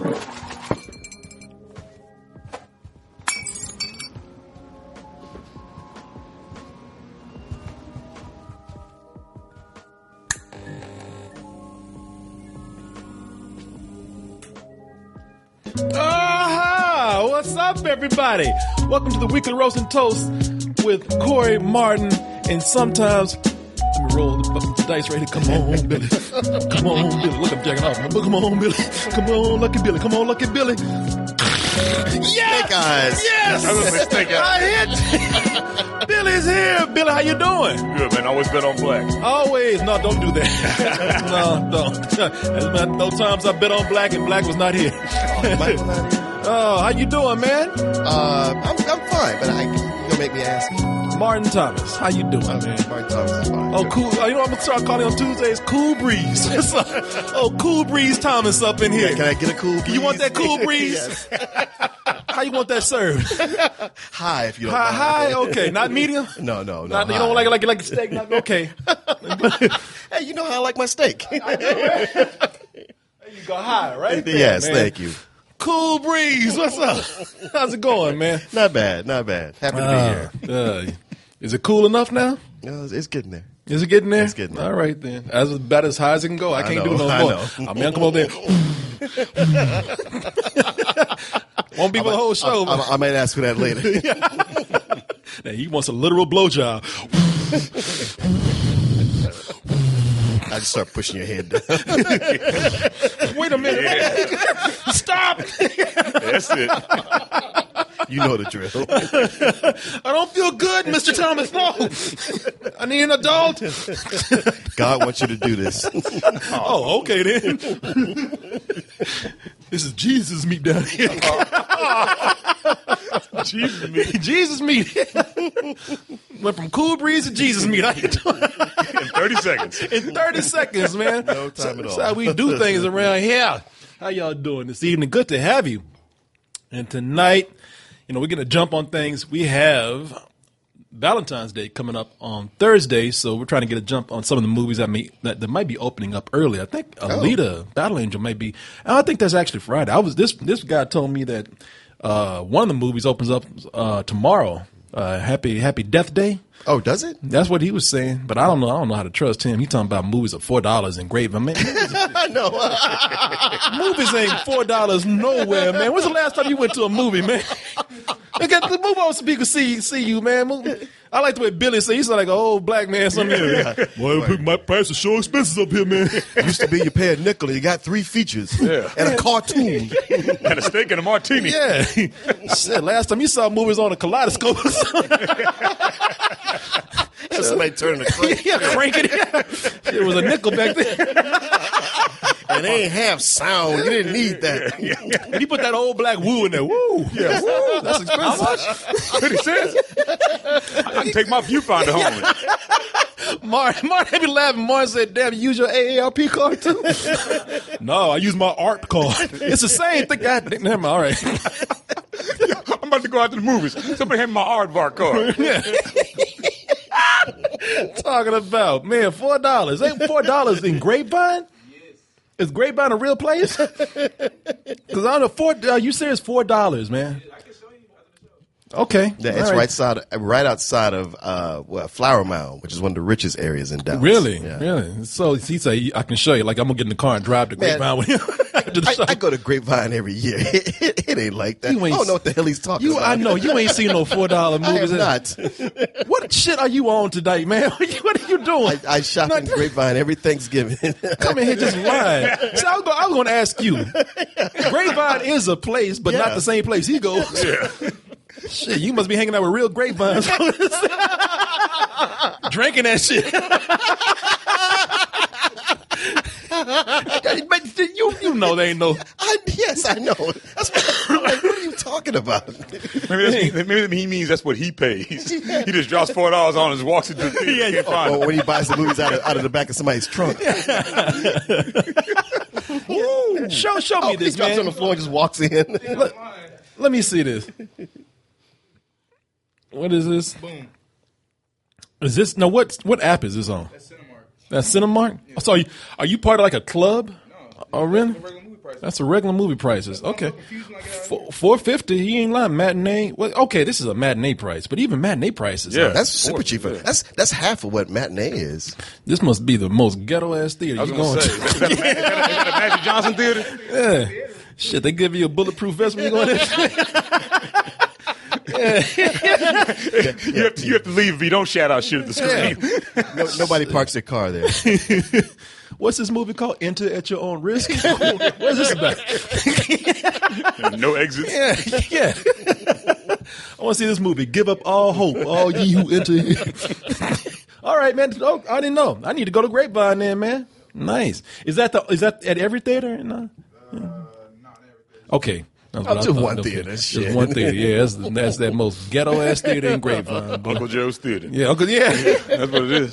What's up, everybody? Welcome to the Weekly Roast and Toast with Corey Martin, and sometimes let me roll the dice right here. Come on, Billy. Come on, Billy. Look, I'm jacking off. Come on, Billy. Come on, Lucky Billy. Come on, Lucky Billy. Yes! Snake eyes. Yes! I hit. Billy's here. Billy, how you doing? Good, man. Always bet on black. Always. No, don't do that. No, don't. There's been no times I bet on black and black was not here. Black was not here? Oh, how you doing, man? I'm fine, but you're gonna make me ask. Martin Thomas, how you doing, man? Martin Thomas is fine. Oh, cool. You know, I'm gonna start calling on Tuesdays Cool Breeze. Oh, Cool Breeze Thomas up in here. Yeah, can I get a Cool Breeze? You want that Cool Breeze? Yes. How you want that served? High, if you don't mind. High, okay. Not medium? No. Not, you don't like the steak? Not, okay. Hey, you know how I like my steak. I know, right? You go high, right? Yes, man. thank you. Cool Breeze, what's up? How's it going, man? Not bad. Happy to be here. Is it cool enough now? No, it's getting there. Is it getting there? It's getting there. All right, then. As about as high as it can go. I can't do no more. I mean, come on there. Won't be for the whole show. I might ask for that later. Now, he wants a literal blowjob. I just start pushing your head down. Wait a minute. Yeah. Stop. That's it. You know the drill. I don't feel good, Mr. Thomas. No. I need an adult. God wants you to do this. Oh, okay then. This is Jesus meat down here. Jesus meat. Went from Cool Breeze to Jesus meat. How you doing? In 30 seconds. In 30 seconds, man. No time at all. That's how we do things around here. How y'all doing this evening? Good to have you. And tonight, we're going to jump on things. We have Valentine's Day coming up on Thursday, so we're trying to get a jump on some of the movies that might be opening up early. I think Alita, Battle Angel, may be. I think that's actually Friday. This guy told me that one of the movies opens up tomorrow. Happy Death Day. Oh, does it? That's what he was saying, but I don't know how to trust him. He talking about movies of $4 engraved. I mean, No. movies ain't $4 nowhere, man. When's the last time you went to a movie, man? Look at the movie on so people see you, man. I like the way Billy said. He's like an old black man. Well, my price is so expensive up here, man. Used to be you pay a nickel and you got 3 features and a cartoon. And a steak and a martini. Yeah. Shit, last time you saw movies on a kaleidoscope. Somebody turning the crank. Yeah, cranking it. It was a nickel back there. And they ain't have sound. You didn't need that. And he put that old black woo in there. Woo. Yeah, woo. That's expensive. How much? 50 cents? I can take my viewfinder home. Martin be laughing. Martin said, damn, you use your AARP card too? No, I use my ARP card. It's the same thing. God, never mind. All right. I'm about to go out to the movies. Somebody hand me my aardvark card. Yeah. Talking about, man, $4. Ain't $4 in Grapevine? Yes. Is Grapevine a real place? Because I don't know, you serious $4, man? I can show you after the show. Okay. Yeah, it's right outside of Flower Mound, which is one of the richest areas in Dallas. Really? Yeah. Really? So he say, I can show you. Like, I'm going to get in the car and drive to Grapevine with him. I go to Grapevine every year. It ain't like that. I don't know what the hell he's talking about. I know. You ain't seen no $4 movies. I have not. What shit are you on tonight, man? What are you doing? I shop in Grapevine every Thanksgiving. Come in here just lying. See, I was going to ask you. Grapevine is a place, but not the same place he goes. Yeah. Shit, you must be hanging out with real grapevines. Drinking that shit. But you know they ain't no. Yes, I know. That's what are you talking about? Maybe he means that's what he pays. He just drops $4 on and walks into the theater. Or when he buys the movies out of the back of somebody's trunk. Show me this, he drops man. on the floor and just walks in. Let me see this. What is this? Boom. Is this no? What app is this on? That's Cinemark. That's Cinemark. Yeah. So are you part of like a club? No. Oh, really? The regular movie price That's a regular movie prices. Okay, $4.50. He ain't lying. Matinee. Well, okay, this is a matinee price, but even matinee prices. Yeah. That's super Fourth, cheap. yeah. That's half of what matinee is. This must be the most ghetto ass theater I was you going going to say, to. is that a Magic Johnson theater? Yeah. Shit, they give you a bulletproof vest when you go in there. You have to leave if you don't shout out shit at the screen. Nobody parks their car there. What's this movie called? Enter at your own risk. What's this about? No exits. Yeah. I want to see this movie. Give up all hope, all ye who enter here. All right, man. Oh, I didn't know. I need to go to Grapevine then, man. Nice. Is that at every theater? No. Okay. That's what I Just thought. one Okay. theater. Just Shit. one theater. Yeah, that's that most ghetto ass theater in Grapevine. Uncle Joe's theater. Yeah, Uncle. Yeah. That's what it is.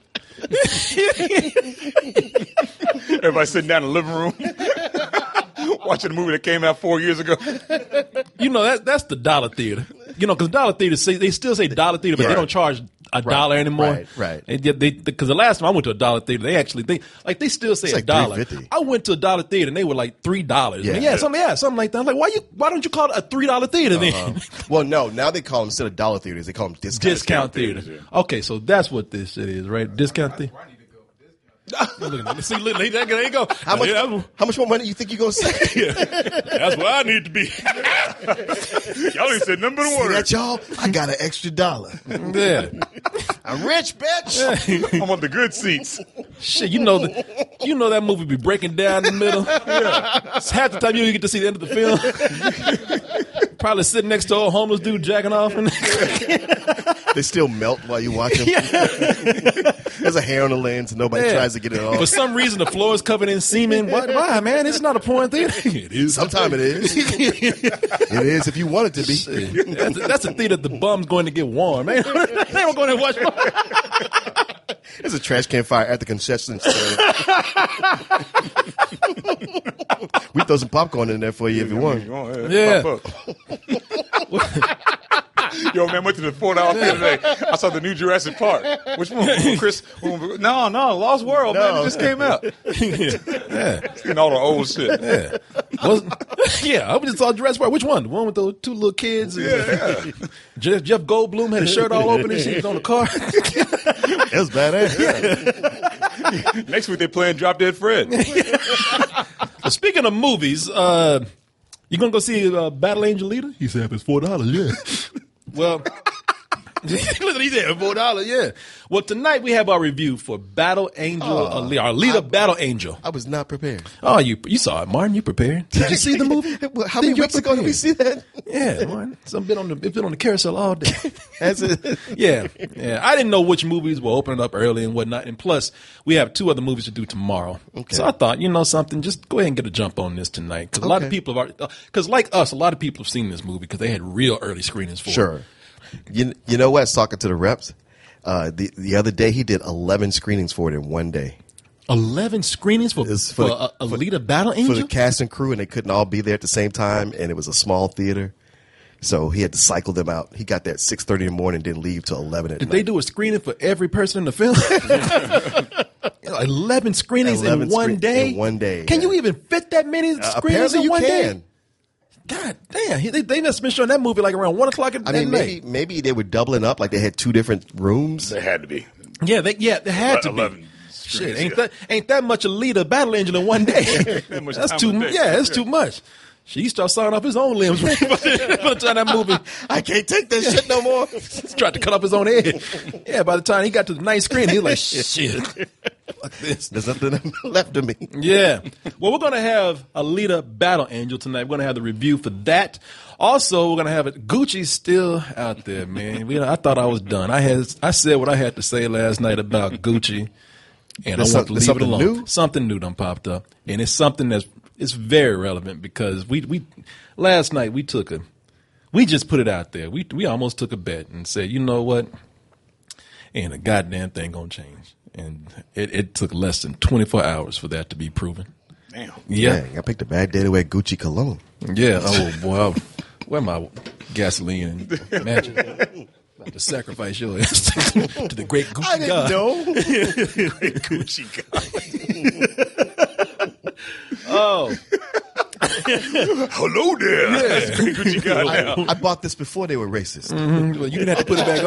Everybody sitting down in the living room watching a movie that came out 4 years ago. You know that's the dollar theater. You know, because dollar theaters they still say dollar theater, but they don't charge a dollar anymore. Right. Because the last time I went to a dollar theater, they still say It's like $1. $3.50. I went to a dollar theater and they were like $3. Yeah. Something like that. I'm like, why don't you call it a $3 theater then? Well, no. Now they call them, instead of dollar theaters, they call them Discount theater. theaters, Okay, so that's what this shit is, right? Discount theater. Look at that. See, look, there you go. How much more money you think you're gonna save? That's where I need to be. Y'all ain't said nothing but a See word. that, y'all? I got an extra $1. Yeah. I'm rich, bitch. I'm on the good seats. Shit, you know that movie be breaking down in the middle. Yeah. It's half the time you don't even get to see the end of the film. Probably sitting next to a homeless dude jacking off. They still melt while you watch them. There's a hair on the lens and nobody tries to get it off. For some reason, the floor is covered in semen. Why, man? It's not a porn theater. It is. Sometimes it is. It is if you want it to be. That's a theater the bum's going to get warm, man. They don't go there and watch. There's a trash can fire at the concession stand. We throw some popcorn in there for you if you want. Yeah. Pop up. Yo, man, went to the $4 theater today. I saw the new Jurassic Park. Which one? Chris? No, Lost World, man. It just came out. Yeah. Seeing all the old shit. Yeah. I just saw Jurassic Park. Which one? The one with the two little kids? Yeah. Jeff Goldblum had his shirt all open and shit. He was on the car. That was badass. Yeah. Next week they playing Drop Dead Fred. Speaking of movies, you gonna go see Battle Angel Alita? He said it's $4. Yeah. Well, look, he said $4. Yeah. Well, tonight we have our review for Battle Angel Alita, our Alita Battle Angel. I was not prepared. Oh, you saw it, Martin. You prepared? Did you see the movie? How many weeks ago did we see that? Yeah, Martin. It's been on the carousel all day. Has it? Yeah. I didn't know which movies were opening up early and whatnot. And plus, we have 2 other movies to do tomorrow. Okay. So I thought, something, just go ahead and get a jump on this tonight. Because a lot of people because like us, a lot of people have seen this movie because they had real early screenings for it. Sure. You know what? Talking to the reps, the other day he did 11 screenings for it in one day. 11 screenings for Alita Battle Angel? For the cast and crew, and they couldn't all be there at the same time, and it was a small theater. So he had to cycle them out. He got there at 6:30 in the morning, didn't leave till 11 at night. Did they do a screening for every person in the film? 11 screenings in one day? In one day. Can you even fit that many screenings apparently in you one can. day? God damn! They must have been showing that movie like around 1 o'clock at night. Maybe they were doubling up, like they had 2 different rooms. They had to be. Yeah, they had to 11 be. screens, Shit, ain't that much Alita Battle Angel in one day? much That's time too. in a day. Yeah, that's too much. He started sawing off his own limbs by the time that movie. I can't take this shit no more. Tried to cut off his own head. Yeah, by the time he got to the night screen, he was like, shit. Fuck this. There's nothing left of me. Yeah. Well, we're going to have Alita Battle Angel tonight. We're going to have the review for that. Also, we're going to have it. Gucci's still out there, man. I thought I was done. I said what I had to say last night about Gucci, and I want to leave it alone. New? Something new done popped up, and it's something it's very relevant because we last night we just put it out there. We almost took a bet and said, you know what? Ain't a goddamn thing gonna change. And it took less than 24 hours for that to be proven. Damn. Yeah. Dang, I picked a bad day to wear Gucci cologne. Yeah. Oh boy. Where my gasoline and magic? About to sacrifice your ass to the great Gucci I didn't God. know. Great Gucci God. Oh. Hello there. That's great what you got now. I bought this before they were racist. Well, you didn't have to put it back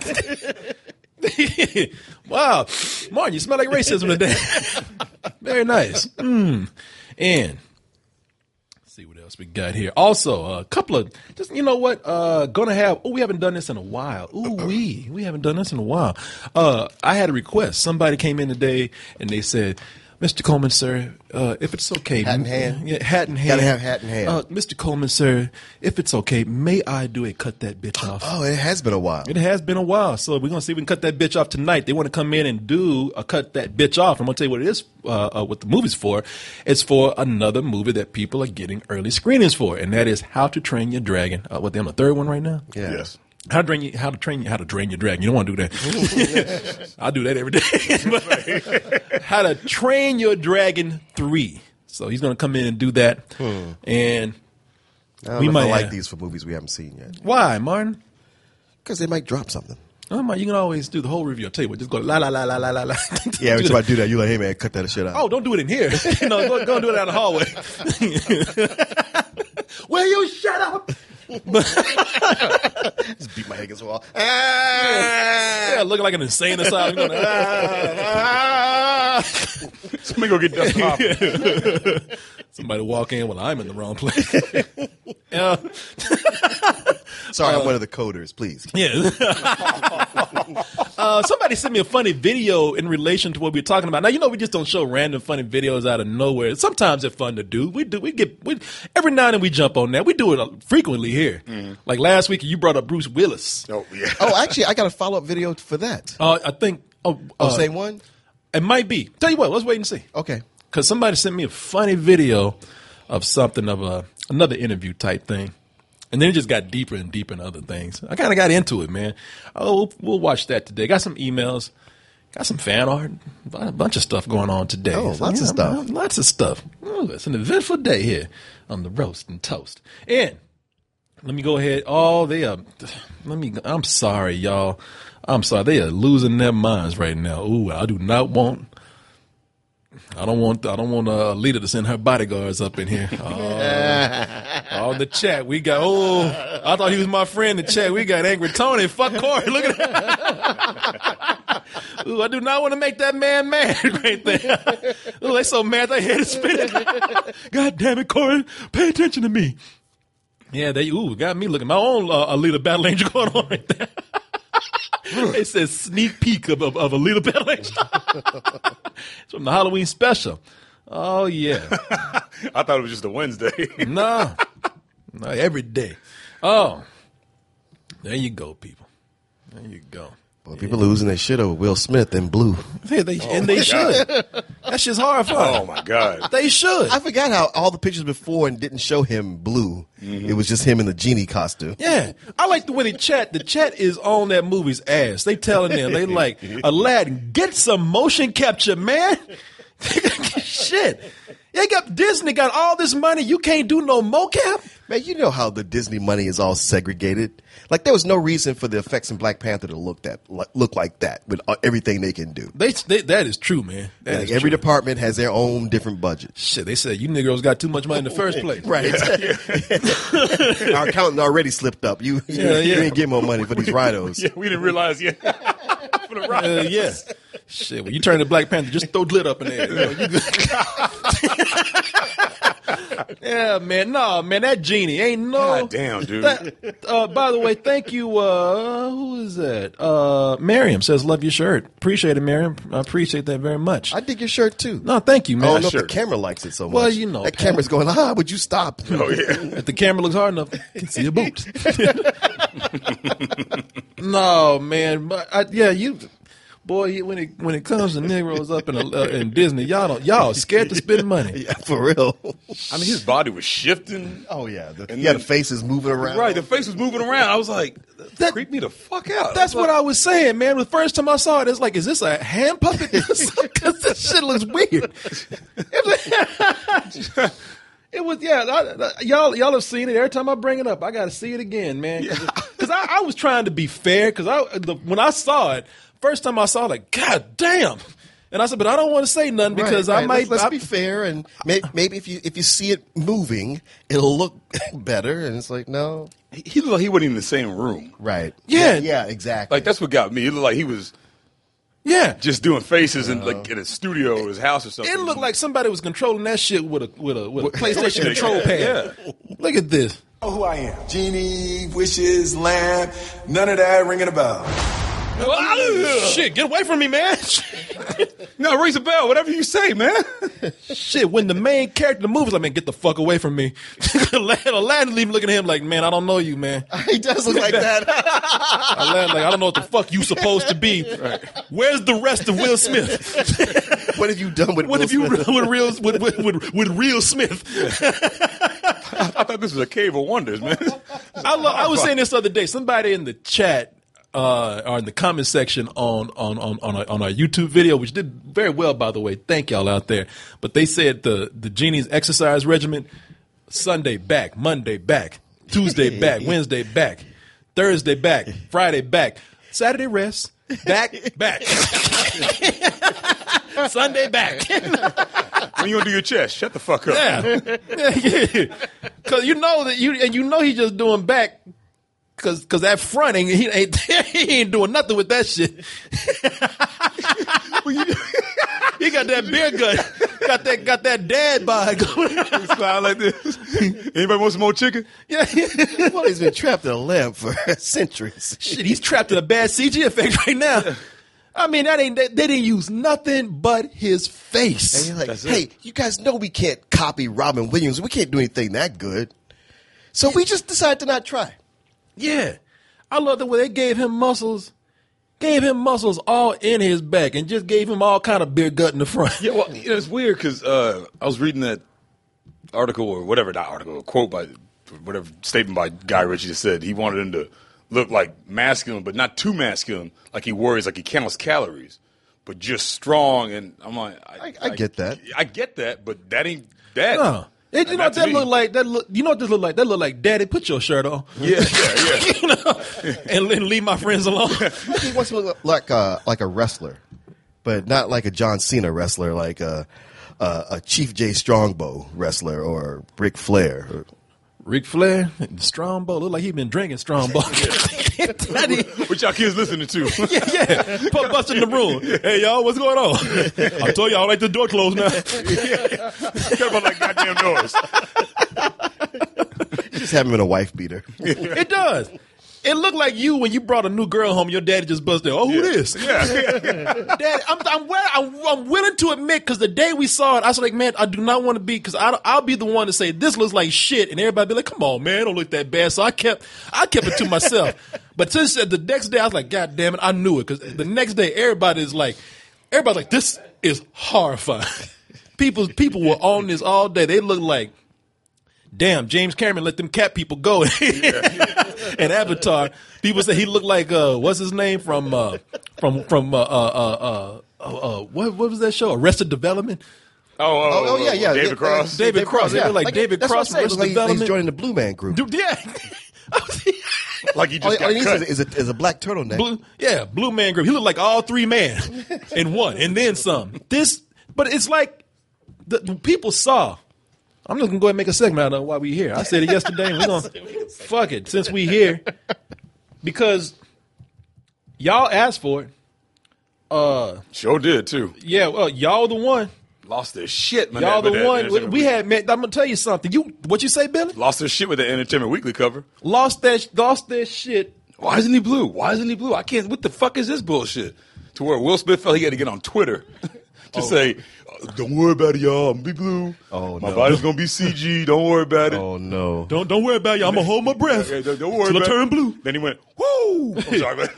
on. Wow, Martin, you smell like racism today. Very nice. And let's see what else we got here. Also, a couple of just gonna have. Oh, we haven't done this in a while. Ooh, we haven't done this in a while. I had a request. Somebody came in today and they said, Mr. Coleman, sir, if it's okay. Hat in hand? Yeah, hat in hand. Gotta have hat in hand. Mr. Coleman, sir, if it's okay, may I do a cut that bitch off? Oh, it has been a while. It has been a while. So we're going to see if we can cut that bitch off tonight. They want to come in and do a cut that bitch off. I'm going to tell you what it is, what the movie's for. It's for another movie that people are getting early screenings for, and that is How to Train Your Dragon. What, they're on the third one right now? Yeah. Yes. How to drain your dragon. You don't want to do that. I do that every day. How to Train Your Dragon 3. So he's going to come in and do that. And I don't we know might if I like have- these for movies we haven't seen yet. Why, Martin? Because they might drop something. Oh, my, you can always do the whole review. I'll tell you what, just go la la la la la la la. Yeah, every time I do that, you're like, hey, man, cut that shit out. Oh, don't do it in here. Go and do it out in the hallway. Will you shut up? Just beat my head against the wall. Yeah, looking like an insane asylum. Going, Somebody go get Dustin Hoffman. Somebody walk in while I'm in the wrong place. Yeah. Sorry, I'm one of the coders, please. Yeah. Somebody sent me a funny video in relation to what we were talking about. Now, we just don't show random funny videos out of nowhere. Sometimes they're fun to do. Every now and then we jump on that. We do it frequently here. Like last week, you brought up Bruce Willis. Oh, yeah. Oh, actually, I got a follow-up video for that. I think. Same one? It might be. Tell you what, let's wait and see. Okay. Because somebody sent me a funny video of something of another interview type thing. And then it just got deeper and deeper in other things. I kind of got into it, man. Oh, we'll watch that today. Got some emails. Got some fan art. A bunch of stuff going on today. Oh, lots of stuff. Lots of stuff. Oh, it's an eventful day here on the Roast and Toast. And let me go ahead. I'm sorry, y'all. I'm sorry. They are losing their minds right now. Ooh, I don't want a leader to send her bodyguards up in here. Oh, the chat. We got, I thought he was my friend in the chat. We got Angry Tony. Fuck Corey. Look at that. Ooh, I do not want to make that man mad right there. Ooh, they so mad they head is spinning. God damn it, Corey. Pay attention to me. Yeah, they got me looking. My own Alita Battle Angel going on right there. It says sneak peek of Alita Battle Angel. It's from the Halloween special. Oh, yeah. I thought it was just a Wednesday. No, every day. Oh, there you go, people. There you go. Well, people losing their shit over Will Smith and Blue. Yeah, they should. That shit's horrifying. Oh, my God. They should. I forgot how all the pictures before and didn't show him blue. It was just him in the genie costume. Yeah. I like the way the chat is on that movie's ass. They telling them, they like, Aladdin, get some motion capture, man. Shit. Disney got all this money. You can't do no mocap? Man, you know how the Disney money is all segregated. Like, there was no reason for the effects in Black Panther to look like that with everything they can do. That is true, man. Like, every department has their own different budget. Shit, they said you niggas got too much money in the first place. Right. Our accountant already slipped up. You didn't get more money for these rhinos. Yeah, we didn't realize yet. For the rhinos. Yeah. Shit, when you turn to Black Panther, just throw glitter up in there. You good. Yeah, man. No, man, that genie ain't no. God damn, dude. By the way, thank you. Who is that? Miriam says, love your shirt. Appreciate it, Miriam. I appreciate that very much. I dig your shirt, too. No, thank you, man. I don't know if the camera likes it so much. Well, you know. That camera's going, would you stop? Oh, yeah. If the camera looks hard enough, you can see your boobs. No, man. But boy, when it comes to Negroes up in Disney, y'all scared to spend money. Yeah, for real. I mean, his body was shifting. Oh, yeah. The face is moving around. Right, the face was moving around. I was like, that creeped me the fuck out. That's what I was saying, man. The first time I saw it, it's like, is this a hand puppet? Because this shit looks weird. It was, y'all have seen it. Every time I bring it up, I got to see it again, man. Because I was trying to be fair. Because when I saw it, first time I saw it, like, God damn, And I said, but I don't want to say nothing because I might. Let's be fair, and maybe if you see it moving, it'll look better. And it's like, no, He looked like he wasn't even in the same room. right? Yeah. exactly. Like that's what got me. It looked like he was Yeah. just doing faces in like in a studio or his house or something. It looked like somebody was controlling that shit with a PlayStation control pad. Yeah. Look at this. Know who I am. Genie, wishes, lamb, none of that ringing a bell. Shit, get away from me, man. No, rings a bell. Whatever you say, man. Shit, when the main character of the movie's like, man, get the fuck away from me. Aladdin even looking at him like, man, I don't know you, man. he does look like that. Aladdin like, I don't know what the fuck you supposed to be. Right. Where's the rest of Will Smith? What have you done with? What Will have you Smith? done with Real Smith? I thought this was a cave of wonders, man. I was saying this the other day. Somebody in the chat or in the comment section on our YouTube video, which did very well, by the way. Thank y'all out there. But they said the Genie's exercise regimen: Sunday back, Monday back, Tuesday back, Wednesday back, Thursday back, Friday back, Saturday rest, back. Sunday back. When you gonna do your chest? Shut the fuck up. Yeah. Because you know he's just doing back because that fronting, he ain't doing nothing with that shit. He got that beer gut, got that dad bod going. Smile like this. Anybody want some more chicken? Yeah. Well, he's been trapped in a lamp for centuries. Shit, he's trapped in a bad CG effect right now. I mean, they didn't use nothing but his face. And you're like, That's hey, it. you guys know we can't copy Robin Williams. We can't do anything that good. So we just decided to not try. Yeah. I love the way they gave him muscles all in his back and just gave him all kind of beer gut in the front. Yeah, well, it's weird because I was reading that article or whatever, not article, a quote by whatever statement by Guy Ritchie that said he wanted him to look like masculine, but not too masculine, like he worries, like he counts calories, but just strong. And I'm like, I get that. I get that, but that ain't that. No. You know what that look like? You know what this look like? That look like, Daddy, put your shirt on. Yeah. You know, and leave my friends alone. He wants to look like a wrestler, but not like a John Cena wrestler, like a Chief J Strongbow wrestler or Ric Flair. Ric Flair, Strongbow, look like he been drinking Strongbow. What y'all kids listening to? Yeah. Put Buster in the room. Hey, y'all, what's going on? I told y'all I like the door closed now. Care about that goddamn noise. Just have him in a wife beater. It does. It looked like you when you brought a new girl home. Your daddy just busted. Oh, who this? Yeah. Daddy, I'm willing to admit because the day we saw it, I was like, man, I do not want to be because I'll be the one to say this looks like shit, and everybody be like, come on, man, don't look that bad. So I kept it to myself. But since the next day, I was like, God damn it, I knew it because the next day everybody's like, this is horrifying. People were on this all day. They look like, damn, James Cameron let them cat people go. And Avatar, people say he looked like what's his name from what was that show? Arrested Development. Oh, yeah. David Cross. David Cross. They look like David that's Cross what I'm from saying. Arrested Like he's Development. joining the Blue Man Group. Dude, yeah. Like he just All got he needs cut. is a black turtleneck. Blue Man Group. He looked like all three men in one, and then some. But it's like the people saw. I'm just gonna go ahead and make a segment out of why we here. I said it yesterday, and we're gonna fuck it since we here because y'all asked for it. Sure did too. Yeah, well, y'all the one. Lost their shit, man. Y'all with the that one. Entertainment We Weekly. had. Man, I'm gonna tell you something. What you say, Billy? Lost their shit with the Entertainment Weekly cover. Lost their shit. Why isn't he blue? Why isn't he blue? I can't. What the fuck is this bullshit? To where Will Smith felt he had to get on Twitter to say, "Don't worry about it, y'all. I'm gonna be blue. Oh, my no. body's gonna be CG. Don't worry about it. Oh no! Don't worry about it. I'm gonna hold my breath Yeah, don't worry till I about turn it." blue. Then he went, "Woo!" I'm sorry,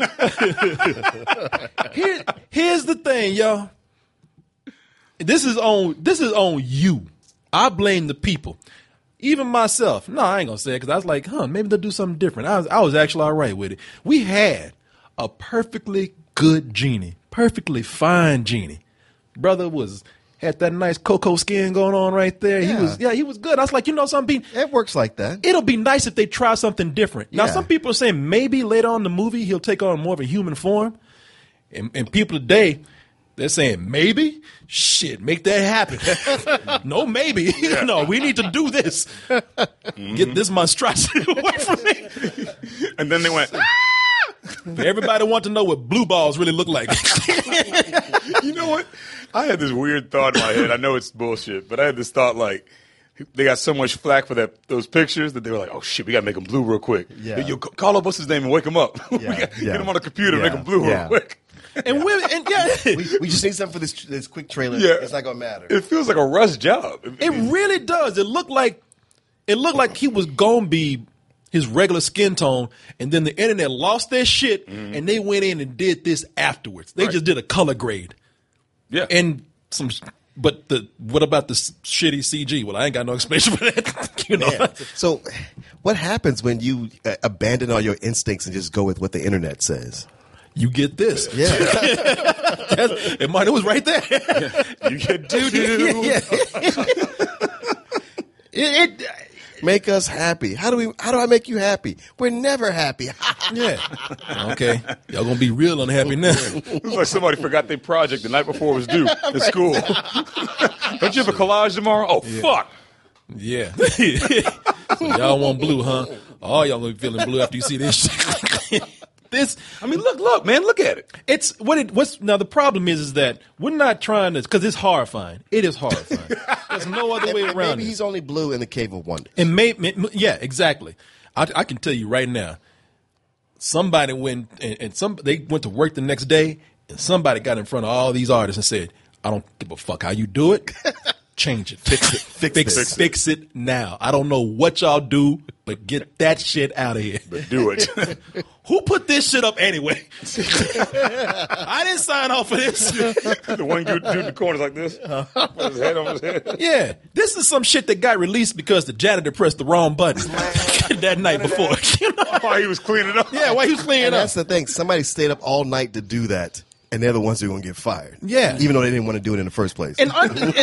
but Here's the thing, y'all. This is on you. I blame the people. Even myself. No, I ain't gonna say it because I was like, maybe they'll do something different. I was actually all right with it. We had a perfectly good genie, perfectly fine genie. Brother had that nice cocoa skin going on right there. Yeah. He was good. I was like, you know something? It works like that. It'll be nice if they try something different. Now, Yeah. some people are saying maybe later on in the movie he'll take on more of a human form. And people today, They're saying maybe, shit, make that happen. No, maybe, no, we need to do this. Get this monstrosity away from me. And then they went. Everybody want to know what blue balls really look like. You know what? I had this weird thought in my head. I know it's bullshit, but I had this thought like they got so much flack for those pictures that they were like, "Oh shit, we gotta make them blue real quick." Yeah. You call up what's his name and wake him up. Get him on the computer and make him blue real quick. And women, and We just need something for this quick trailer. Yeah. It's not gonna matter. It feels like a rush job. it really does. It looked like he was gonna be his regular skin tone, and then the internet lost their shit, and they went in and did this afterwards. They just did a color grade. Yeah. And but what about the shitty CG? Well, I ain't got no explanation for that. You know. Yeah. So, what happens when you abandon all your instincts and just go with what the internet says? You get this. Yeah. And Martin, it was right there. You get doo-doo. It Make us happy. How do I make you happy? We're never happy. yeah. Okay. Y'all gonna be real unhappy now. It was like somebody forgot their project the night before it was due at school. Don't you have a collage tomorrow? Oh, fuck. Yeah. So y'all want blue, huh? All y'all gonna be feeling blue after you see this shit. I mean, look, man, look at it. It's what's now the problem is that we're not trying to, because it's horrifying. It is horrifying. There's no other way around Maybe it. he's only blue in the Cave of Wonders. And yeah, exactly. I can tell you right now. Somebody went they went to work the next day, and somebody got in front of all these artists and said, "I don't give a fuck how you do it. Change it, fix it now. I don't know what y'all do, but get that shit out of here. But do it." Who put this shit up anyway? I didn't sign off for this. The one dude in the corner's like this, with his head on his head. Yeah, this is some shit that got released because the janitor pressed the wrong button that night before. You know? While he was cleaning up. Yeah, while he was cleaning And up. that's the thing. Somebody stayed up all night to do that, and they're the ones who are going to get fired. Yeah. Even though they didn't want to do it in the first place. And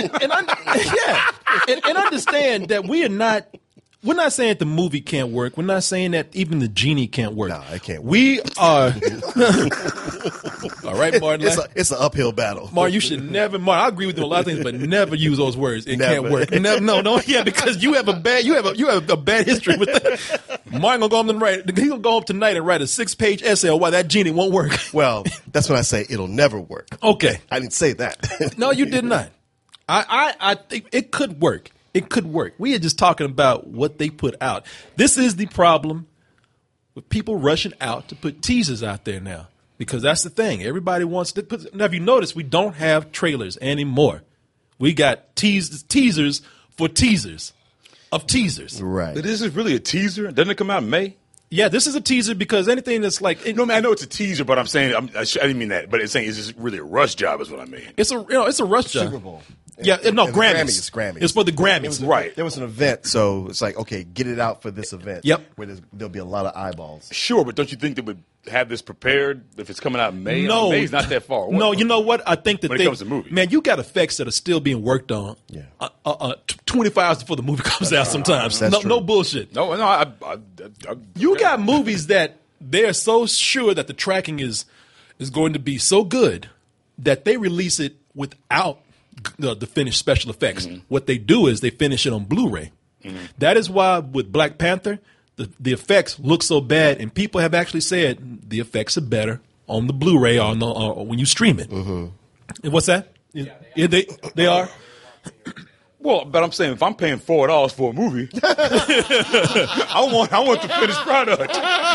understand that we're not saying that the movie can't work. We're not saying that even the genie can't work. No, it can't work. We are. All right, Martin. It's an uphill battle. Martin, you should never. Martin, I agree with you on a lot of things, but never use those words. It Never. can't work. No, yeah, because you have a bad history with that. Martin gonna go home tonight. He gonna go home tonight and write a 6-page essay on why that genie won't work. Well, that's when I say it'll never work. Okay. I didn't say that. No, you did not. I think it could work. It could work. We are just talking about what they put out. This is the problem with people rushing out to put teasers out there now, because that's the thing. Everybody wants to put. Now, if you notice, we don't have trailers anymore. We got teasers for teasers of teasers. Right. But this is really a teaser. Doesn't it come out in May? Yeah, this is a teaser because anything that's like No, man, I know it's a teaser, but I'm saying I didn't mean that. But it's saying it's just really a rush job, is what I mean. it's a rush job. Super Bowl. Yeah, no, And Grammys. Grammys. It's for the Grammys. Right. There was an event, so it's like, okay, get it out for this event. Yep. Where there'll be a lot of eyeballs. Sure, but don't you think they would have this prepared if it's coming out in May? No, May's not that far away. No, you know what? I think that When it comes to movies. man, you got effects that are still being worked on. Yeah. 24 hours before the movie comes out. Sometimes, That's true. no bullshit. No, You got movies that they're so sure that the tracking is going to be so good that they release it without the finished special effects. Mm-hmm. What they do is they finish it on Blu-ray. Mm-hmm. That is why with Black Panther, the effects look so bad, and people have actually said the effects are better on the Blu-ray or when you stream it. And what's that? Yeah, they are. Well, but I'm saying if I'm paying $4 for a movie, I want the finished product.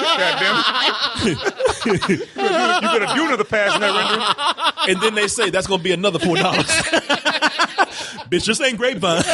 Goddamn it. You better do another pass in that rendering. And then they say that's going to be another $4. Bitch, this ain't Grapevine.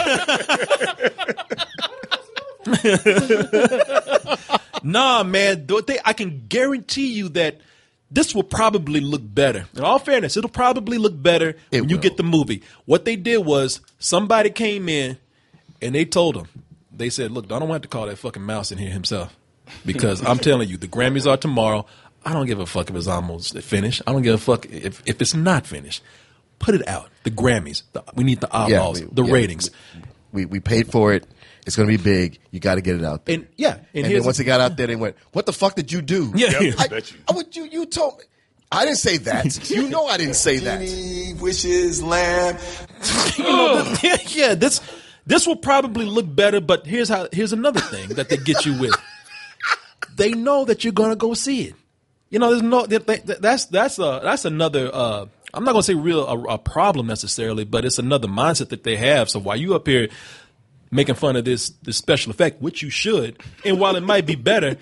Nah, man. I can guarantee you that this will probably look better. In all fairness, it'll probably look better when you get the movie. What they did was somebody came in and they told them, they said, look, I don't want to call that fucking mouse in here himself, because I'm telling you, the Grammys are tomorrow. I don't give a fuck if it's almost finished. I don't give a fuck if it's not finished. Put it out. The Grammys. We need the eyeballs, ratings. We paid for it. It's going to be big. You got to get it out there. And yeah, And then once it got out there, they went, "What the fuck did you do?" Yeah. Yep, I bet you. You told me. I didn't say that. You know I didn't say that. Genie wishes lamb. Yeah, this will probably look better, but here's another thing that they get you with. They know that you're gonna go see it. You know, there's no that's another. I'm not gonna say a problem necessarily, but it's another mindset that they have. So while you up here making fun of this special effect, which you should, and while it might be better,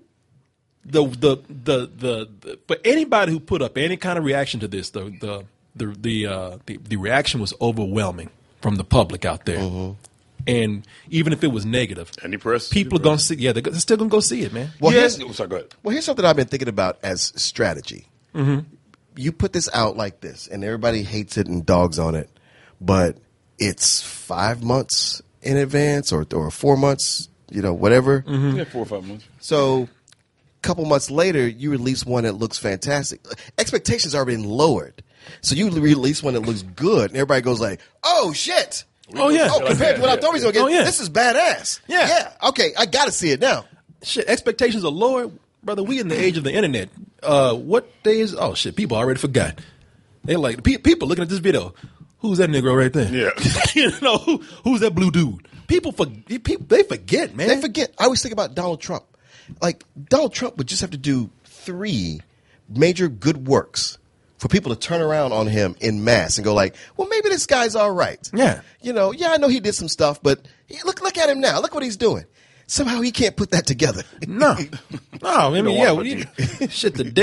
the for anybody who put up any kind of reaction to this, the reaction was overwhelming from the public out there. Mm-hmm. And even if it was negative, any press, people are going to see. Yeah, they're still going to go see it, man. Well, sorry, go ahead. Well, here's something I've been thinking about as strategy. Mm-hmm. You put this out like this, and everybody hates it and dogs on it, but it's 5 months in advance or 4 months, whatever. Mm-hmm. Yeah, 4 or 5 months. So a couple months later, you release one that looks fantastic. Expectations are being lowered. So you release one that looks good, and everybody goes like, oh, shit. Oh, yeah. Oh, compared to what I thought he was going to get, yeah. This is badass. Yeah. Yeah. Okay, I got to see it now. Shit, expectations are lower. Brother, we in the age of the internet. What day is? Oh, shit, people already forgot. They like, people looking at this video. Who's that Negro right there? Yeah. Who's that blue dude? People, they forget, man. They forget. I always think about Donald Trump. Like, Donald Trump would just have to do 3 major good works for people to turn around on him en masse and go like, well, maybe this guy's all right. Yeah. I know he did some stuff, but look at him now. Look what he's doing. Somehow he can't put that together. No. I mean, shit, the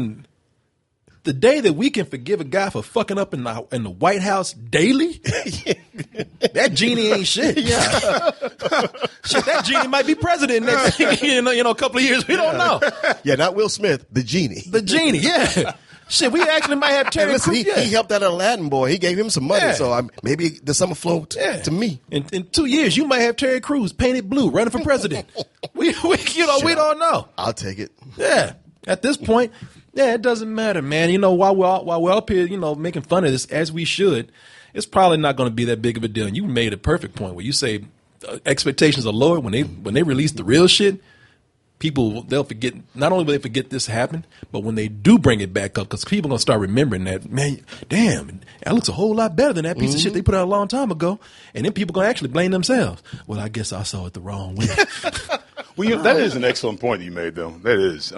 day that we can forgive a guy for fucking up in the White House daily, that genie ain't shit. Yeah. Shit, that genie might be president next a couple of years. We don't know. Yeah, not Will Smith, the genie. The genie, yeah. Shit, we actually might have Terry Crews. He helped that Aladdin boy. He gave him some money, so maybe the summer flow to me. In 2 years, you might have Terry Crews painted blue running for president. we don't know. I'll take it. Yeah, at this point, it doesn't matter, man. While we're up here, making fun of this as we should, it's probably not going to be that big of a deal. And you made a perfect point where you say expectations are lower when they release the real shit. People, they'll forget, not only will they forget this happened, but when they do bring it back up, because people are going to start remembering that, man, damn, that looks a whole lot better than that piece of shit they put out a long time ago. And then people are going to actually blame themselves. Well, I guess I saw it the wrong way. Well, that is an excellent point that you made, though. That is.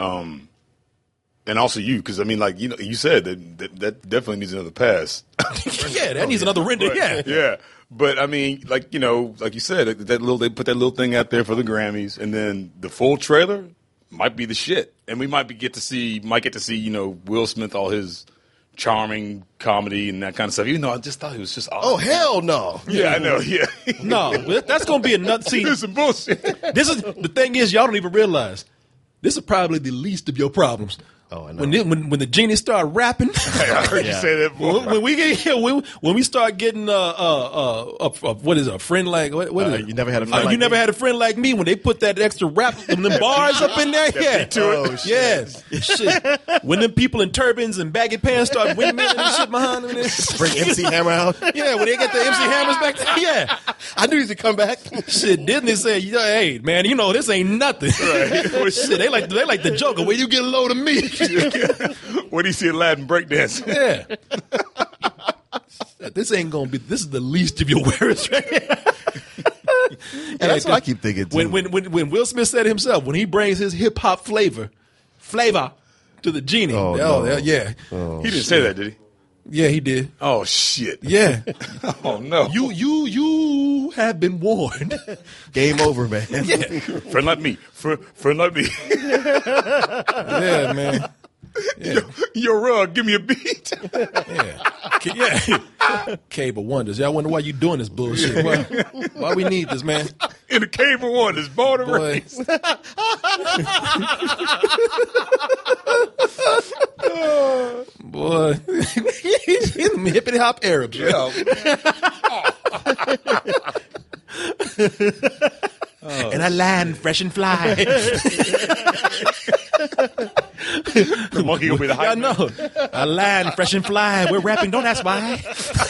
And also you, because, I mean, like, you said that definitely needs another pass. Yeah, that needs another render, right. Yeah. But I mean, like you said, they put that little thing out there for the Grammys, and then the full trailer might be the shit, and we might get to see Will Smith, all his charming comedy and that kind of stuff. Even though I just thought he was just oh hell no. Yeah, I know. Yeah, no, that's gonna be another. See, this is some bullshit. This is the thing is y'all don't even realize this is probably the least of your problems. Oh, I know. When the genie start rapping, I heard you say that before. When we start getting what is it, a friend like what is it? You never had a friend. You never had a friend like me. When they put that extra rap and them bars up in there, yeah. Oh, shit. Yes, shit. When them people in turbans and baggy pants start windmilling and shit behind them, bring MC Hammer out. Yeah, when they get the MC Hammers back there, yeah. I knew he would come back. Shit, Disney said, hey man, this ain't nothing. Right. Shit, they like the Joker. Where you get low to me. When do you see Aladdin breakdance? Yeah. This ain't gonna be. This is the least of your worries, right? And that's what I keep thinking too. When Will Smith said himself, when he brings his hip hop flavor to the genie. No. Yeah. Oh, he didn't say that, did he? Yeah, he did. Oh shit. Yeah. Oh no. You have been warned. Game over, man. Yeah. Friend like me. Friend like me. Yeah, man. Yeah. Yo, rug, give me a beat. Yeah. Cave of Wonders. Y'all wonder why you doing this bullshit. Why we need this, man? In the Cave of Wonders, born and raised. Boy. Hippity hop Arabs. Yeah. And I land fresh and fly. The monkey gonna be the hype. I know. I land fresh and fly. We're rapping. Don't ask why.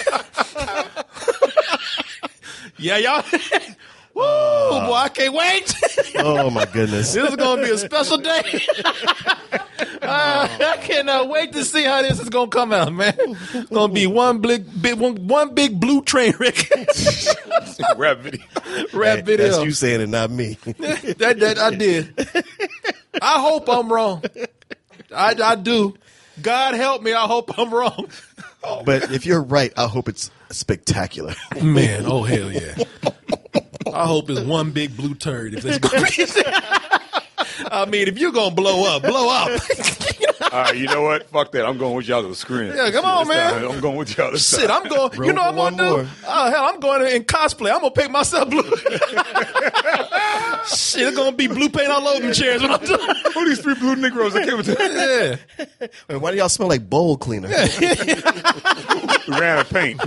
Yeah, y'all. Woo, boy, I can't wait. Oh my goodness. This is gonna be a special day. I cannot wait to see how this is gonna come out, man. It's gonna be one big blue train wreck. Rap video. Rap video. That's you saying it, not me. that I did. I hope I'm wrong. I do. God help me. I hope I'm wrong. But if you're right, I hope it's spectacular. Man, oh hell yeah. I hope it's one big blue turd. If it's gonna be. I mean, if you're gonna blow up, blow up. All right, you know what? Fuck that. I'm going with y'all to the screen. Yeah, come on, man. I'm going with y'all this Shit, time. I'm going. You know what I'm one gonna more. do? Oh hell, I'm going in cosplay. I'm gonna paint myself blue. Shit, it's gonna be blue paint all over them chairs when I'm done. Who are these 3 blue Negroes that came with that? Yeah. Wait, why do y'all smell like bowl cleaner? We ran out of paint.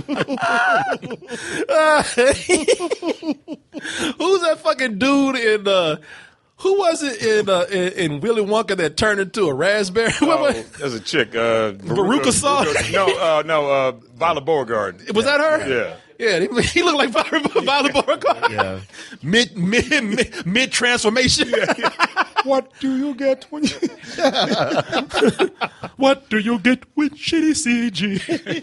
Who's that fucking dude in? Who was it in Willy Wonka that turned into a raspberry? Oh, there's a chick. Veruca Salt? No, Violet Beauregard. Was that her? Yeah. Yeah, he looked like Violet Beauregard. Yeah. Mid transformation. What do you get when you... What do you get with shitty CG?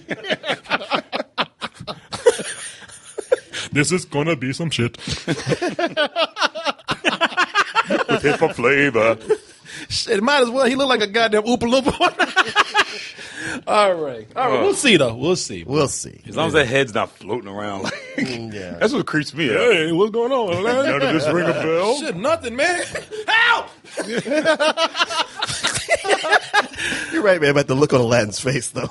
This is gonna be some shit. With hip-hop flavor. Shit, might as well. He looked like a goddamn Oompa Loompa. All right. We'll see though. We'll see. We'll see. As long as that head's not floating around. Like, Yeah. That's what creeps me out. Hey, what's going on? None of this ring a bell? Shit, nothing, man. Help! You're right, man, about the look on Aladdin's face, though.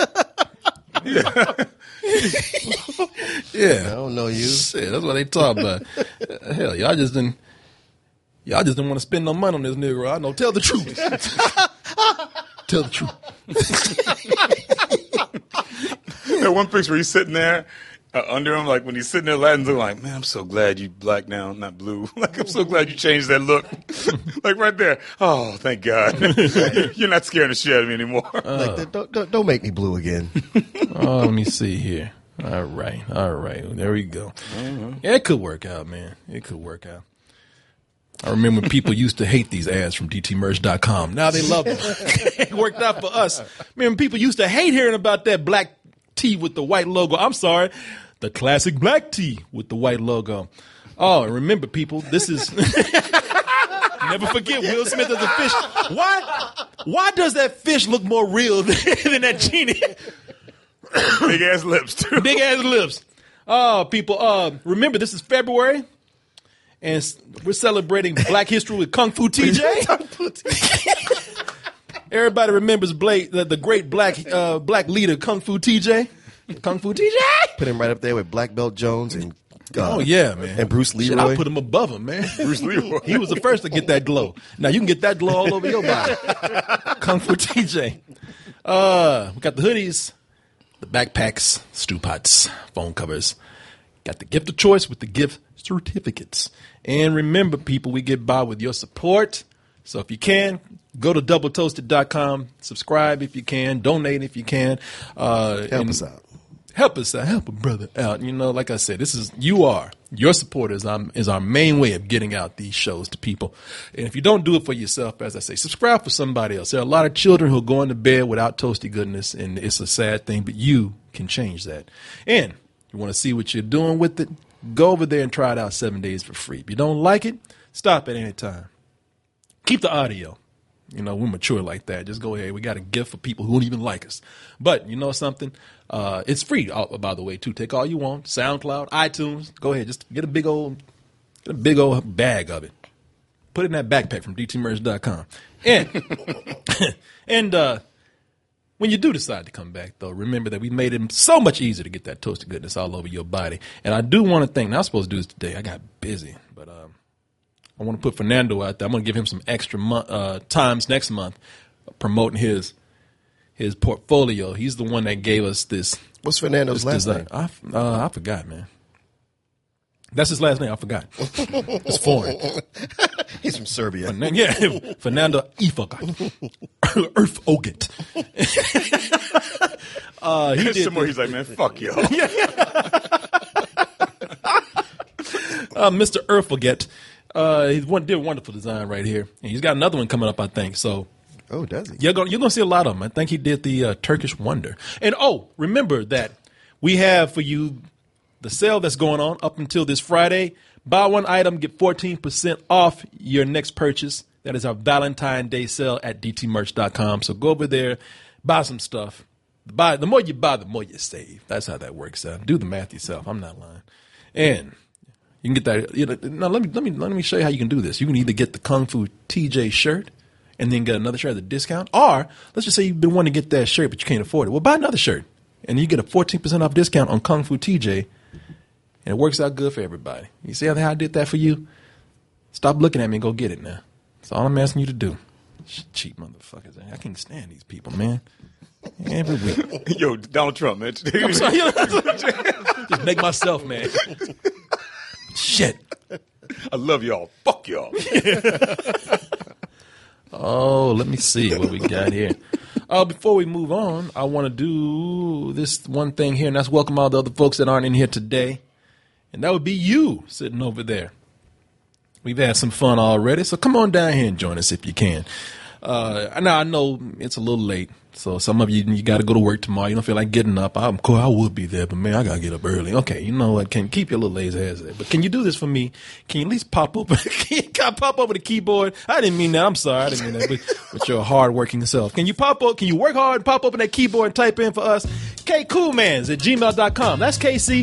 Yeah. I don't know you. Shit, that's what they talk about. Hell, y'all just didn't want to spend no money on this nigga. I know. Tell the truth. Tell the truth. That one picture where he's sitting there under him, like when he's sitting there, Aladdin's looking like, man, I'm so glad you black now, not blue. Like, I'm so glad you changed that look. Like right there. Oh, thank God. You're not scaring the shit out of me anymore. Like, don't make me blue again. Oh, let me see here. All right. There we go. Yeah, it could work out, man. It could work out. I remember when people used to hate these ads from DTmerch.com. Now they love them. It worked out for us. Remember people used to hate hearing about that black tee with the white logo. I'm sorry. The classic black tee with the white logo. Oh, and remember people, this is... Never forget Will Smith as a fish. Why does that fish look more real than that genie? Big ass lips, too. Big ass lips. Oh, people, remember this is February. And we're celebrating Black History with Kung Fu TJ. Everybody remembers the great black leader Kung Fu TJ. Kung Fu TJ. Put him right up there with Black Belt Jones and oh yeah, man. And Bruce Leroy. Shit, I put him above him, man. Bruce Leroy. He was the first to get that glow. Now you can get that glow all over your body. Kung Fu TJ. We got the hoodies, the backpacks, stew pots, phone covers. Got the gift of choice with the gift certificates. And remember, people, we get by with your support. So if you can, go to doubletoasted.com, subscribe if you can, donate if you can. Help us out. Help us out. Help a brother out. You know, like I said, your support is our main way of getting out these shows to people. And if you don't do it for yourself, as I say, subscribe for somebody else. There are a lot of children who are going to bed without toasty goodness, and it's a sad thing, but you can change that. And you want to see what you're doing with it, go over there and try it out 7 days for free. If you don't like it, stop at any time. Keep the audio. You know, we're mature like that. Just go ahead. We got a gift for people who don't even like us. But you know something? It's free, by the way, too. Take all you want. SoundCloud, iTunes. Go ahead. Just get a big old bag of it. Put it in that backpack from DTmerch.com. And when you do decide to come back, though, remember that we made it so much easier to get that toasted goodness all over your body. And I do want to thank, now I was supposed to do this today. I got busy, but I want to put Fernando out there. I'm going to give him some extra times next month promoting his portfolio. He's the one that gave us this. What's Fernando's last name? I forgot, man. That's his last name. I forgot. It's foreign. He's from Serbia. Yeah, Fernando Ifogat. Earth Ogat. He did somewhere he's like, man, fuck y'all. Mr. Earth Ogat. He did a wonderful design right here. And he's got another one coming up, I think. So Oh, does he? You're gonna see a lot of them. I think he did the Turkish Wonder. And remember that we have for you the sale that's going on up until this Friday. Buy one item, get 14% off your next purchase. That is our Valentine's Day sale at dtmerch.com. So go over there, buy some stuff. The more you buy, the more you save. That's how that works out. Do the math yourself. I'm not lying. And you can get that. Now let me show you how you can do this. You can either get the Kung Fu TJ shirt and then get another shirt at a discount, or let's just say you've been wanting to get that shirt but you can't afford it. Well, buy another shirt and you get a 14% off discount on Kung Fu TJ. And it works out good for everybody. You see how I did that for you? Stop looking at me and go get it now. That's all I'm asking you to do. Cheap motherfuckers. I can't stand these people, man. Every week. Yo, Donald Trump, man. I'm sorry. Just make myself, man. Shit. I love y'all. Fuck y'all. Oh, let me see what we got here. Before we move on, I want to do this one thing here, and that's welcome all the other folks that aren't in here today. And that would be you sitting over there. We've had some fun already, so come on down here and join us if you can. Now, I know it's a little late, so some of you got to go to work tomorrow. You don't feel like getting up. I'm cool. I would be there, but, man, I got to get up early. Okay, you know what? Can keep your little lazy ass there. But can you do this for me? Can you at least pop over the keyboard? I didn't mean that. I'm sorry. I didn't mean that. But you're a hard-working self. Can you work hard and pop open that keyboard and type in for us? kcoolmans@gmail.com. That's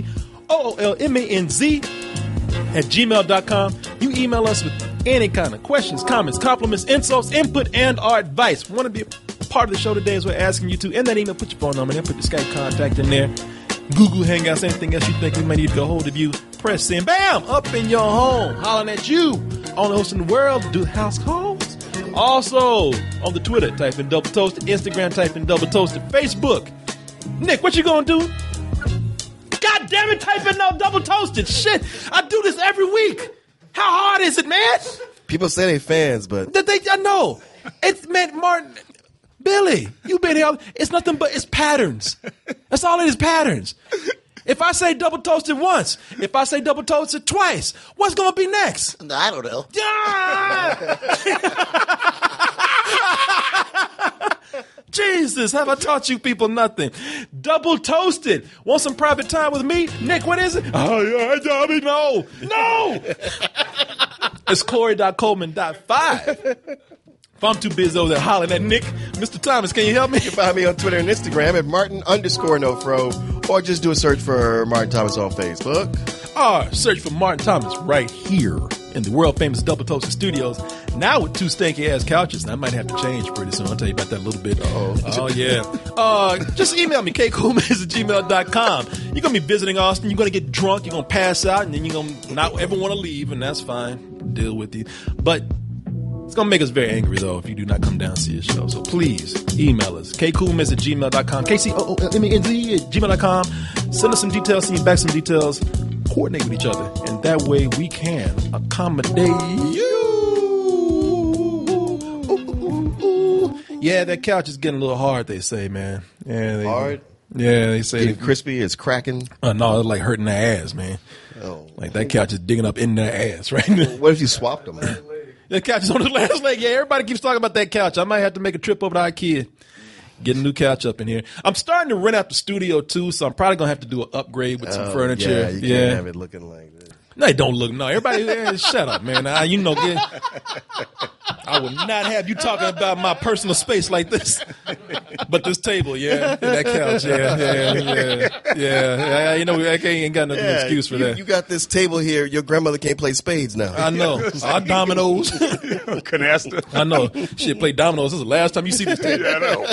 KCOOLMANZ@gmail.com. You email us with any kind of questions, comments, compliments, insults, input, and our advice. Want to be a part of the show today as we're asking you to. In that email, put your phone number in there, put your Skype contact in there. Google Hangouts, anything else you think we may need to get a hold of you. Press send, bam, up in your home, hollering at you on the host in the world, do house calls. Also, on the Twitter, type in Double Toasted. Instagram, type in Double Toasted. Facebook. Nick, what you gonna do? God damn it, type in Double Toasted. Shit, I do this every week. How hard is it, man? People say they fans, but I know. It's, man, Martin, Billy, you've been here. It's nothing but, it's patterns. That's all it is, patterns. If I say Double Toasted once, if I say Double Toasted twice, what's going to be next? I don't know. Jesus, have I taught you people nothing? Double Toasted. Want some private time with me? Nick, what is it? Oh, yeah, Dobby, no. It's Corey.Coleman.5. If I'm too busy over there hollering at Nick, Mr. Thomas, can you help me? you can find me on Twitter and Instagram at Martin_NoFro, or just do a search for Martin Thomas on Facebook. Or search for Martin Thomas right here in the world famous Double Toasted Studios. Now with 2 stanky ass couches. And I might have to change pretty soon. I'll tell you about that a little bit. Oh yeah. Just email me, kcoolmans@gmail.com. You're going to be visiting Austin. You're going to get drunk. You're going to pass out. And then you're going to not ever want to leave. And that's fine. Deal with you. But it's going to make us very angry, though, if you do not come down and see a show. So please email us, kcoolmans@gmail.com, KCOOLMANZ@gmail.com. Send us some details, send you back some details. Coordinate with each other. And that way we can accommodate you. Yeah, that couch is getting a little hard, they say, man. Yeah, Hard? Yeah, they say. Getting crispy, it's cracking. No, it's like hurting their ass, man. Oh. Like that couch is digging up in their ass right now. What if you swapped them? The couch is on the last leg. Yeah, everybody keeps talking about that couch. I might have to make a trip over to IKEA. Get a new couch up in here. I'm starting to rent out the studio, too, so I'm probably going to have to do an upgrade with some furniture. Yeah, you can't have it looking like this. No, it don't look. No, everybody, shut up, man. I will not have you talking about my personal space like this. But this table, yeah, that couch, yeah. You know, I ain't got no excuse for that. You got this table here. Your grandmother can't play spades now. I know. Our dominoes. Canasta. I know. Shit, play dominoes. This is the last time you see this table. Yeah, I know.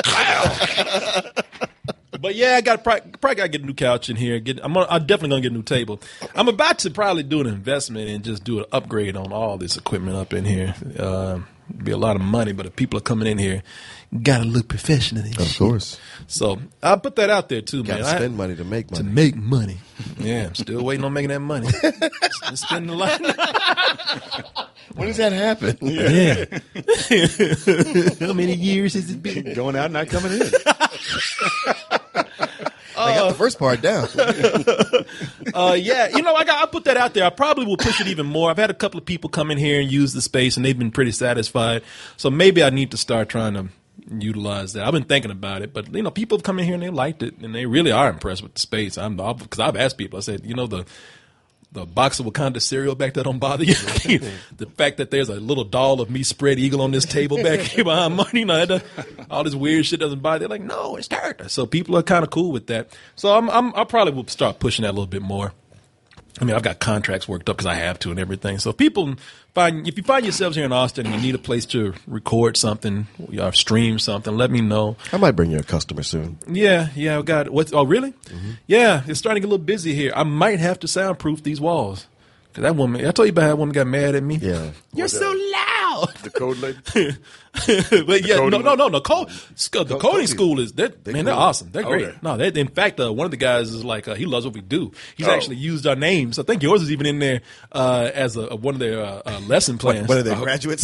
But yeah, I probably got to get a new couch in here. I'm definitely going to get a new table. I'm about to probably do an investment and just do an upgrade on all this equipment up in here. Be a lot of money, but if people are coming in here, got to look professional. Of course. So I'll put that out there too, Got man. to spend money to make money. To make money. Yeah, I'm still waiting on making that money. Just spending a lot. When does that happen? Yeah. How many years has it been? Going out, not coming in. I got the first part down. Yeah, you know, I put that out there. I probably will push it even more. I've had a couple of people come in here and use the space, and they've been pretty satisfied. So maybe I need to start trying to utilize that. I've been thinking about it, but people have come in here and they liked it, and they really are impressed with the space. Because I've asked people. I said, the box of Wakanda cereal back there don't bother you. The fact that there's a little doll of me spread eagle on this table back here behind money, all this weird shit doesn't bother you. They're like, no, it's character. So people are kind of cool with that. So I probably will start pushing that a little bit more. I mean, I've got contracts worked up because I have to and everything. So if you find yourselves here in Austin and you need a place to record something or stream something, let me know. I might bring you a customer soon. Yeah. I got what? Oh, really? Mm-hmm. Yeah, it's starting to get a little busy here. I might have to soundproof these walls. Cause that woman, I told you about how that woman got mad at me. Yeah, you're so loud. The code lady. But yeah, no. The coding school is they're awesome. They're great. Okay. No, in fact, one of the guys is like he loves what we do. He's actually used our names. I think yours is even in there as one of their lesson plans. One of their graduates.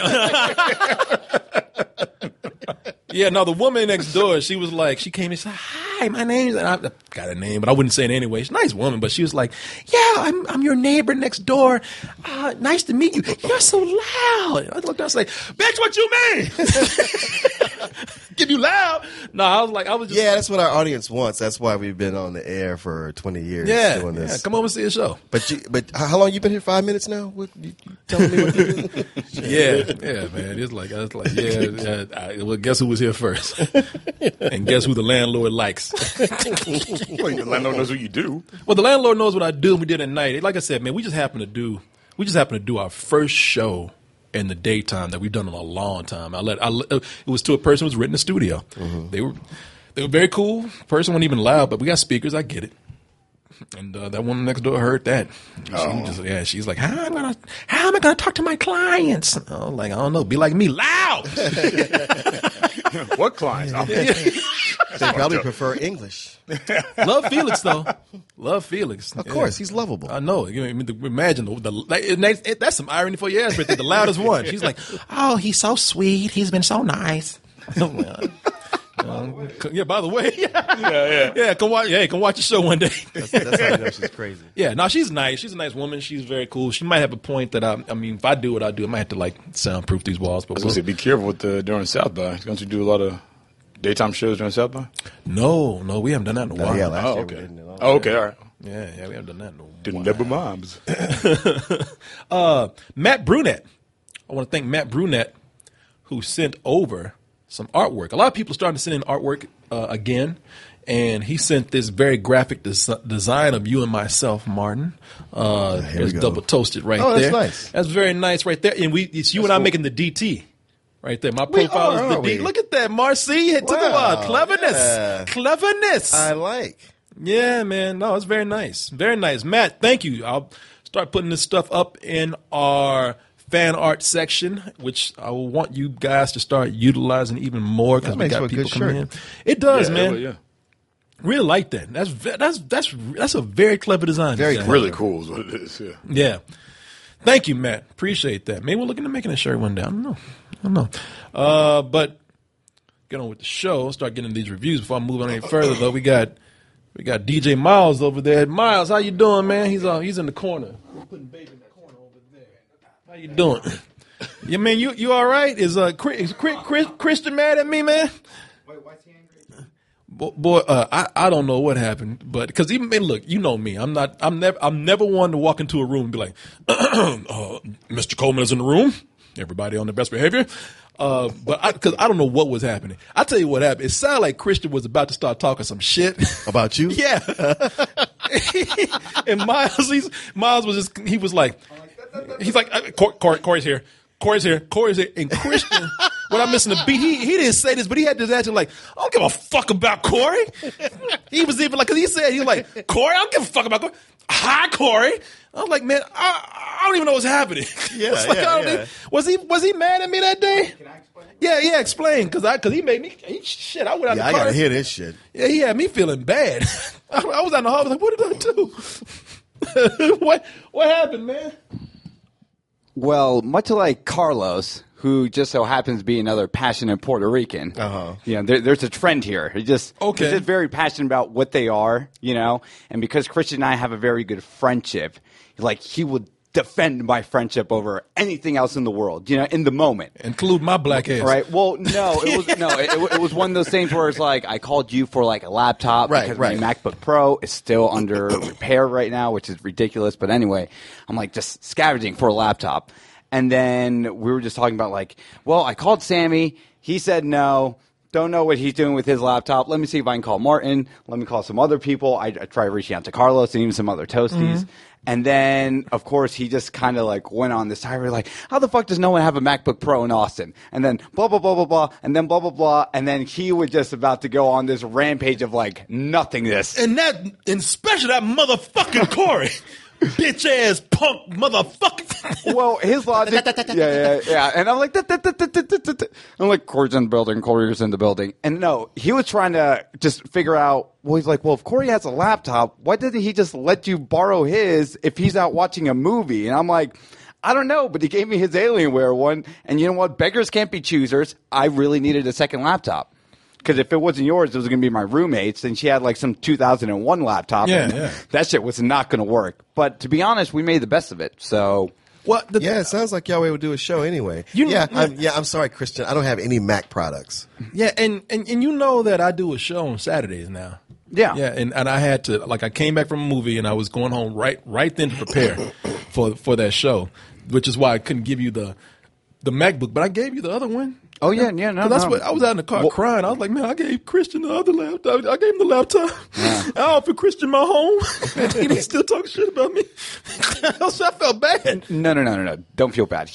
Yeah, no, the woman next door, she was like, she came and said, hi, my name's, and I got her name, but I wouldn't say it anyway. She's a nice woman, but she was like, yeah, I'm your neighbor next door. Nice to meet you. You're so loud. I looked out and I was like, bitch, what you mean? Give you loud? No, I was just. Yeah, that's what our audience wants. That's why we've been on the air for 20 years doing this. Yeah, come over and see a show. But how long you been here? 5 minutes now? What, you telling me what you do? Yeah, man. It's like, well, guess who was here first? And guess who the landlord likes? Well, the landlord knows what you do. Well, the landlord knows what I do, and we did at night. Like I said, man, we just happened to do our first show in the daytime that we've done in a long time. It was to a person who was renting a studio. Mm-hmm. They were very cool. Person wasn't even loud, but we got speakers. I get it. And that woman next door heard that. She's like, how am I gonna talk to my clients? I'm like, I don't know. Be like me, loud. What clients? They probably prefer English. Love Felix though. Love Felix. Of course, he's lovable. I know. Imagine that's some irony for your ass right there. The loudest one. She's like, oh, he's so sweet. He's been so nice. Yeah. By the way, yeah. Come watch the show one day. That's how you know she's crazy. Yeah. No, she's nice. She's a nice woman. She's very cool. She might have a point that I mean, if I do what I do, I might have to soundproof these walls. But I was gonna say, be careful during South by. Don't you do a lot of daytime shows during South by? No, we haven't done that in a while. Yeah, last year okay. we didn't at all. Oh, okay, all right. Yeah, we haven't done that in a while. Didn't never moms. Matt Brunette. I want to thank Matt Brunette, who sent over some artwork. A lot of people are starting to send in artwork again, and he sent this very graphic design of you and myself, Martin. It's double toasted right there. Oh, that's nice. That's very nice right there. And it's you and I making the DT. Right there. My profile is the D. Look at that, Marcy. It took a while. Cleverness. Yeah. Cleverness. I like. Yeah, man. No, it's very nice. Very nice. Matt, thank you. I'll start putting this stuff up in our fan art section, which I will want you guys to start utilizing even more because we got people coming in. It does, man. Yeah. Really like that. That's a very clever design. Really cool is what it is. Yeah. Yeah. Thank you, Matt. Appreciate that. Maybe we'll look into making a shirt one day. I don't know. But get on with the show. Start getting these reviews before I move on any further. Though we got DJ Miles over there. Miles, how you doing, man? He's in the corner. We're putting baby in the corner over there. How you doing? Yeah, man. You all right? Is Christian mad at me, man? Wait, why's he angry? Boy, I don't know what happened, but because look, you know me, I'm never one to walk into a room and be like, Mr. Coleman is in the room, everybody on their best behavior. But because I don't know what was happening. I'll tell you what happened. It sounded like Christian was about to start talking some shit about you. Yeah. And Miles was just, he was like, he's like, Corey's here. And Christian, without missing a beat, he didn't say this, but he had this attitude like, I don't give a fuck about Corey. He was even like, cause he was like, Corey, I don't give a fuck about Corey. Hi, Corey. I was like, man, I don't even know what's happening. Yeah, Was he mad at me that day? Can I explain? Yeah, explain. Cause he made me, shit, I went out the car. I gotta hear this shit. Yeah, he had me feeling bad. I was out in the hall, I was like, what did I do? What happened, man? Well, much like Carlos, who just so happens to be another passionate Puerto Rican, there's a trend here. He's just very passionate about what they are, and because Christian and I have a very good friendship, like he would defend my friendship over anything else in the world, in the moment. Include my black ass. Right. Well, no, it was one of those things where it's like I called you for like a laptop because my MacBook Pro is still under repair right now, which is ridiculous. But anyway, I'm like just scavenging for a laptop. And then we were just talking about like, well, I called Sammy. He said no. Don't know what he's doing with his laptop. Let me see if I can call Martin. Let me call some other people. I tried reaching out to Carlos and even some other toasties. Mm-hmm. And then, of course, he just kind of like went on this tirade like, how the fuck does no one have a MacBook Pro in Austin? And then blah, blah, blah, blah, blah. And then blah, blah, blah. And then he was just about to go on this rampage of like nothingness. And especially that motherfucking Corey. Bitch ass punk motherfucker. Well, his logic. Yeah. And I'm like, Corey's in the building. And no, he was trying to just figure out, well, he's like, well, if Corey has a laptop, why didn't he just let you borrow his if he's out watching a movie? And I'm like, I don't know, but he gave me his Alienware one. And you know what? Beggars can't be choosers. I really needed a second laptop. Because if it wasn't yours, it was going to be my roommate's, and she had like some 2001 laptop. Yeah. That shit was not going to work. But to be honest, we made the best of it. So, it sounds like y'all would do a show anyway. I'm sorry, Christian. I don't have any Mac products. Yeah, and you know that I do a show on Saturdays now. Yeah. Yeah, and I had to I came back from a movie and I was going home right then to prepare for that show, which is why I couldn't give you the MacBook, but I gave you the other one. Oh, yeah, no. That's what I was out in the car crying. I was like, man, I gave Christian the other laptop. I gave him the laptop. Yeah. I offered Christian my home. And he still talking shit about me. So I felt bad. No. Don't feel bad.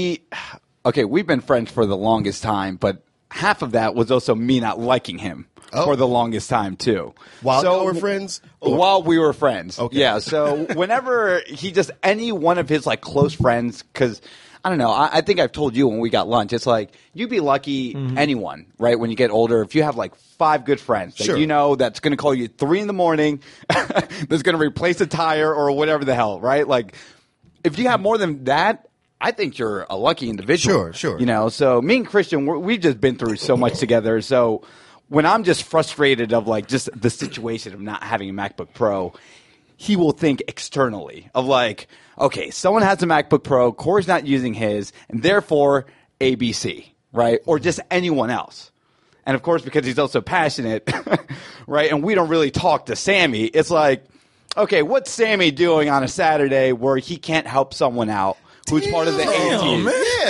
We've been friends for the longest time, but half of that was also me not liking him for the longest time, too. While you were friends? While we were friends. Okay. Yeah, so whenever any one of his, like, close friends, because I don't know. I think I've told you when we got lunch. It's like you'd be lucky anyone, right? When you get older, if you have like 5 good friends that you know that's going to call you at 3 a.m, that's going to replace a tire or whatever the hell, right? Like if you have more than that, I think you're a lucky individual. Sure. So me and Christian, we've just been through so much together. So when I'm just frustrated of like just the situation of not having a MacBook Pro, he will think externally of like, okay, someone has a MacBook Pro, Corey's not using his, and therefore ABC, right? Or just anyone else. And of course, because he's also passionate, right? And we don't really talk to Sammy. It's like, okay, what's Sammy doing on a Saturday where he can't help someone out who's part of the A-team?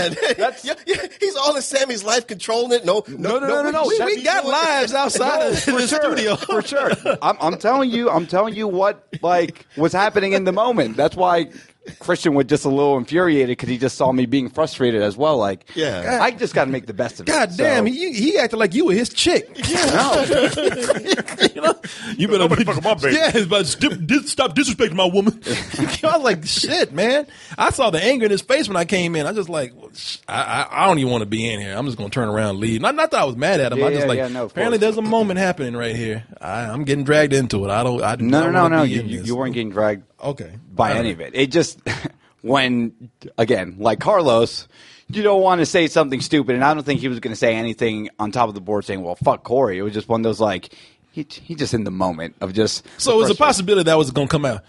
Man. He's all in Sammy's life, controlling it. No. We got lives outside of the studio. For sure. I'm telling you what like was happening in the moment. That's why Christian was just a little infuriated because he just saw me being frustrated as well. Like, I just got to make the best of it. God damn, he acted like you were his chick. No. You better nobody fucking my baby. Yeah, but stop disrespecting my woman. I was like, shit, man. I saw the anger in his face when I came in. I just like, I don't even want to be in here. I'm just going to turn around and leave. Not that I was mad at him. I just apparently there's a moment happening right here. I'm getting dragged into it. No. You weren't getting dragged. Okay. By any of it. It just, when, again, like Carlos, you don't want to say something stupid, and I don't think he was going to say anything on top of the board saying, well, fuck Corey. It was just one of those, like, he just in the moment of just. So it was a possibility that was going to come out.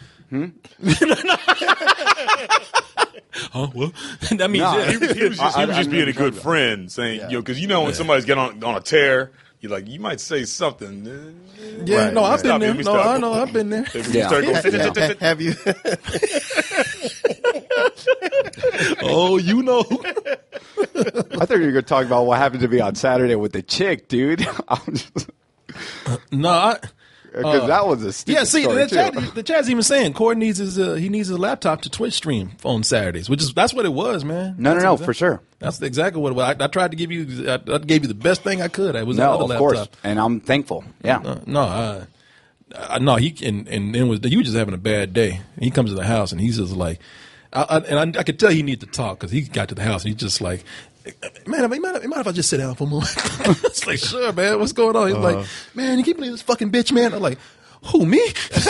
Huh? Well, that means he was just being a good friend, saying, because when somebody's get on a tear, you're like, you might say something. Yeah, right. No, I've been there. No, I know, I've been there. Have you? Oh, you know. I thought you were going to talk about what happened to me on Saturday with the chick, dude. Because that was a stupid story the chat's even saying Corey needs his laptop to Twitch stream on Saturdays, that's what it was, man. No, for sure. That's exactly what it was. I tried to give you. I gave you the best thing I could. It was another laptop. Of course, and I'm thankful. Yeah. No, he was just having a bad day. He comes to the house and he's just like, I could tell he needed to talk because he got to the house and he's just like, man, mind if I just sit down for a moment? It's like, sure, man. What's going on? He's like, man, you keep believing this fucking bitch, man. I'm like, who, me?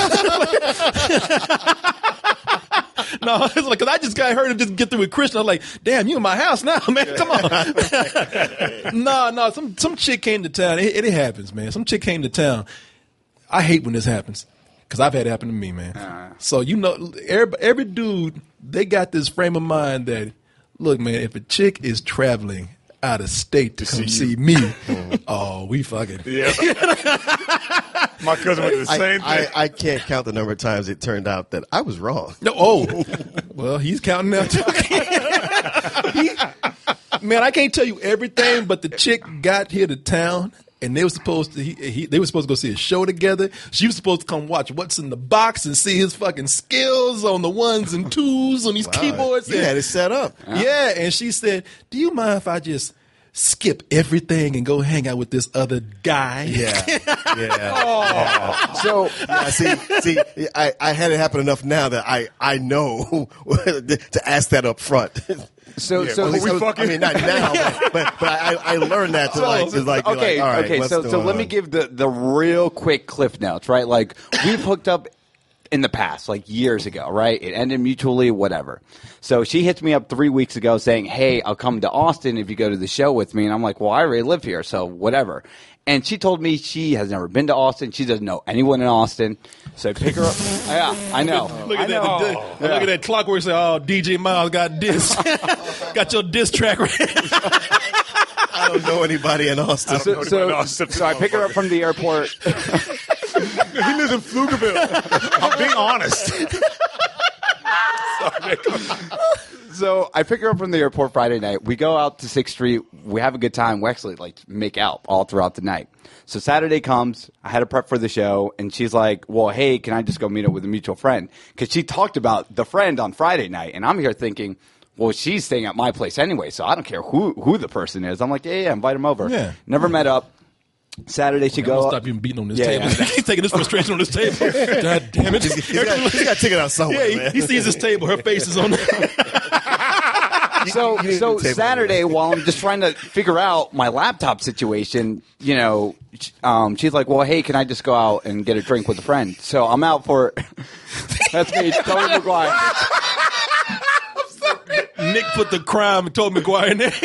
No, it's like, because I just heard him just get through with Christian. I'm like, damn, you in my house now, man. Come on. No, some chick came to town. It happens, man. Some chick came to town. I hate when this happens because I've had it happen to me, man. So, every dude they got this frame of mind that, look, man, if a chick is traveling out of state to come see me, oh, we fucking. Yeah. My cousin went to the same thing. I can't count the number of times it turned out that I was wrong. No, well, he's counting now too. Man, I can't tell you everything, but the chick got here to town. And they were supposed to they were supposed to go see a show together. She was supposed to come watch What's in the Box and see his fucking skills on the ones and twos on these keyboards. He had it set up. Yeah, and she said, "Do you mind if I just skip everything and go hang out with this other guy?" Yeah. Yeah. So see, I had it happen enough now that I know to ask that up front. So we fucking. I mean, not now, but I learned that to like all right, so let me give the real quick cliff notes, right? Like, we've hooked up in the past, like years ago, right? It ended mutually, whatever. So she hits me up 3 weeks ago saying, "Hey, I'll come to Austin if you go to the show with me." And I'm like, "Well, I already live here, so whatever." And she told me she has never been to Austin. She doesn't know anyone in Austin. So I pick her up. Yeah, I know. Look at that. Look at that clock where you say, "Oh, DJ Miles got diss. Got your diss track right." I don't know anybody in Austin. So I pick her up from the airport. He lives in Pflugerville. I'm being honest. So I pick her up from the airport Friday night. We go out to 6th Street. We have a good time. We actually make out all throughout the night. So Saturday comes. I had to prep for the show, and she's like, "Well, hey, can I just go meet up with a mutual friend?" Because she talked about the friend on Friday night, and I'm here thinking, well, she's staying at my place anyway, so I don't care who the person is. I'm like, yeah, invite him over. Yeah. Never met up. Saturday she go. Stop you beating on this table. He's taking this frustration on this table. God damn it! He's got to take it out somewhere. Yeah, he sees this table. Her face is on there. So Saturday, while I'm just trying to figure out my laptop situation, she's like, "Well, hey, can I just go out and get a drink with a friend?" So I'm out for. That's me, Tobey Maguire. Nick put the crime and Tobey Maguire in there.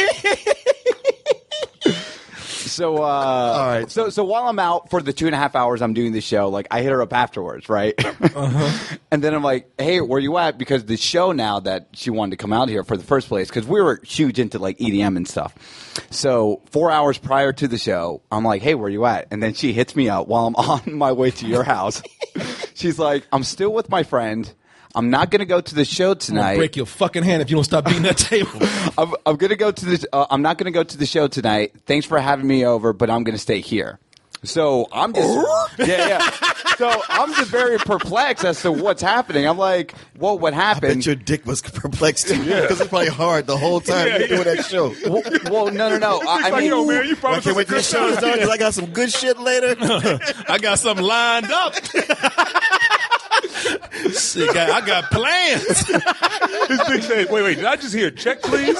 So, all right. So while I'm out for the 2.5 hours I'm doing the show, like, I hit her up afterwards, right? And then I'm like, "Hey, where you at?" Because the show now that she wanted to come out here for the first place, because we were huge into like EDM and stuff. So 4 hours prior to the show, I'm like, "Hey, where you at?" And then she hits me up while I'm on my way to your house. She's like, "I'm still with my friend. I'm not going to go to the show tonight." I'm gonna break your fucking hand if you don't stop beating that table. I'm going to go to this. I'm not going to go to the show tonight. Thanks for having me over, but I'm going to stay here. So I'm just So I'm just very perplexed as to what's happening. I'm like, "Well, what happened?" I bet your dick was perplexed too, because it's probably hard the whole time you're doing that show. Well, no. I mean, yo, man, you probably I can't wait till the show is done because I got some good shit later. I got something lined up. Shit, I got plans. This big says, wait, did I just hear a check, please?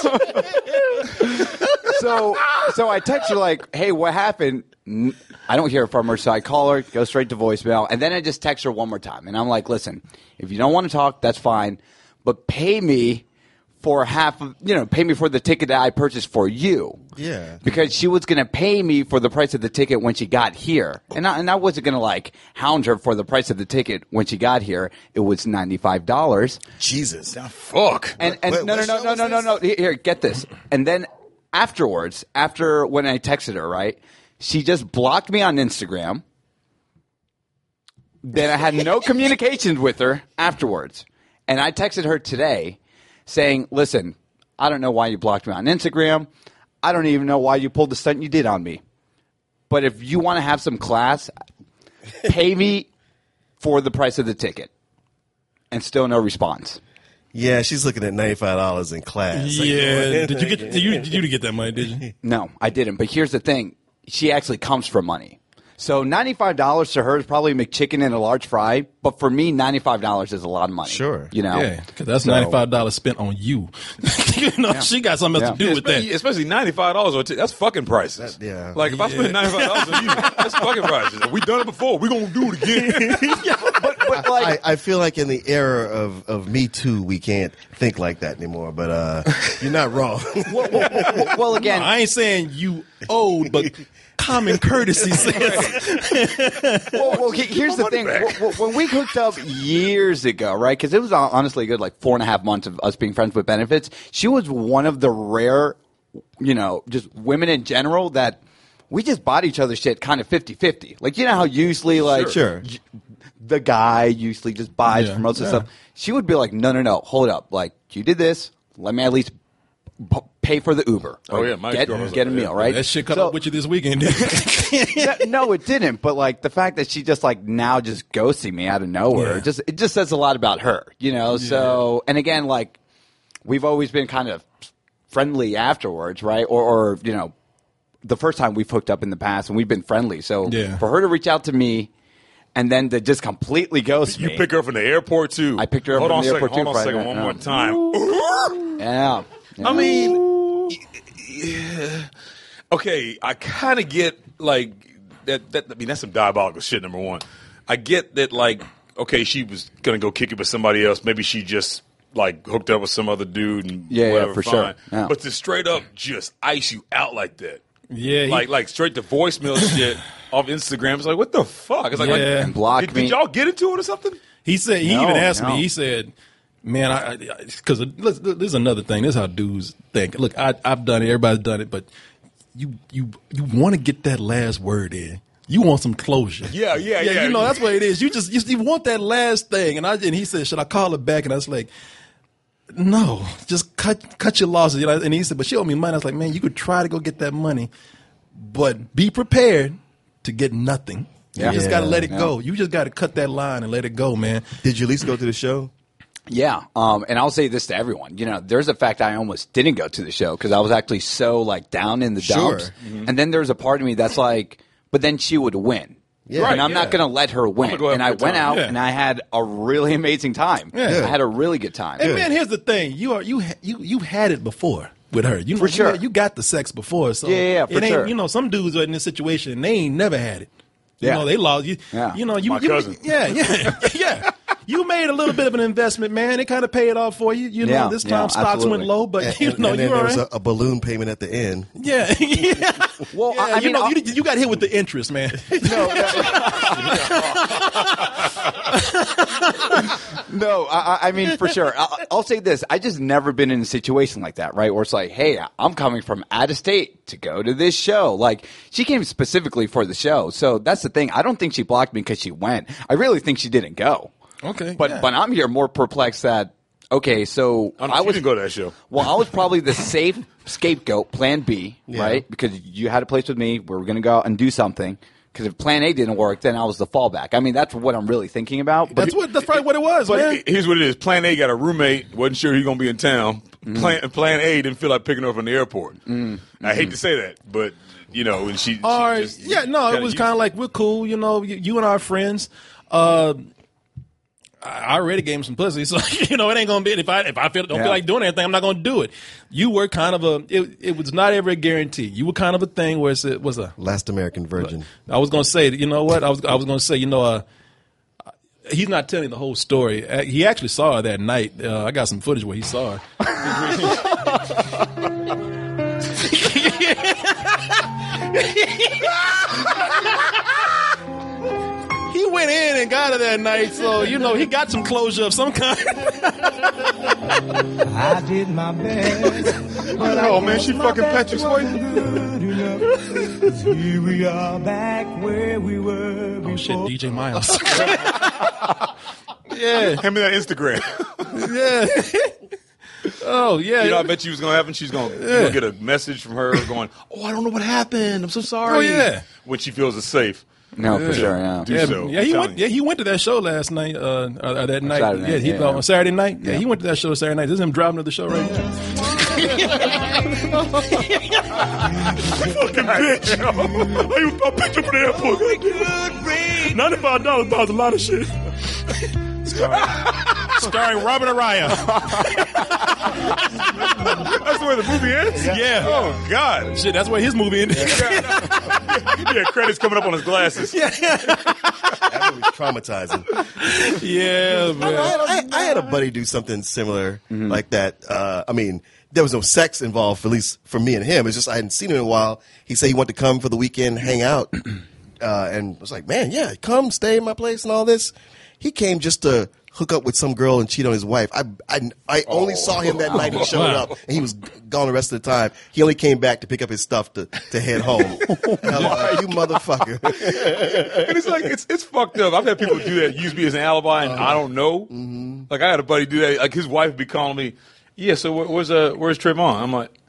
So I text her like, "Hey, what happened?" I don't hear from her, so I call her, go straight to voicemail, and then I just text her one more time. And I'm like, "Listen, if you don't want to talk, that's fine, but pay me for pay me for the ticket that I purchased for you." Yeah. Because she was going to pay me for the price of the ticket when she got here. And I wasn't going to hound her for the price of the ticket when she got here. It was $95. Jesus. Fuck. And no. Here, get this. And then afterwards, when I texted her, right, she just blocked me on Instagram. Then I had no communications with her afterwards. And I texted her today saying, "Listen, I don't know why you blocked me on Instagram. I don't even know why you pulled the stunt you did on me. But if you want to have some class, pay me for the price of the ticket." And still no response. Yeah, she's looking at $95 in class. Yeah. Did you get that money, did you? No, I didn't. But here's the thing. She actually comes from money. So $95 to her is probably McChicken and a large fry, but for me, $95 is a lot of money. Sure. Yeah, because that's $95 spent on you. She got something else to do with that. Especially $95, that's fucking prices. Like, if I spend $95 on you, that's fucking prices. We done it before. We're going to do it again. But I feel like in the era of Me Too, we can't think like that anymore, but you're not wrong. Well, again. I ain't saying you owed, but common courtesy sense. Well, here's the thing. When we hooked up years ago, right? Because it was honestly a good 4.5 months of us being friends with benefits. She was one of the rare, just women in general that we just bought each other shit kind of 50-50. Like, you know how usually Sure. the guy usually just buys for most of the stuff. She would be like, no, hold up. Like, you did this. Let me at least pay for the Uber. Oh, yeah. My get a meal, right? That shit cut up with you this weekend. No, it didn't. But the fact that she just now just ghosting me out of nowhere, it just says a lot about her, So, and again, we've always been kind of friendly afterwards, right? Or the first time we've hooked up in the past, and we've been friendly. So for her to reach out to me and then to just completely ghost me. You pick her up from the airport, too. I picked her up from the airport, too. Hold on a second, one more time. Yeah. I mean, okay, I kind of get, that. I mean, that's some diabolical shit, number one. I get that, okay, she was going to go kick it with somebody else. Maybe she just, hooked up with some other dude and whatever, for fine. sure. Yeah. But to straight up just ice you out like that. Yeah. Like straight to voicemail shit off Instagram. It's like, what the fuck? It's and block me. Did y'all get into it or something? He said, he even asked me, he said, man, because this is another thing. This is how dudes think. Look, I've done it. Everybody's done it. But you want to get that last word in. You want some closure. Yeah. That's what it is. You want that last thing. And he said, should I call her back? And I was like, no, just cut your losses. And he said, but she owed me money. I was like, man, you could try to go get that money, but be prepared to get nothing. You just got to let it go. You just got to cut that line and let it go, man. Did you at least go to the show? Yeah, and I'll say this to everyone. There's a fact I almost didn't go to the show because I was actually so down in the dumps. Mm-hmm. And then there's a part of me that's like, but then she would win. Yeah. Right, and I'm not going to let her win. And I went out and I had a really amazing time. Yeah. I had a really good time. And man, here's the thing: you had it before with her. For sure, you got the sex before. So for sure. Some dudes are in this situation and they ain't never had it. They lost you. Yeah. My cousin. Yeah. You made a little bit of an investment, man. It kind of paid off for you. This time stocks absolutely. went low, but and then there was right. a balloon payment at the end. Yeah. Well, I mean, you got hit with the interest, man. No, I mean, for sure. I'll say this. I just never been in a situation like that, right? Where it's like, hey, I'm coming from out of state to go to this show. She came specifically for the show. So that's the thing. I don't think she blocked me because she went. I really think she didn't go. Okay. But I'm here more perplexed that, okay, so I didn't go to that show. Well, I was probably the safe scapegoat, plan B, right? Because you had a place with me. We were going to go out and do something. Because if plan A didn't work, then I was the fallback. I mean, that's what I'm really thinking about. That's probably what it was, man. Here's what it is. Plan A got a roommate, wasn't sure he was going to be in town. Plan A didn't feel like picking her up from the airport. I hate to say that, but, and she just it was kind of like, we're cool, you and our friends. I already gave him some pussy, so it ain't gonna be. If I don't feel like doing anything, I'm not gonna do it. You were kind of it was not ever a guarantee. You were kind of a thing where it was a last American virgin. I was gonna say, you know what? I was gonna say, he's not telling the whole story. He actually saw her that night. I got some footage where he saw her. He went in and got her that night, so he got some closure of some kind. I did my best. Oh man, she fucking Patrick Swayze. Here we are back where we were before. Oh shit, DJ Miles. Yeah, hand me that Instagram. Yeah. Oh yeah. I bet you was gonna happen. She's gonna get a message from her going, "Oh, I don't know what happened. I'm so sorry." Oh yeah. When she feels it's safe. No, for sure, yeah. He went to that show last night, that night. Saturday night, on Saturday night. Yeah, he went to that show Saturday night. This is him driving to the show right now. Fucking bitch. I picked up from the airport. $95 buys a lot of shit. Starring Robert Araya. That's where the movie ends? Yeah. Oh, God. Shit, that's where his movie ended. Yeah, credits coming up on his glasses. Yeah. was traumatizing. Yeah, man. I had a buddy do something similar like that. I mean, there was no sex involved, at least for me and him. It's just I hadn't seen him in a while. He said he wanted to come for the weekend, hang out, and I was like, man, yeah, come stay in my place and all this. He came just to hook up with some girl and cheat on his wife. I only saw him that night he showed up, and he was gone the rest of the time. He only came back to pick up his stuff to head home. And I was like, you motherfucker. And it's like, it's fucked up. I've had people do that, use me as an alibi, and I don't know. Like, I had a buddy do that. Like, his wife would be calling me, yeah, so where's Trayvon? I'm like,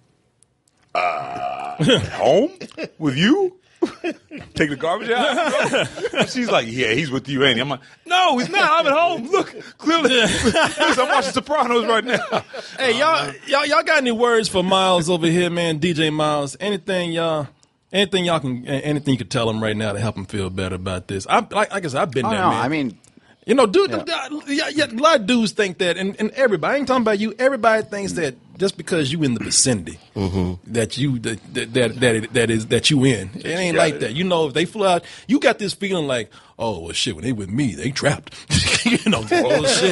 home? With you? Take the garbage out. She's like, yeah, he's with you, ain't he? I'm like, no, he's not. I'm at home. Look, clearly, I'm watching Sopranos right now. Hey, y'all got any words for Miles over here, man? DJ Miles, anything you could tell him right now to help him feel better about this? Like I said, I've been there, man. I mean, a lot of dudes think that, and everybody, I ain't talking about you. Everybody thinks that just because you in the vicinity, that you in. It ain't like that. You know, if they flew out, you got this feeling like, oh well, shit. When they with me, they trapped. Bullshit.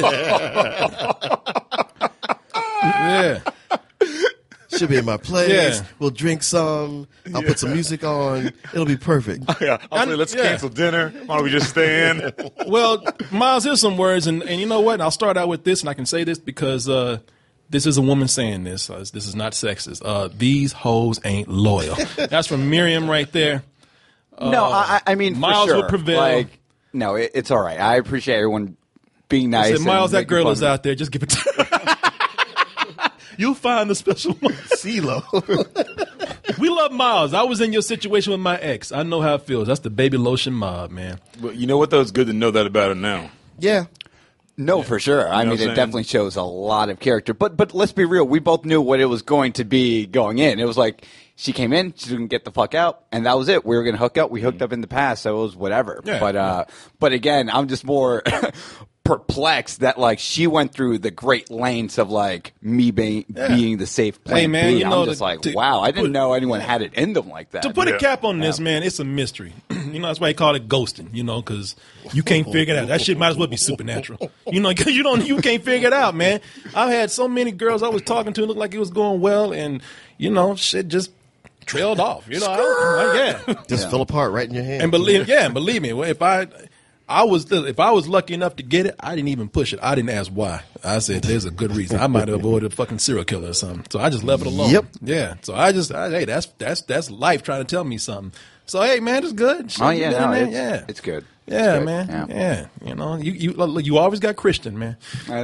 Yeah. Should be in my place. Yeah. We'll drink some. I'll put some music on. It'll be perfect. Yeah, I'll say, let's cancel dinner. Why don't we just stay in? Well, Miles, here's some words, and you know what? I'll start out with this, and I can say this because this is a woman saying this. This is not sexist. These hoes ain't loyal. That's from Miriam right there. No, I mean, Miles for sure. would prevail. Like, no, it's all right. I appreciate everyone being nice. I said, Miles, that girl is fun. out there. Just give it to her. You'll find the special one. CeeLo. We love Miles. I was in your situation with my ex. I know how it feels. That's the baby lotion mob, man. But you know what, though? It's good to know that about her now. Yeah. No, for sure. I mean, it definitely shows a lot of character. But let's be real. We both knew what it was going to be going in. It was like she came in, she didn't get the fuck out, and that was it. We were going to hook up. We hooked up in the past, so it was whatever. Yeah. But again, I'm just more perplexed that like she went through the great lengths of like me being the safe plan. Hey man, B. you know, I'm just wow, I didn't know anyone had it in them like that. To put a cap on this, man, it's a mystery. You know, that's why they call it ghosting. You know, because you can't figure it out. That shit might as well be supernatural. You know, you can't figure it out, man. I've had so many girls I was talking to look like it was going well, and you know, shit just trailed off. You know, Just fell apart right in your hand. And believe me, if I was lucky enough to get it, I didn't even push it. I didn't ask why. I said, there's a good reason. I might have avoided a fucking serial killer or something. So I just left it alone. Yep. Yeah. So hey, that's life trying to tell me something. So hey, man, it's good. Oh yeah, no, man. It's good. Yeah, it's good. man. Yeah. You know, you always got Christian, man.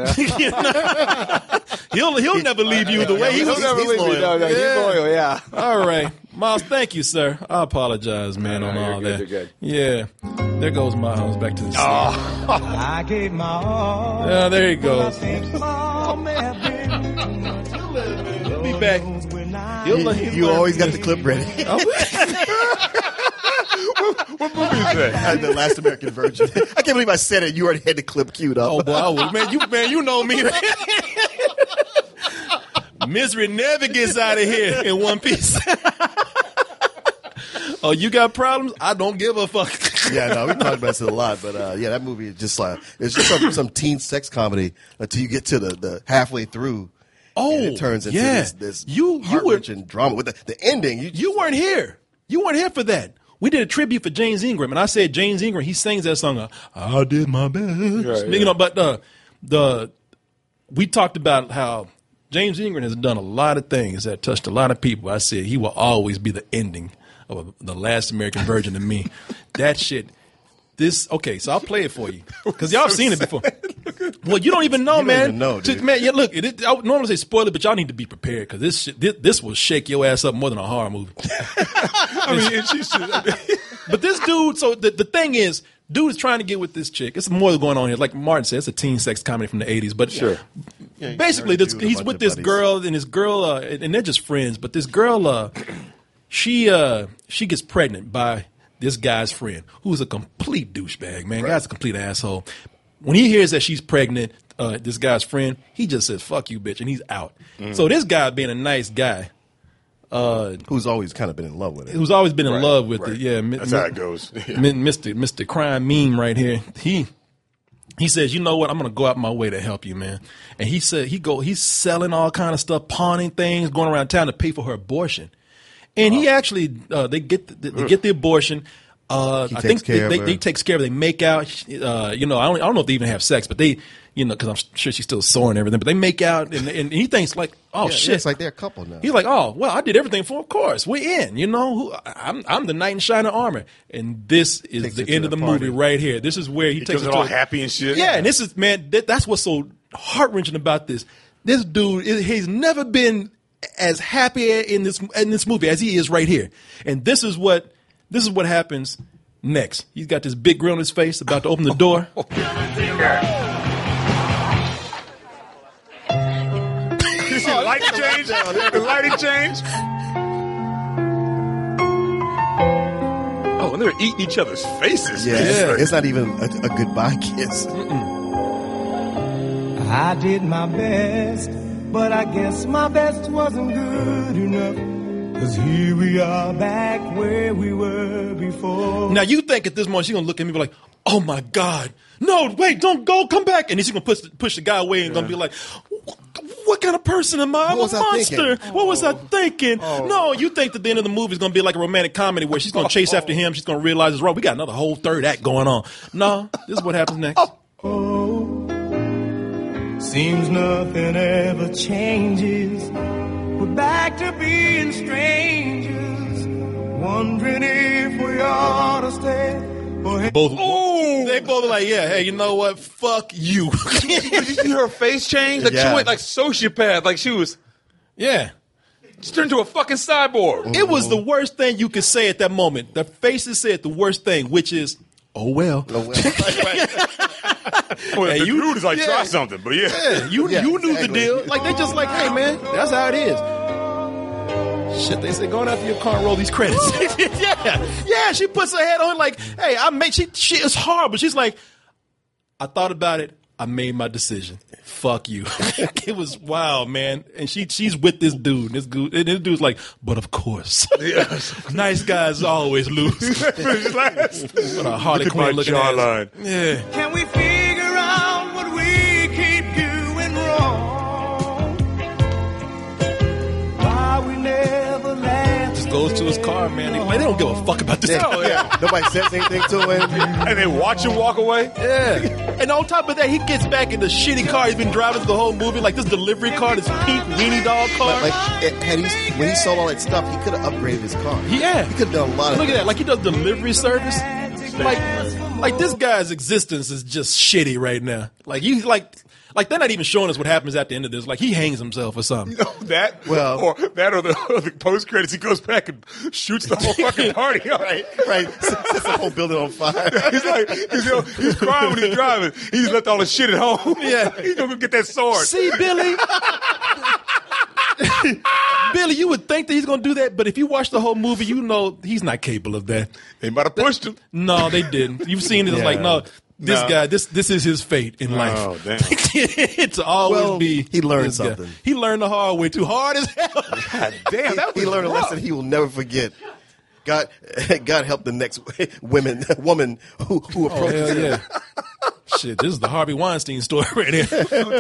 He'll never leave you the way he's never leave loyal. me. No, he's loyal. Yeah. All right, Miles. Thank you, sir. I apologize, man, on all good, that. you're good. Yeah. There goes Miles back to the scene. I gave my all. Yeah, there you go. He'll be back. You always got the clip ready. What movie is that? The Last American Virgin. I can't believe I said it. You already had the clip queued up. Oh boy, I was, man, you know me. Misery never gets out of here in one piece. Oh, you got problems? I don't give a fuck. Yeah, no, we talked about this a lot, but yeah, that movie is just like it's just some teen sex comedy until you get to the halfway through. Oh, and it turns into this heart-wrenching drama with the ending. You weren't here. You weren't here for that. We did a tribute for James Ingram, and I said James Ingram. He sings that song. I did my best, right, you know. But we talked about how James Ingram has done a lot of things that touched a lot of people. I said he will always be the ending of The Last American Virgin to me. That shit. Okay, so I'll play it for you because y'all have seen it before. Well, you don't even know, you man. Don't even know, dude. Man, yeah, look, I would normally say spoiler, but y'all need to be prepared because this will shake your ass up more than a horror movie. But this dude, so the thing is, dude is trying to get with this chick. It's more going on here. Like Martin said, it's a teen sex comedy from the 80s. But sure. Basically, he's with this girl, and his girl, and they're just friends. But this girl, she gets pregnant by this guy's friend, who's a complete douchebag, man. Right. Guy's a complete asshole. When he hears that she's pregnant, this guy's friend, he just says, fuck you, bitch, and he's out. Mm. So this guy, being a nice guy, who's always kind of been in love with it. Who's always been in love with it. Yeah, that's how it goes. Mr. Crime Meme right here. He says, you know what? I'm going to go out my way to help you, man. And he said he's selling all kind of stuff, pawning things, going around town to pay for her abortion. And he actually they get the abortion. I think they takes care of her. They make out. I don't know if they even have sex, but they, because I'm sure she's still sore and everything. But they make out, and he thinks like, oh shit, yeah, it's like they're a couple now. He's like, oh well, I did everything for. Of course, we're in. I'm the knight in shining armor, and this is the end of the movie right here. This is where he takes it all happy and shit. Yeah, and this is that's what's so heart wrenching about this. This dude, he's never been as happy in this movie as he is right here, and this is what happens next. He's got this big grin on his face, about to open the door. You see the lighting change? The lighting change? Oh, and they're eating each other's faces. Yeah, it's not even a goodbye kiss. I did my best, but I guess my best wasn't good enough. 'Cause here we are back where we were before. Now you think at this moment she's gonna look at me and be like, oh my God, no, wait, don't go, come back. And then she's gonna push the guy away and gonna be like, what kind of person am I? I'm a monster. What was I thinking? No, you think that the end of the movie is going to be like a romantic comedy where she's going to chase after him. She's going to realize it's wrong. We got another whole third act going on. No, this is what happens next. Seems nothing ever changes. We're back to being strangers, wondering if we ought to stay. They both are like, yeah, hey, you know what? Fuck you. Did you see her face change? Like she went like sociopath. Like she was. Yeah. She turned into a fucking cyborg. It was the worst thing you could say at that moment. The faces said the worst thing, which is, oh well. Well, the dude is like, try something, but you knew the deal. Like, they just like, hey, man, that's how it is. Shit, they said, going after your car and roll these credits. Yeah, she puts her head on like, hey, she is horrible. She's like, I thought about it. I made my decision. Fuck you. It was wild, man. And she's with this dude. This dude's like, but of course. Nice guys always lose. What a Harley Quinn looking at. Yeah. Can we figure out what we keep doing wrong? Why we never laugh? Just goes to his car, man. They don't give a fuck about this. Nobody says anything to him. And they watch him walk away? Yeah. And on top of that, he gets back in the shitty car he's been driving the whole movie, like this delivery car, this pink weenie dog car. When he sold all that stuff, he could have upgraded his car. Yeah. He could have done a lot of Look at that. Like, he does delivery service. Like this guy's existence is just shitty right now. Like they're not even showing us what happens at the end of this. Like, he hangs himself or something. Or the post credits, he goes back and shoots the whole fucking party. Right. Sets the whole building on fire. He's crying when he's driving. He just left all his shit at home. Yeah. He's gonna go get that sword. See, Billy? Billy, you would think that he's going to do that, but if you watch the whole movie, you know he's not capable of that. They might have pushed him. No, they didn't. You've seen it. It's like, no, this guy, this is his fate in life. Oh, damn. It's always be. He learned something. He learned the hard way too hard as hell. God damn, he learned a lesson he will never forget. God help the next woman who approaches him. Yeah. Shit, this is the Harvey Weinstein story right here.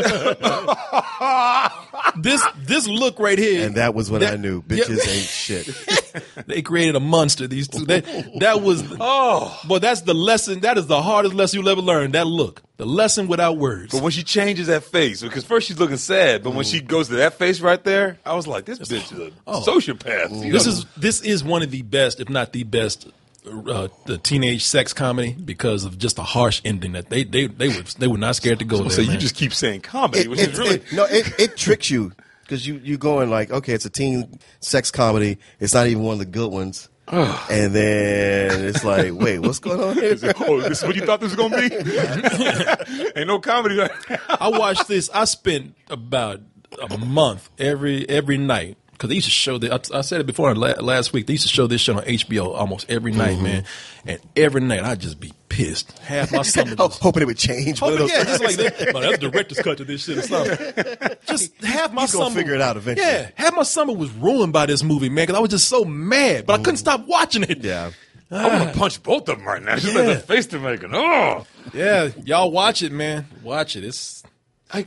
This look right here. And that was when I knew bitches ain't shit. They created a monster, these two. That was, boy, that's the lesson. That is the hardest lesson you'll ever learn. That look. The lesson without words. But when she changes that face, because first she's looking sad, but when she goes to that face right there, I was like, this bitch is a sociopath. This is one of the best, if not the best, the teenage sex comedy because of just a harsh ending that they were not scared to go there. So you just keep saying comedy, which is really it tricks you because you going like, okay, it's a teen sex comedy. It's not even one of the good ones. And then it's like, wait, what's going on here? This is what you thought this was going to be? Ain't no comedy. I watched this. I spent about a month every night. Because they used to show that. I said it before last week. They used to show this show on HBO almost every night, man. And every night I'd just be pissed. Half my summer was hoping it would change. Just like that. That's director's cut to this shit or something. Just half my summer. He's gonna figure it out eventually. Yeah, half my summer was ruined by this movie, man, because I was just so mad, but I couldn't stop watching it. Yeah. I want to punch both of them right now. Just like the face they're making. Oh. Yeah, y'all watch it, man. Watch it. I'm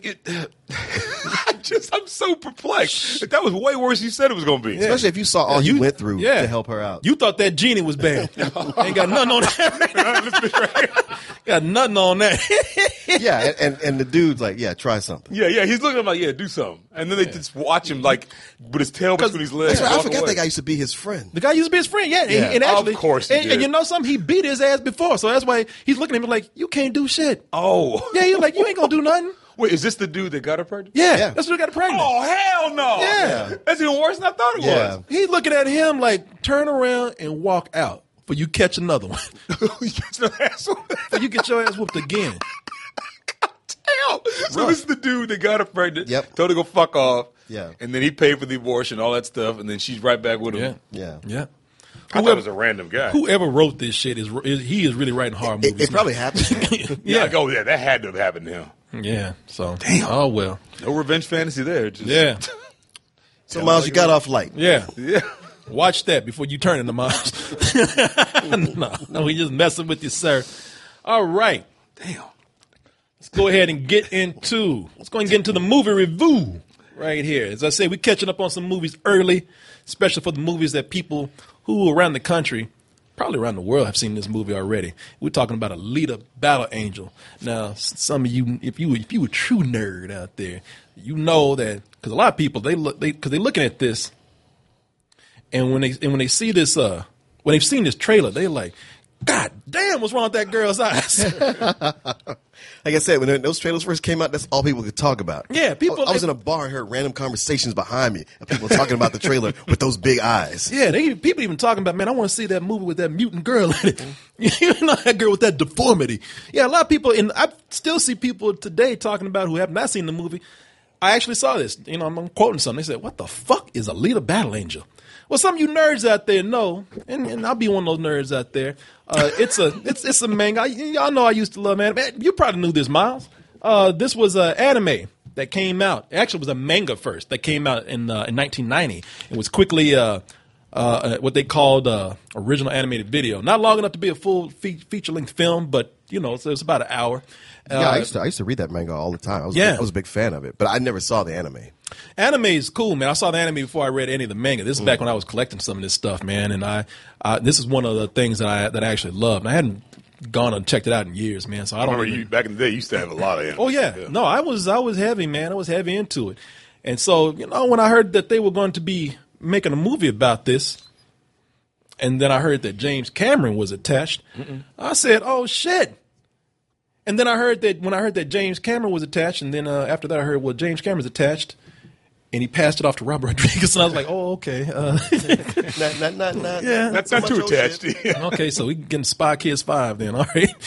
so perplexed. That was way worse than you said it was going to be. Especially if you saw all you went through to help her out. You thought that genie was bad. Ain't got nothing on that. Got nothing on that. Yeah, and the dude's like, yeah, try something. Yeah, he's looking at him like, yeah, do something. And then they just watch him like with his tail between his legs. I forgot that guy used to be his friend. The guy used to be his friend, yeah. And actually, of course he did. And you know something? He beat his ass before, so that's why he's looking at him like, you can't do shit. Oh. Yeah, you're like, you ain't going to do nothing. Wait, is this the dude that got her pregnant? Yeah. That's who got her pregnant. Oh, hell no. Yeah. That's even worse than I thought it was. He's looking at him like, turn around and walk out for you catch another one. You catch another ass whooped. For you get your ass whooped again. Damn. So this is the dude that got her pregnant. Yep. Told her to go fuck off. Yeah. And then he paid for the abortion, all that stuff, and then she's right back with him. Yeah. I thought it was a random guy. Whoever wrote this shit is really writing horror movies. It probably happened. Yeah, that had to have happened to him. Yeah. So damn. Oh well. No revenge fantasy there. Just, yeah. So Miles, you got off light. Yeah. Yeah. Watch that before you turn into Miles. No, he just messing with you, sir. All right. Damn. Let's go ahead and get into the movie review right here. As I say, we're catching up on some movies early, especially for the movies that people who around the country, probably around the world, have seen this movie already. We're talking about Alita Battle Angel. Now, some of you, if you a true nerd out there, you know that because a lot of people they're looking at this, and when they see this, when they've seen this trailer, they're like, God damn, what's wrong with that girl's eyes? Like I said, when those trailers first came out, that's all people could talk about. Yeah, people. I was in a bar and heard random conversations behind me of people talking about the trailer with those big eyes. Yeah, people even talking about, man, I want to see that movie with that mutant girl in it. You know, that girl with that deformity. Yeah, a lot of people, and I still see people today talking about who have not seen the movie. I actually saw this. You know, I'm quoting something. They said, "What the fuck is Alita Battle Angel?" Well, some of you nerds out there know, and I'll be one of those nerds out there. It's a manga. Y'all know I used to love anime. You probably knew this, Miles. This was an anime that came out. Actually, it was a manga first that came out in 1990. It was quickly what they called original animated video. Not long enough to be a full feature-length film, but you know, so it's about an hour. Yeah, I used to read that manga all the time. I was a big fan of it, but I never saw the anime. Anime is cool, man. I saw the anime before I read any of the manga. This is back when I was collecting some of this stuff, man. And this is one of the things that I actually loved. And I hadn't gone and checked it out in years, man. So I don't remember you back in the day. You used to have a lot of anime. Oh yeah. No, I was heavy, man. I was heavy into it. And so, you know, when I heard that they were going to be making a movie about this, and then I heard that James Cameron was attached, I said, "Oh shit." And then I heard that James Cameron was attached, and then after that I heard, well, James Cameron's attached, and he passed it off to Robert Rodriguez, and I was like, oh, okay. Yeah, that's not too attached. Okay, so we can get Spy Kids 5 then, all right.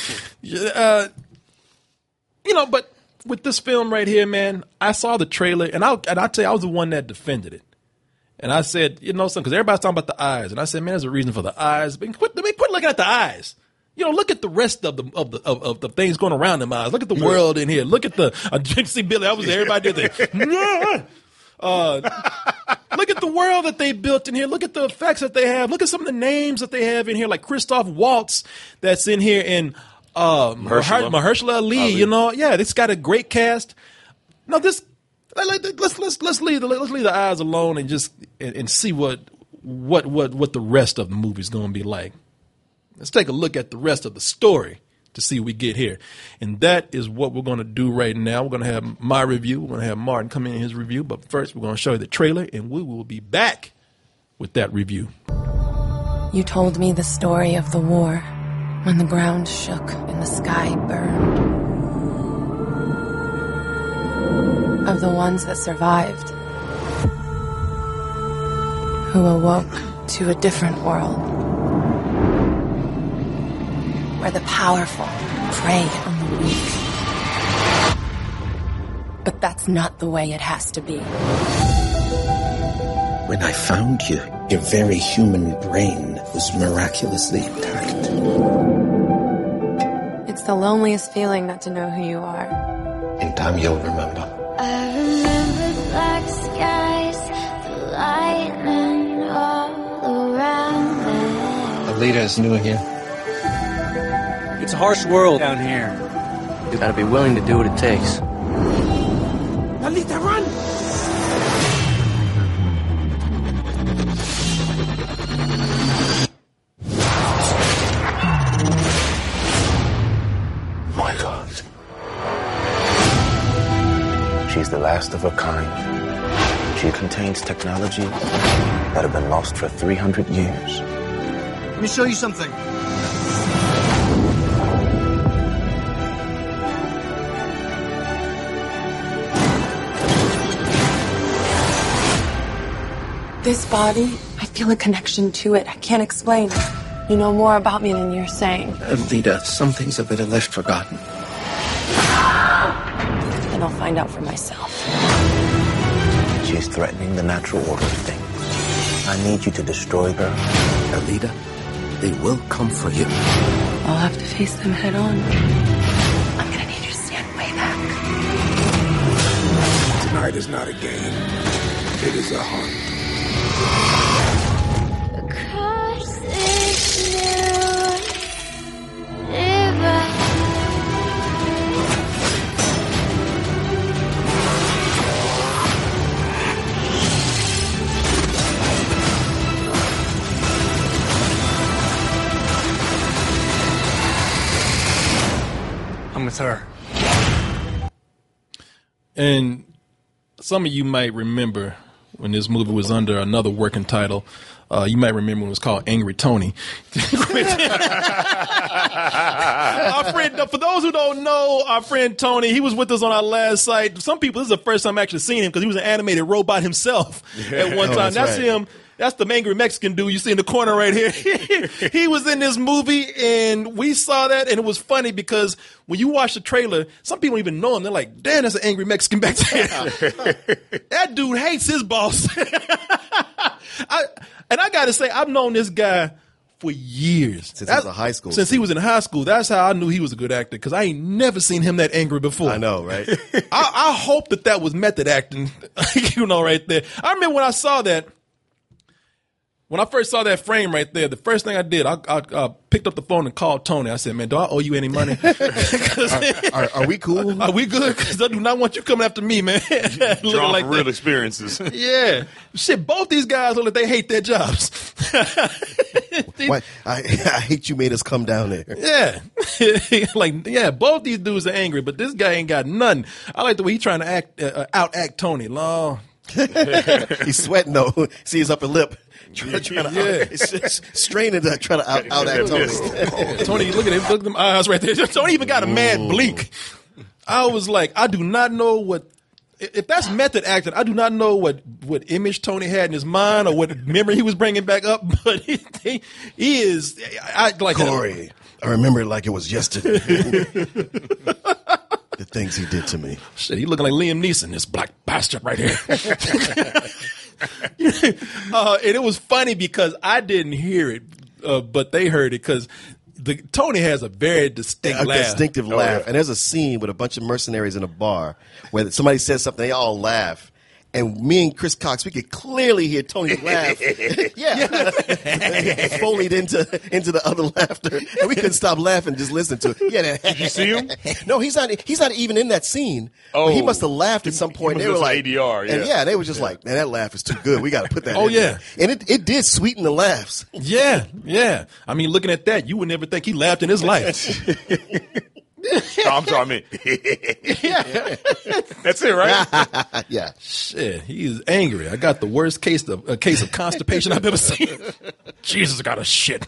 You know, but with this film right here, man, I saw the trailer, and I'll tell you, I was the one that defended it. And I said, you know something, because everybody's talking about the eyes, and I said, man, there's a reason for the eyes. But quit looking at the eyes. You know, look at the rest of the things going around them eyes. Look at the world in here. Look at the see Billy. I was there. Everybody did that. Look at the world that they built in here. Look at the effects that they have. Look at some of the names that they have in here, like Christoph Waltz that's in here, and Mahershala Ali. You know, yeah, it's got a great cast. No, this let's leave the eyes alone and just and see what the rest of the movie's going to be like. Let's take a look at the rest of the story to see what we get here. And that is what we're going to do right now. We're going to have my review. We're going to have Martin come in his review. But first, we're going to show you the trailer, and we will be back with that review. You told me the story of the war, when the ground shook and the sky burned. Of the ones that survived, who awoke to a different world, where the powerful prey on the weak. But that's not the way it has to be. When I found you, your very human brain was miraculously intact. the loneliest feeling not to know who you are. In time, you'll remember. I remember black skies, the lightning all around me. Alita is new here. It's a harsh world down here. You gotta be willing to do what it takes. Alita, run! My God. She's the last of her kind. She contains technology that have been lost for 300 years. Let me show you something. This body, I feel a connection to it. I can't explain. You know more about me than you're saying. Alita, some things are better left forgotten. And I'll find out for myself. She's threatening the natural order of things. I need you to destroy her. Alita, they will come for you. I'll have to face them head on. I'm gonna need you to stand way back. Tonight is not a game. It is a hunt. Across this new river. I'm with her. And some of you might remember when this movie was under another working title. You might remember when it was called Angry Tony. Our friend, for those who don't know, our friend Tony, he was with us on our last site. Some people, this is the first time I actually seen him because he was an animated robot himself at one time. That's right. Him. That's the angry Mexican dude you see in the corner right here. He was in this movie, and we saw that, and it was funny because when you watch the trailer, some people don't even know him. They're like, damn, that's an angry Mexican back there. That dude hates his boss. And I got to say, I've known this guy for years. Since he was in high school. Since he was in high school. That's how I knew he was a good actor, because I ain't never seen him that angry before. I know, right? I hope that was method acting, you know, right there. I remember when I saw that. When I first saw that frame right there, the first thing I did, I picked up the phone and called Tony. I said, man, do I owe you any money? Are we cool? Are we good? Because I do not want you coming after me, man. Drawn like for real experiences. Yeah. Shit, both these guys look like they hate their jobs. Why, I hate you made us come down there. Yeah. Both these dudes are angry, but this guy ain't got nothing. I like the way he's trying to out-act Tony. Lord. He's sweating, though. See his upper lip. Straining to try to out-act Tony. Tony, look at him. Look at them eyes right there. Tony even got a mad blink. I was like, I do not know what, if that's method acting, I do not know what image Tony had in his mind or what memory he was bringing back up, but he is, like Corey, I remember it like it was yesterday. The things he did to me. Shit, he looking like Liam Neeson, this black bastard right here. And it was funny because I didn't hear it, but they heard it because Tony has a very distinctive laugh. And there's a scene with a bunch of mercenaries in a bar where somebody says something, they all laugh. And me and Chris Cox, we could clearly hear Tony laugh. Yeah. Foleyed into the other laughter. And we couldn't stop laughing, just listen to it. Yeah. Did you see him? No, he's not even in that scene. Oh. But he must have laughed at some point. They were like ADR, yeah. And they were just like, man, that laugh is too good. We got to put that in there. And it did sweeten the laughs. Yeah. I mean, looking at that, you would never think he laughed in his life. No, I'm sorry, I mean. That's it, right? Yeah. Shit, he is angry. I got the worst case of constipation I've ever seen. Jesus, I got a shit.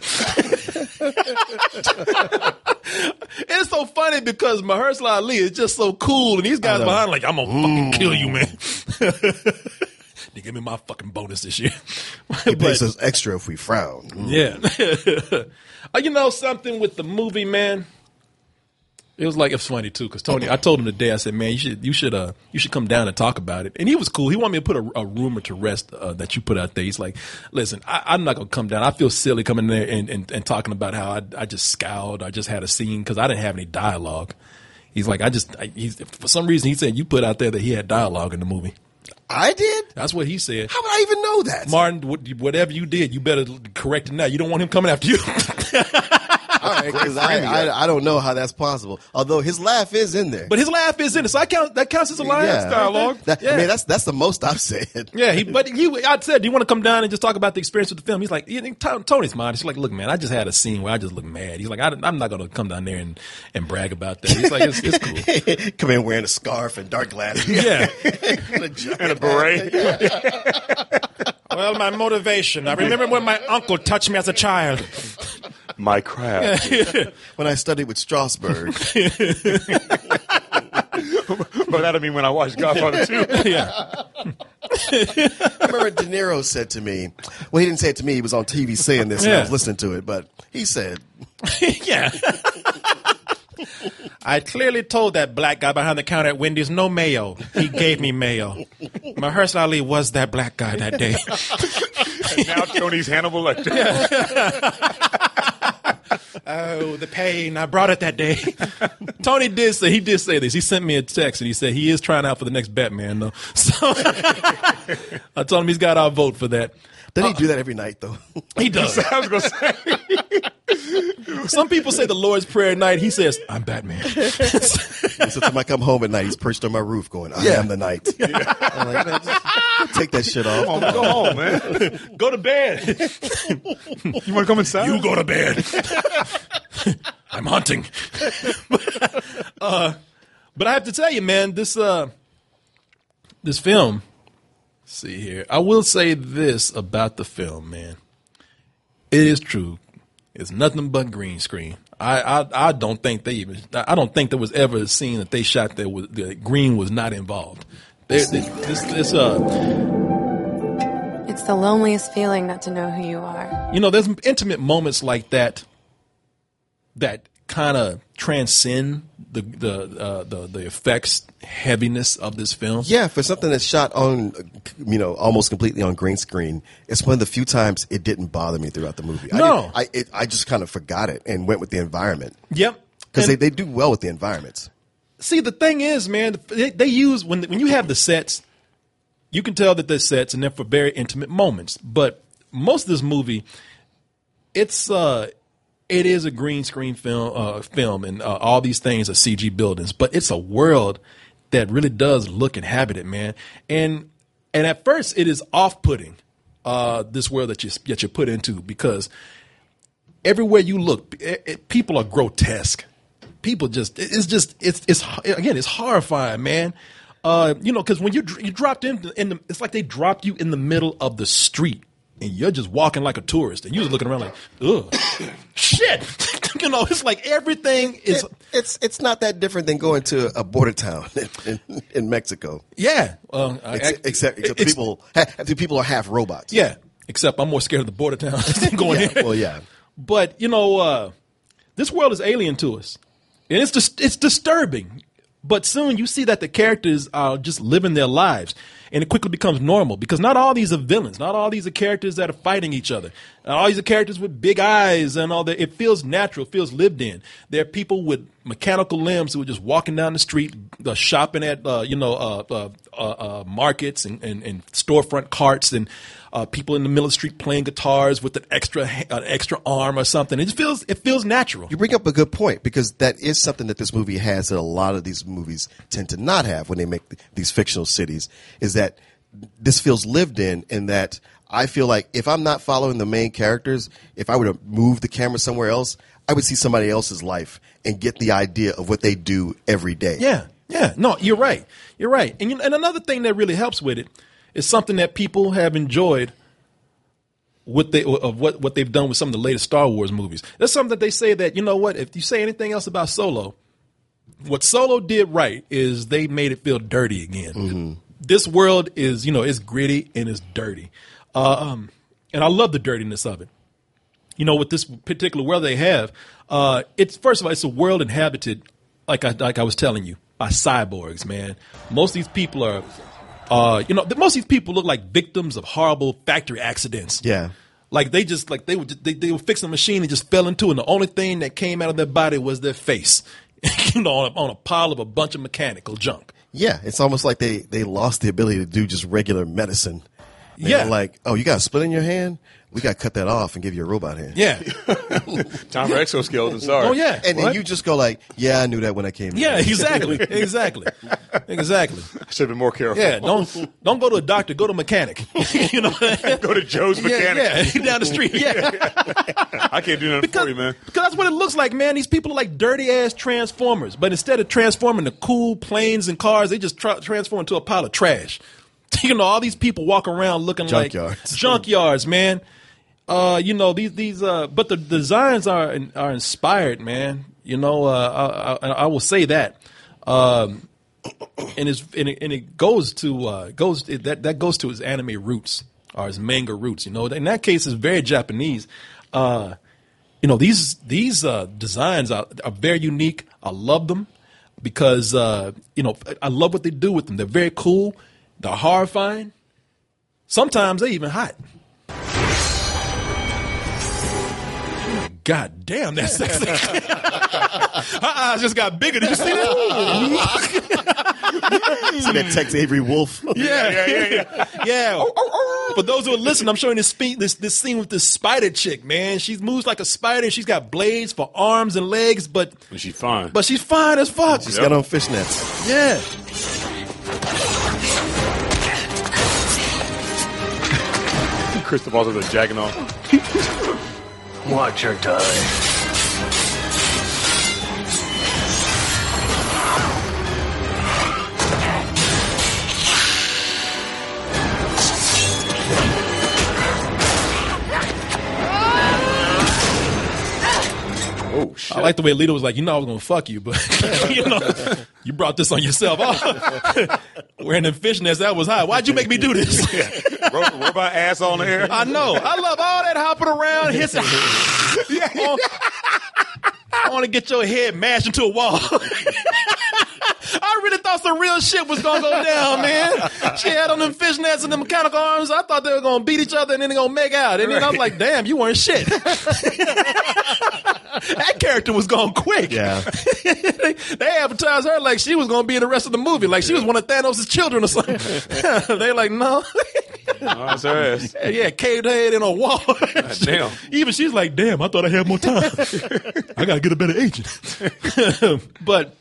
It's so funny because Mahershala Ali is just so cool, and these guys behind like, I'm gonna fucking kill you, man. They give me my fucking bonus this year. He pays us extra if we frown. Yeah. You know something with the movie, man? It was funny too, because Tony, I told him today, I said, man, you should come down and talk about it. And he was cool. He wanted me to put a rumor to rest that you put out there. He's like, listen, I'm not going to come down. I feel silly coming there and talking about how I just scowled. I just had a scene because I didn't have any dialogue. He's like, for some reason, he said you put out there that he had dialogue in the movie. I did? That's what he said. How would I even know that? Martin, whatever you did, you better correct it now. You don't want him coming after you. All right, because I don't know how that's possible. Although his laugh is in there. But his laugh is in it, so that counts as a line dialogue. I mean, that's the most I've said. Yeah, I said, do you want to come down and just talk about the experience with the film? He's like, Tony's modest. He's like, look, man, I just had a scene where I just look mad. He's like, I'm not going to come down there and brag about that. He's like, it's cool. Come in wearing a scarf and dark glasses. Yeah. And a beret. Well, my motivation. I remember when my uncle touched me as a child. My craft. When I studied with Strasberg. But that'll mean when I watched Godfather 2. Yeah. I remember De Niro said to me, well, he didn't say it to me. He was on TV saying this, and I was listening to it, but he said. Yeah. I clearly told that black guy behind the counter at Wendy's, no mayo. He gave me mayo. Mahershala Ali was that black guy that day. And now Tony's Hannibal Lecter. Oh, the pain. I brought it that day. Tony did say this. He sent me a text and he said he is trying out for the next Batman, though. So I told him he's got our vote for that. Doesn't he do that every night, though? He does. I was going to say. Some people say the Lord's Prayer at night. He says, I'm Batman. So time I come home at night, he's perched on my roof going, I am the night. Yeah. I'm like, man, just take that shit off. Come on, go home, man. Go to bed. You want to come inside? You go to bed. I'm hunting. But I have to tell you, man, this film, let's see here. I will say this about the film, man. It is true. It's nothing but green screen. I don't think I don't think there was ever a scene that they shot that green was not involved. It's the loneliest feeling not to know who you are. You know, there's intimate moments like that kind of transcend the effects heaviness of this film. Yeah, for something that's shot on, almost completely on green screen, it's one of the few times it didn't bother me throughout the movie. No. I just kind of forgot it and went with the environment. Yep. Because they do well with the environments. See, the thing is, man, they use, when you have the sets, you can tell that they're sets and they're for very intimate moments. But most of this movie, it is a green screen film, and all these things are CG buildings. But it's a world that really does look inhabited, man. And at first, it is off-putting, this world that you're put into, because everywhere you look, people are grotesque. People it's horrifying, man. Because when you dropped it's like they dropped you in the middle of the street. And you're just walking like a tourist, and you're just looking around like, ugh, shit. It's like everything is. It's not that different than going to a border town in Mexico. Yeah, except people are half robots. Yeah, except I'm more scared of the border town than going in. Well, yeah. But this world is alien to us, and it's disturbing. But soon you see that the characters are just living their lives. And it quickly becomes normal because not all these are villains. Not all these are characters that are fighting each other. Not all these are characters with big eyes and all that. It feels natural. It feels lived in. There are people with mechanical limbs who are just walking down the street, shopping at markets and storefront carts, and people in the middle of the street playing guitars with an extra arm or something. It feels natural. You bring up a good point, because that is something that this movie has that a lot of these movies tend to not have when they make these fictional cities, is that this feels lived in that I feel like if I'm not following the main characters, if I were to move the camera somewhere else, I would see somebody else's life and get the idea of what they do every day. Yeah. No, you're right. And another thing that really helps with it is something that people have enjoyed what they've done with some of the latest Star Wars movies. There's something that they say that, you know what, if you say anything else about Solo, what Solo did right is they made it feel dirty again. Mm-hmm. This world is, it's gritty and it's dirty. And I love the dirtiness of it. With this particular world they have, it's, first of all, it's a world inhabited like I was telling you, by cyborgs, man. Most of these people are, most of these people look like victims of horrible factory accidents. Yeah. Like they would fix a machine and just fell into it, and the only thing that came out of their body was their face, on a pile of a bunch of mechanical junk. Yeah, it's almost like they lost the ability to do just regular medicine. Yeah. Like, oh, you got a split in your hand? We got to cut that off and give you a robot hand. Yeah. Time for exoskeleton, sorry. Oh, yeah. And then you just go like, yeah, I knew that when I came in. Yeah, exactly. Exactly. I should have been more careful. Yeah, don't go to a doctor, go to a mechanic. Go to Joe's Mechanic. Yeah, down the street. Yeah. I can't do nothing for you, man. Because that's what it looks like, man. These people are like dirty-ass Transformers. But instead of transforming to cool planes and cars, they just transform into a pile of trash. All these people walk around looking like junkyards, man. But the designs are inspired, man. I will say that, and it goes to his anime roots or his manga roots. In that case, it's very Japanese. These designs are very unique. I love them because I love what they do with them. They're very cool. They're horrifying. Sometimes they're even hot. God damn, that's sexy. Her eyes just got bigger. Did you see that? See that Tex Avery Wolf? Yeah. For those who are listening, I'm showing this scene with this spider chick, man. She moves like a spider. She's got blades for arms and legs, but she's fine. But she's fine as fuck. She's got on fishnets. Yeah. Christopher's with a jacking off. Watch her die. Oh, shit. I like the way Lita was like, I was going to fuck you, but, you brought this on yourself. Wearing them fishnets, that was high. Why'd you make me do this? Robot ass on the air. I know. I love all that hopping around, hissing. I want to get your head mashed into a wall. I really thought some real shit was going to go down, man. She had on them fishnets and them mechanical arms. I thought they were going to beat each other and then they're going to make out. And then I was like, damn, you weren't shit. That character was going quick. Yeah. They advertised her like she was going to be in the rest of the movie. Like she was one of Thanos' children or something. They like, no. That's her ass. Yeah, caved her head in a wall. Damn. Even she's like, damn, I thought I had more time. I got to get a better agent. But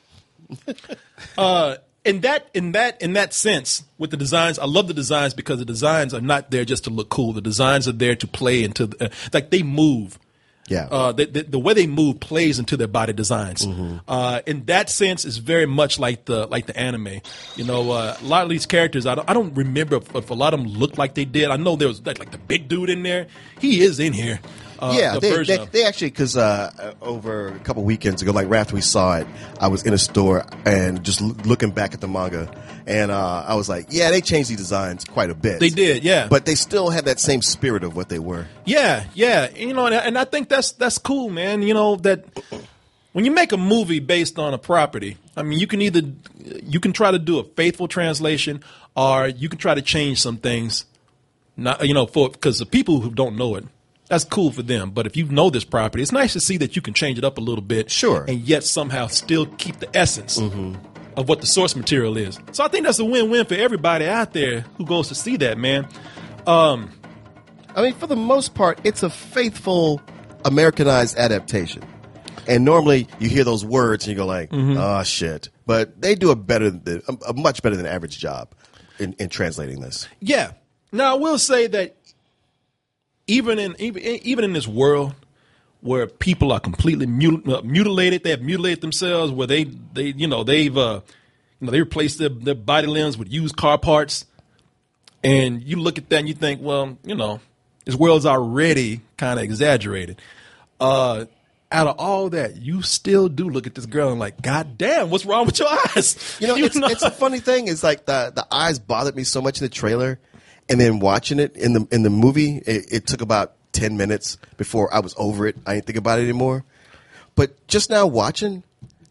in that sense, with the designs, I love the designs because the designs are not there just to look cool. The designs are there to play into, like they move. Yeah. The way they move plays into their body designs. Mm-hmm. In that sense, it's very much like the anime. A lot of these characters, I don't remember if a lot of them looked like they did. I know there was like the big dude in there. He is in here. They actually, because over a couple weekends ago, like right after we saw it, I was in a store and just looking back at the manga, and I was like, yeah, they changed the designs quite a bit. They did, yeah. But they still have that same spirit of what they were. Yeah. And I think that's cool, man. That when you make a movie based on a property, I mean, you can try to do a faithful translation, or you can try to change some things. Because the people who don't know it, that's cool for them. But if you know this property, it's nice to see that you can change it up a little bit. Sure. And yet somehow still keep the essence of what the source material is. So I think that's a win-win for everybody out there who goes to see that, man. I mean, for the most part, it's a faithful Americanized adaptation. And normally you hear those words and you go like, oh, shit. But they do a much better than average job in translating this. Yeah. Now, I will say that even in this world where people are completely mutilated, they have mutilated themselves, where they replace their body limbs with used car parts, and you look at that and you think, well, this world's already kind of exaggerated. Out of all that, you still do look at this girl and like, God damn, what's wrong with your eyes? It's a funny thing. It's like the eyes bothered me so much in the trailer. And then watching it in the movie, it took about 10 minutes before I was over it. I didn't think about it anymore. But just now watching,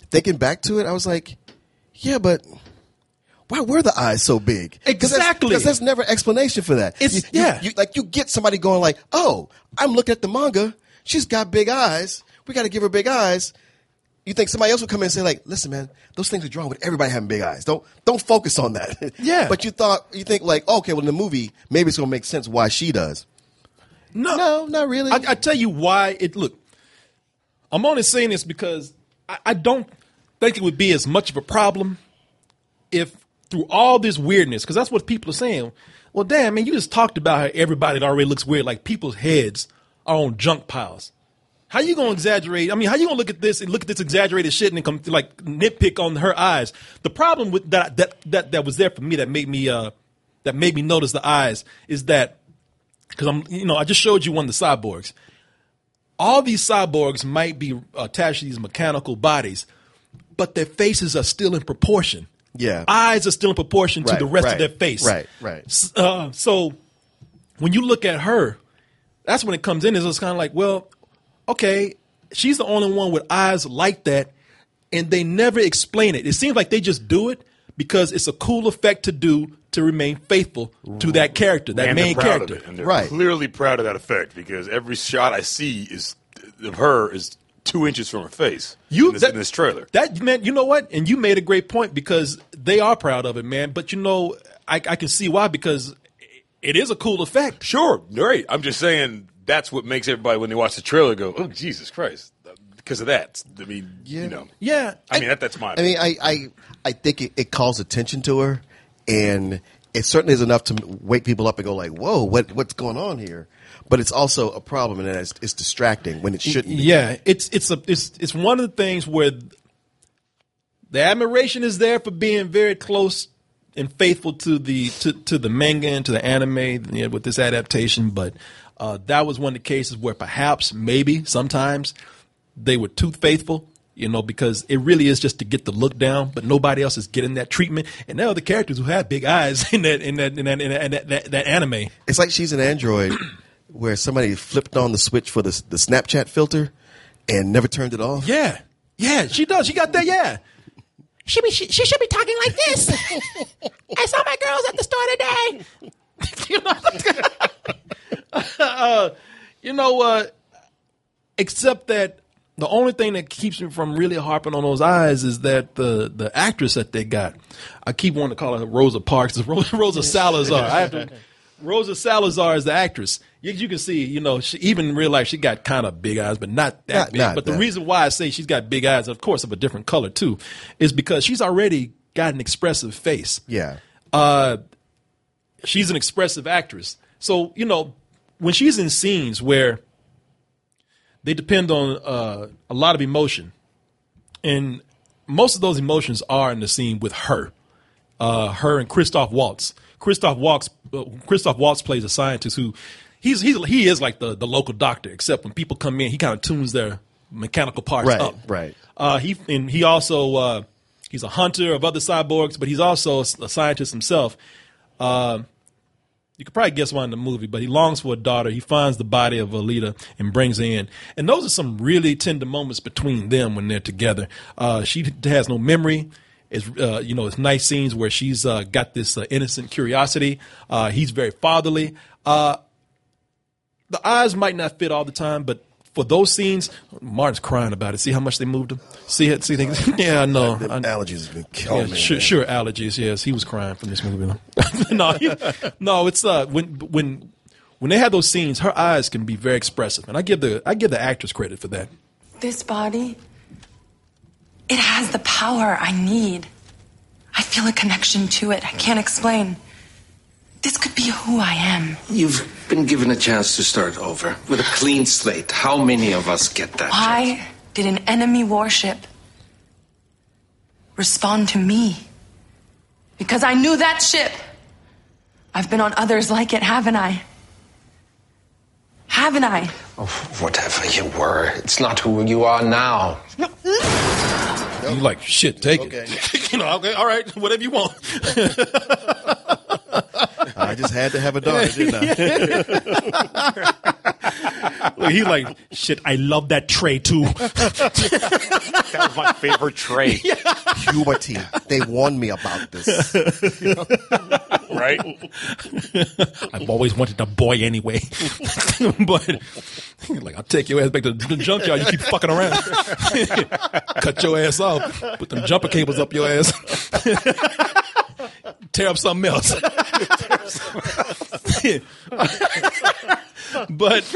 thinking back to it, I was like, yeah, but why were the eyes so big? Exactly. Because there's never explanation for that. You get somebody going like, oh, I'm looking at the manga. She's got big eyes. We got to give her big eyes. You think somebody else would come in and say like, listen, man, those things are drawn with everybody having big eyes. Don't focus on that. Yeah. But you think like, okay, well in the movie, maybe it's going to make sense why she does. No, not really. I tell you why look, I'm only saying this because I don't think it would be as much of a problem if through all this weirdness, because that's what people are saying. Well, damn, man, you just talked about how everybody already looks weird, like people's heads are on junk piles. How you gonna exaggerate? I mean, how you gonna look at this exaggerated shit and then come like nitpick on her eyes? The problem with that was there for me that made me notice the eyes is that because I just showed you one of the cyborgs. All these cyborgs might be attached to these mechanical bodies, but their faces are still in proportion. Yeah, eyes are still in proportion to the rest of their face. Right. So when you look at her, that's when it comes in. It's kind of like, well, okay, she's the only one with eyes like that, and they never explain it. It seems like they just do it because it's a cool effect to do to remain faithful to that character, that main character. Of it. And they're clearly proud of that effect because every shot I see of her is 2 inches from her face in this trailer. That man, you know what? And you made a great point because they are proud of it, man. But I can see why because it is a cool effect. Sure, great. I'm just saying that's what makes everybody when they watch the trailer go, "Oh, Jesus Christ!" Because of that. I mean, Yeah. I mean, that's my. I mean, I think it calls attention to her, and it certainly is enough to wake people up and go like, "Whoa, what's going on here?" But it's also a problem, and it's distracting when it shouldn't be. Yeah, it's one of the things where the admiration is there for being very close and faithful to the manga and to the anime with this adaptation, but that was one of the cases where perhaps maybe sometimes they were too faithful. Because it really is just to get the look down, but nobody else is getting that treatment. And there are the characters who have big eyes in that anime. It's like she's an android where somebody flipped on the switch for the Snapchat filter and never turned it off. Yeah, she does. She got that. Yeah, she should be talking like this. I saw my girls at the store today. Except that. The only thing that keeps me from really harping on those eyes is that the actress that they got, I keep wanting to call her Rosa Parks, Rosa Salazar. Rosa Salazar is the actress. You can see, she, even in real life, she got kind of big eyes, but not that big. But the reason why I say she's got big eyes, of course, of a different color too, is because she's already got an expressive face. Yeah. She's an expressive actress. So, when she's in scenes where they depend on a lot of emotion, and most of those emotions are in the scene with her and Christoph Waltz. Christoph Waltz plays a scientist who he is like the local doctor, except when people come in, he kind of tunes their mechanical parts up. Right. He also he's a hunter of other cyborgs, but he's also a scientist himself. You could probably guess why in the movie, but he longs for a daughter. He finds the body of Alita and brings her in. And those are some really tender moments between them when they're together. She has no memory. It's nice scenes where she's got this innocent curiosity. He's very fatherly. The eyes might not fit all the time, but for those scenes, Martin's crying about it. See how much they moved him? See things? Yeah, I know. Allergies have been killing me. Sure, allergies. Yes, he was crying from this movie. No, it's when they have those scenes, her eyes can be very expressive, and I give the actress credit for that. This body, it has the power I need. I feel a connection to it. I can't explain. This could be who I am. You've been given a chance to start over with a clean slate. How many of us get that Why chance? did an enemy warship respond to me? Because I knew that ship. I've been on others like it, haven't I? Haven't I? Oh, whatever you were, it's not who you are now. No. You like, shit, take it. Okay, all right, whatever you want. I just had to have a daughter, didn't I? He's like, shit, I love that tray too. That was my favorite tray. Puberty. They warned me about this. Right? I've always wanted a boy anyway. But like, I'll take your ass back to the junkyard. You keep fucking around. Cut your ass off. Put them jumper cables up your ass. Tear up something else. But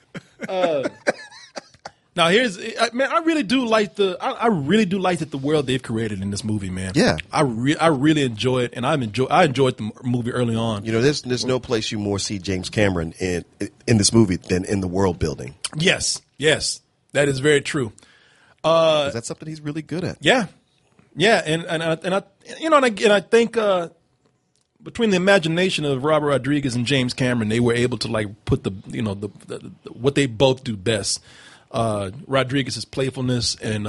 now man, I really do like that the world they've created in this movie, man. Yeah, I really enjoy it, and I enjoyed the movie early on. You know, there's no place you more see James Cameron in this movie than in the world building. Yes, that is very true. That's something he's really good at. Yeah, and I think between the imagination of Robert Rodriguez and James Cameron, they were able to like put the what they both do best. Rodriguez's playfulness and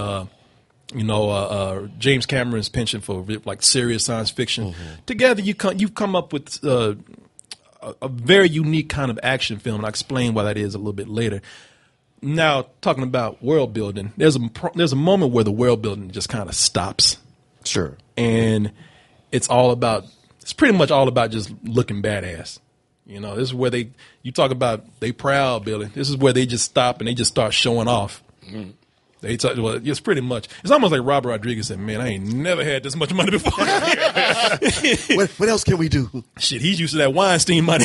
James Cameron's penchant for like serious science fiction. Mm-hmm. Together, you've come up with a very unique kind of action film, and I'll explain why that is a little bit later. Now, talking about world building, there's a moment where the world building just kind of stops. Sure. And it's pretty much all about just looking badass. You know, this is where you talk about they proud, Billy. This is where they just stop and they just start showing off. Mm-hmm. It's pretty much, it's almost like Robert Rodriguez said, man, I ain't never had this much money before. What else can we do? Shit, he's used to that Weinstein money.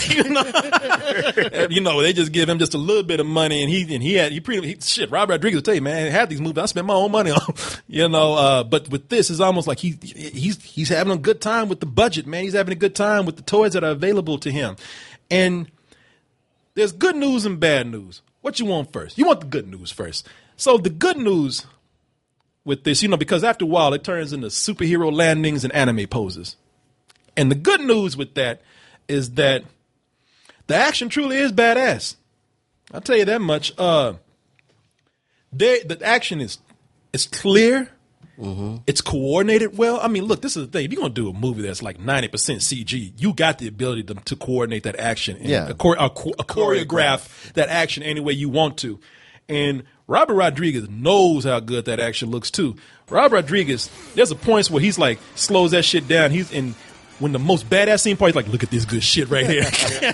They just give him just a little bit of money, and Robert Rodriguez will tell you, man, half these movies I spent my own money on. But with this, it's almost like he's having a good time with the budget, man. He's having a good time with the toys that are available to him. And there's good news and bad news. What you want first? You want the good news first. So the good news with this, because after a while it turns into superhero landings and anime poses. And the good news with that is that the action truly is badass. I'll tell you that much. The action is clear. Mm-hmm. It's coordinated well. I mean, look, this is the thing. If you're going to do a movie that's like 90% CG, you got the ability to coordinate that action and choreograph that action any way you want to. And Robert Rodriguez knows how good that action looks too. Robert Rodriguez, there's a point where he's like slows that shit down. When the most badass scene part, he's like, look at this good shit right here.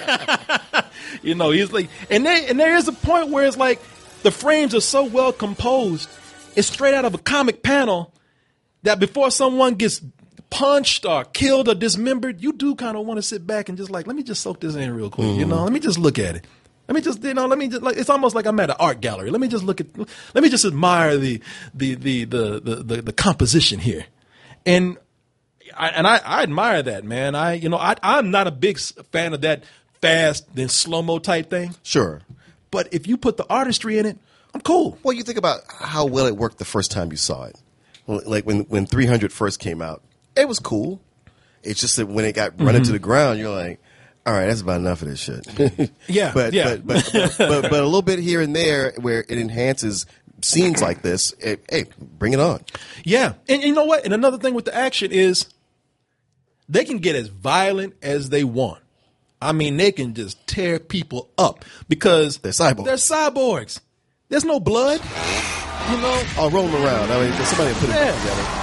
He's like, and there is a point where it's like the frames are so well composed, it's straight out of a comic panel that before someone gets punched or killed or dismembered, you do kind of want to sit back and just like, let me just soak this in real quick. Mm-hmm. Let me just look at it. It's almost like I'm at an art gallery. Let me just admire the composition here. And I admire that, man. I'm not a big fan of that fast then slow-mo type thing. Sure. But if you put the artistry in it, I'm cool. Well, you think about how well it worked the first time you saw it. Like when 300 first came out, it was cool. It's just that when it got run into the ground, you're like, all right, that's about enough of this shit. Yeah, but a little bit here and there where it enhances scenes like this. Hey, bring it on. Yeah, and you know what? And another thing with the action is they can get as violent as they want. I mean, they can just tear people up because they're cyborgs. There's no blood. Or rolling around. I mean, somebody put it together.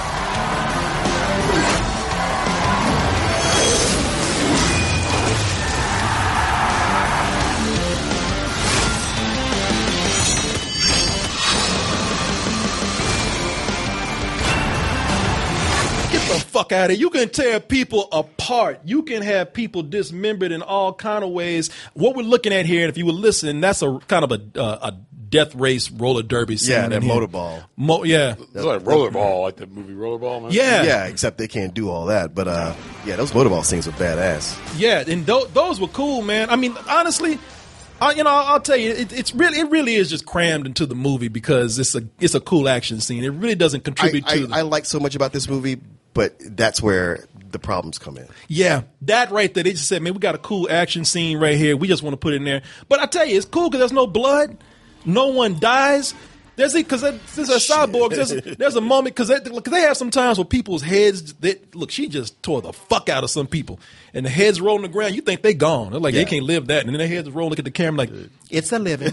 The fuck out of here. You can tear people apart. You can have people dismembered in all kind of ways. What we're looking at here, and if you were listening, that's a kind of a death race roller derby scene. Yeah, that motorball. Yeah. It's like Rollerball, like the movie Rollerball, man. Yeah. Yeah, except they can't do all that. But, those motorball scenes are badass. Yeah, and those were cool, man. I mean, honestly, I'll tell you, it really is just crammed into the movie because it's a cool action scene. It really doesn't contribute to I like so much about this movie, but that's where the problems come in. Yeah, that right there. They just said, man, we got a cool action scene right here. We just want to put it in there. But I tell you, it's cool because there's no blood. No one dies. Since they're cyborgs, there's a moment because they have some times where people's heads. She just tore the fuck out of some people, and the heads rolling the ground. You think they gone? They're like they can't live that, and then their heads roll. Look at the camera like it's a living.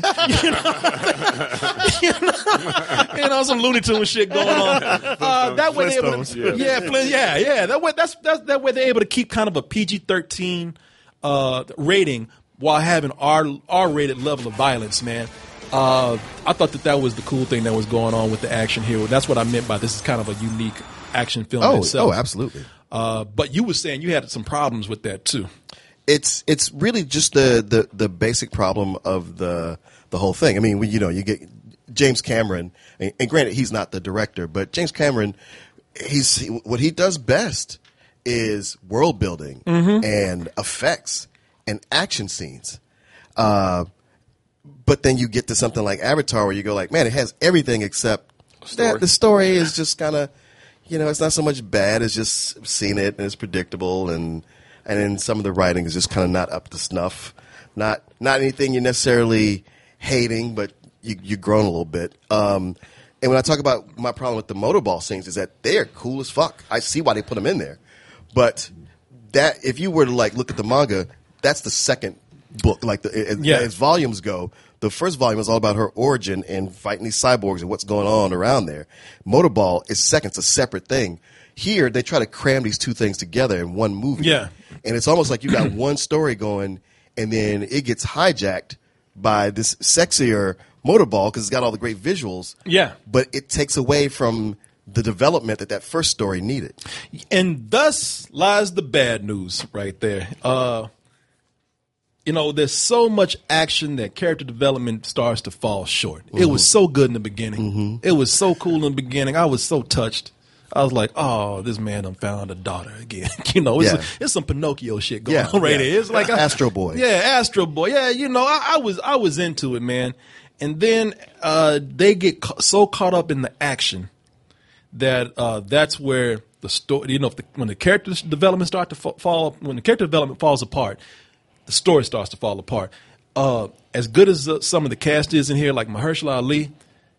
You know, some Looney Tunes shit going on. That way they're able to, That way they're able to keep kind of a PG-13 rating while having R-rated level of violence, man. I thought that was the cool thing that was going on with the action here. That's what I meant by this is kind of a unique action film itself. Oh, absolutely. But you were saying you had some problems with that too. It's really just the basic problem of the whole thing. I mean, you get James Cameron, and granted he's not the director, but James Cameron, what he does best is world building and effects and action scenes. But then you get to something like Avatar where you go like, man, it has everything except that the story is just kind of, it's not so much bad. It's just seen it and it's predictable. And then some of the writing is just kind of not up to snuff. Not anything you're necessarily hating, but you've grown a little bit. And when I talk about my problem with the motorball scenes is that they are cool as fuck. I see why they put them in there. But that if you were to look at the manga, that's the second book. As volumes go, the first volume is all about her origin and fighting these cyborgs and what's going on around there. Motorball is second. It's a separate thing. Here, they try to cram these two things together in one movie. Yeah. And it's almost like you got one story going, and then it gets hijacked by this sexier Motorball because it's got all the great visuals. Yeah. But it takes away from the development that first story needed. And thus lies the bad news right there. There's so much action that character development starts to fall short. It was so good in the beginning. It was so cool in the beginning. I was so touched. I was like, oh, this man done found a daughter again. It's some Pinocchio shit going on right there. It's like Astro Boy. Yeah, Astro Boy. Yeah, I was into it, man. And then they get so caught up in the action that that's where the story, when the character development starts to fall, when the character development falls apart, the story starts to fall apart. As good as some of the cast is in here, like Mahershala Ali,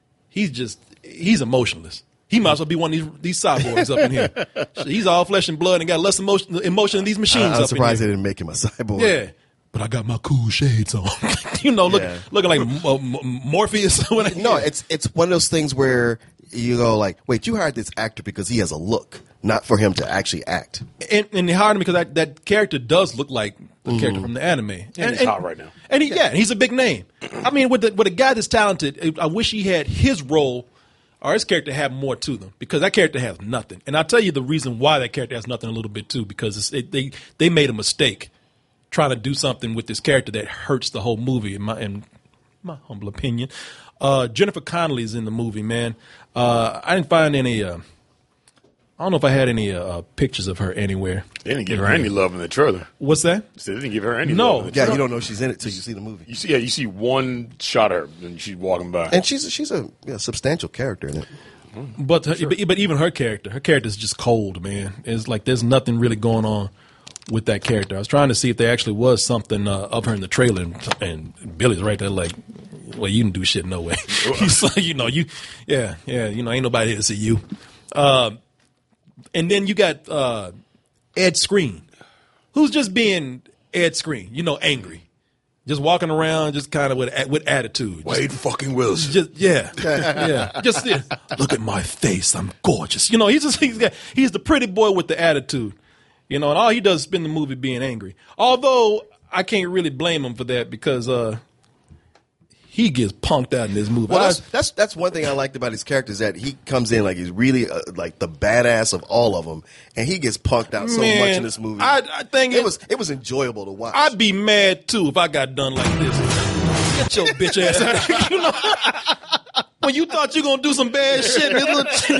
he's emotionless. He might as well be one of these cyborgs up in here. He's all flesh and blood and got less emotion than these machines up in here. I'm surprised they didn't make him a cyborg. Yeah. But I got my cool shades on. Looking like Morpheus. No, it's one of those things where you go like, wait, you hired this actor because he has a look, not for him to actually act. And they hired him because that character does look like the character from the anime. And he's hot right now. And he's a big name. I mean, with a guy that's talented, I wish he had his role or his character have more to them because that character has nothing. And I'll tell you the reason why that character has nothing a little bit too, because they made a mistake trying to do something with this character that hurts the whole movie, in my humble opinion. Jennifer Connelly's in the movie, man. I didn't find any. I don't know if I had any pictures of her anywhere. They didn't give her any love in the trailer. What's that? They didn't give her any love in the trailer. You don't know she's in it till you see the movie. You see one shot of her and she's walking by. And she's a substantial character in it. But even her character is just cold, man. It's like there's nothing really going on with that character. I was trying to see if there actually was something of her in the trailer, and Billy's right there like, well, you didn't do shit no way. He's like, ain't nobody here to see you. And then you got Ed Skrein, who's just being Ed Skrein, angry. Just walking around, just kind of with attitude. Wade fucking Wilson. Just look at my face. I'm gorgeous. He's the pretty boy with the attitude. And all he does is spend the movie being angry. Although I can't really blame him for that because he gets punked out in this movie. Well, that's one thing I liked about his character is that he comes in like he's really like the badass of all of them, and he gets punked out so much in this movie. I think it was enjoyable to watch. I'd be mad too if I got done like this. Get your bitch ass out of here. When you thought you were going to do some bad shit, this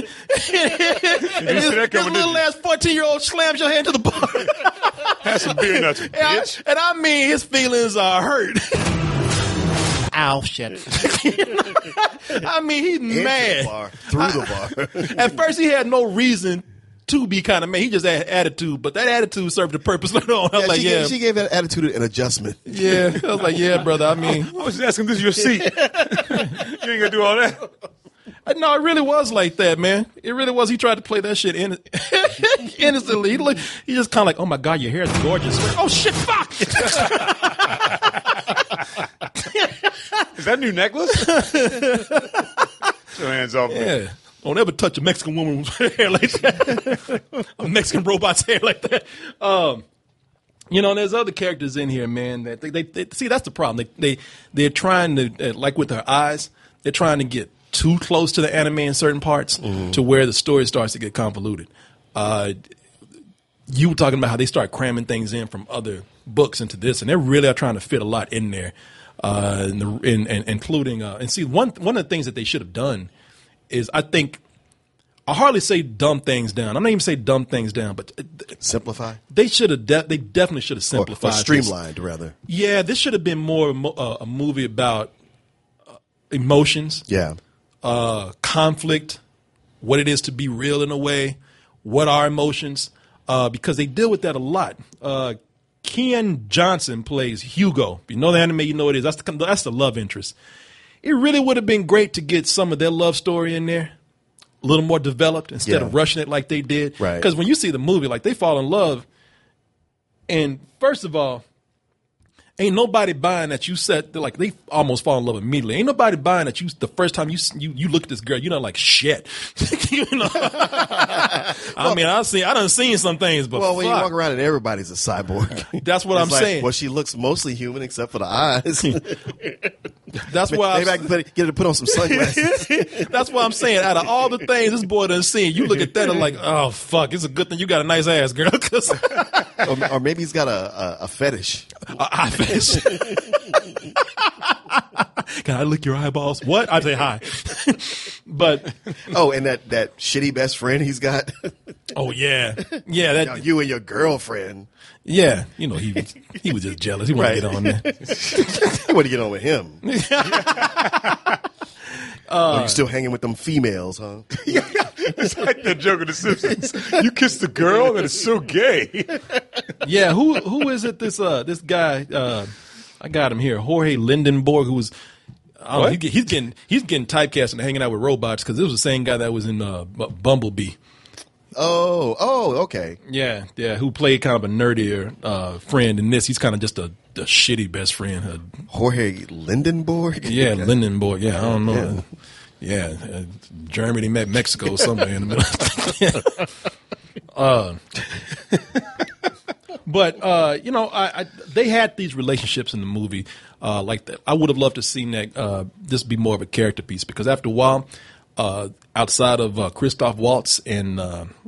little ass 14-year-old slams your hand to the bar. Have some beer nuts, bitch. And I mean, his feelings are hurt. Ow, shit. I mean, he's mad. Through the bar. At first, he had no reason to be kind of mad. He just had attitude, but that attitude served the purpose later on. I was like, she gave that attitude an adjustment. Yeah. I was like, yeah, brother. I mean, I was just asking, this is your seat. You ain't going to do all that. No, it really was like that, man. It really was. He tried to play that shit innocently. He just kind of like, oh my God, your hair is gorgeous. Oh shit, fuck. Is that a new necklace? Put your hands off me. Yeah. Don't ever touch a Mexican woman's hair like that. A Mexican robot's hair like that. You know, there's other characters in here, man. That they see, that's the problem. They're trying to, like with their eyes, they're trying to get too close to the anime in certain parts to where the story starts to get convoluted. You were talking about how they start cramming things in from other books into this, and they really are trying to fit a lot in there, including and see one of the things that they should have done is I hardly say dumb things down. I'm not even say dumb things down, but simplify. They should have. They definitely should have simplified, or streamlined rather. Yeah, this should have been more a movie about emotions. Yeah. Conflict, what it is to be real in a way, what are emotions, because they deal with that a lot. Ken Johnson plays Hugo. If you know the anime, you know what it is. That's the love interest. It really would have been great to get some of their love story in there, a little more developed instead of rushing it like they did. Right. Because when you see the movie, like they fall in love, and first of all, ain't nobody buying that you said like they almost fall in love immediately. Ain't nobody buying that you the first time you look at this girl, you're not like shit. You know? I mean, I done seen some things, but well, when you walk around and everybody's a cyborg, that's what I'm saying. Well, she looks mostly human except for the eyes. That's why maybe I can get her to put on some sunglasses. That's what I'm saying. Out of all the things this boy done seen, you look at that and like, oh fuck, it's a good thing you got a nice ass, girl. Or maybe he's got a fetish. Eye fetish. Can I lick your eyeballs? What? I say hi. But and that shitty best friend he's got. Oh yeah, yeah. That you and your girlfriend. Yeah, you know he was just jealous. He wanted to get on there. He wanted to get on with him. You're still hanging with them females, huh? It's like that joke of The Simpsons. You kissed a girl that is so gay. Yeah, who is it? This guy. I got him here, Jorge Lindenborg, who was. I don't know, he's getting typecast and hanging out with robots because this was the same guy that was in Bumblebee. Oh, okay. Yeah, who played kind of a nerdier friend in this. He's kind of just a shitty best friend. Jorge Lindenborg? Yeah, Lindenborg. Yeah, I don't know. Yeah, Germany met Mexico somewhere in the middle. But you know, they had these relationships in the movie like that. I would have loved to seen that this be more of a character piece because after a while, outside of Christoph Waltz and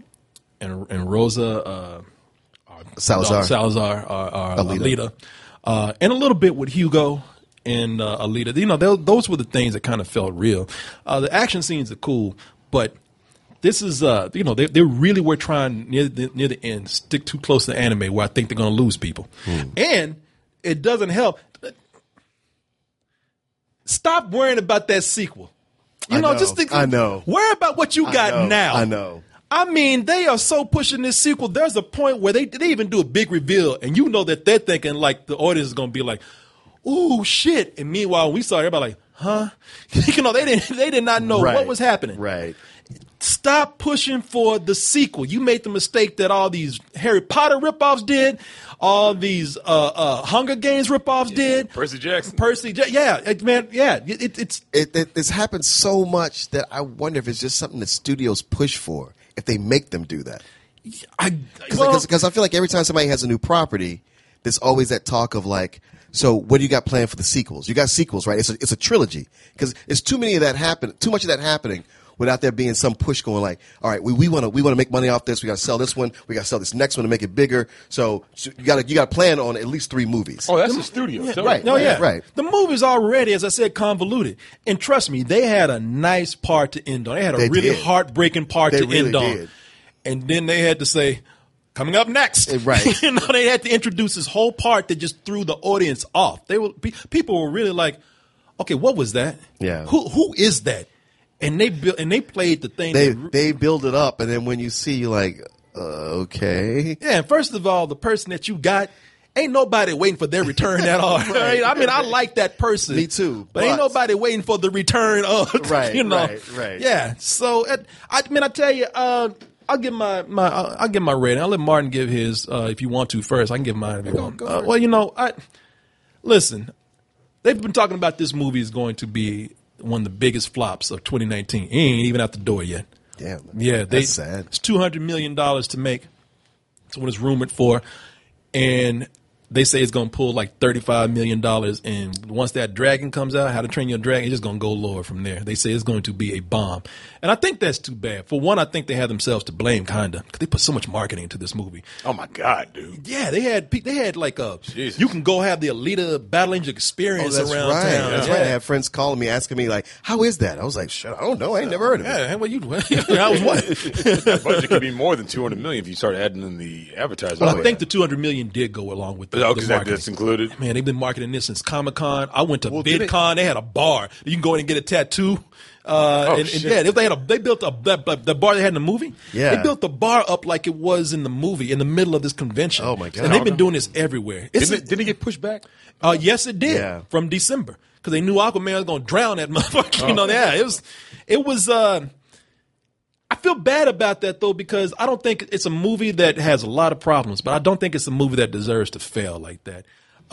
Rosa Salazar, Alita, and a little bit with Hugo and Alita. You know, those were the things that kind of felt real. The action scenes are cool, but this is, you know, they really were trying near the end stick too close to the anime where I think they're going to lose people. And it doesn't help. Stop worrying about that sequel. You know, just think. I know. Worry about what you got now. I know. I mean, they are so pushing this sequel. There's a point where they even do a big reveal, and you know that they're thinking like the audience is going to be like, "Ooh, shit!" And meanwhile, we saw everybody like, "Huh?" You know, they did not know what was happening. Right. Stop pushing for the sequel. You made the mistake that all these Harry Potter ripoffs did, all these Hunger Games ripoffs did. Percy Jackson. Yeah, man, yeah. It's happened so much that I wonder if it's just something that studios push for, if they make them do that. Because I feel like every time somebody has a new property, there's always that talk of like, so what do you got planned for the sequels? You got sequels, right? It's a trilogy. Because it's too much of that happening without there being some push going like, all right, we want to make money off this. We got to sell this one. We got to sell this next one to make it bigger. So you got to plan on at least 3 movies. Oh, that's the studio. Yeah, right. Right. The movie's already, as I said, convoluted. And trust me, they had a nice part to end on. They had a really heartbreaking part to end on. And then they had to say, coming up next. Right. You know, they had to introduce this whole part that just threw the audience off. People were really like, okay, what was that? Yeah. Who is that? And they played the thing. They build it up, and then when you see, like, okay. Yeah, and first of all, the person that you got ain't nobody waiting for their return at all. Right? I mean, I like that person. Me too. But ain't nobody waiting for the return of, right, you know. Right. Yeah. So, I tell you, I'll give I'll give my rating. I'll let Martin give his, if you want to first. I can give mine. Go well, you know, listen, they've been talking about this movie is going to be one of the biggest flops of 2019. It ain't even out the door yet. Damn. Yeah. That's sad. It's $200 million to make. That's what it's rumored for. And they say it's going to pull like $35 million. And once that Dragon comes out, How to Train Your Dragon, it's just going to go lower from there. They say it's going to be a bomb. And I think that's too bad. For one, I think they have themselves to blame, kind of, because they put so much marketing into this movie. Oh, my God, dude. Yeah, they had like you can go have the Alita Battle Angel experience around right. town. That's right. I had friends calling me, asking me, like, how is that? I was like, shit, I don't know. I ain't never heard of it. Yeah, well, I was what? That budget could be more than $200 million if you start adding in the advertising. Well, I think the $200 million did go along with the marketing. That's included. Man, they've been marketing this since Comic-Con. I went to VidCon. They had a bar. You can go in and get a tattoo. They built the bar they had in the movie. Yeah. They built the bar up like it was in the movie in the middle of this convention. Oh my God. And they've been doing this everywhere. Didn't it get pushed back? Yes, it did from December because they knew Aquaman was going to drown that motherfucker. You know, it was. I feel bad about that though because I don't think it's a movie that has a lot of problems, but I don't think it's a movie that deserves to fail like that.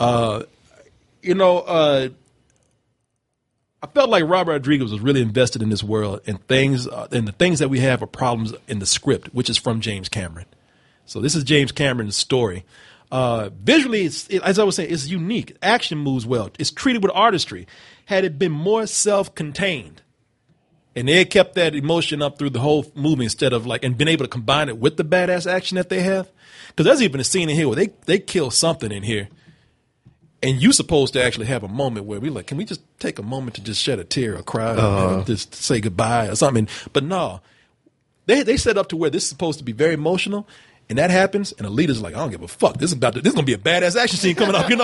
I felt like Robert Rodriguez was really invested in this world and the things that we have are problems in the script, which is from James Cameron. So this is James Cameron's story. Visually, as I was saying, it's unique. Action moves well. It's treated with artistry. Had it been more self-contained, and they had kept that emotion up through the whole movie instead of and been able to combine it with the badass action that they have. Because there's even a scene in here where they kill something in here. And you're supposed to actually have a moment where we're like, can we just take a moment to just shed a tear or cry or just say goodbye or something? But no, they set up to where this is supposed to be very emotional. And that happens, and the leader's like, I don't give a fuck. This is going to be a badass action scene coming up, you know?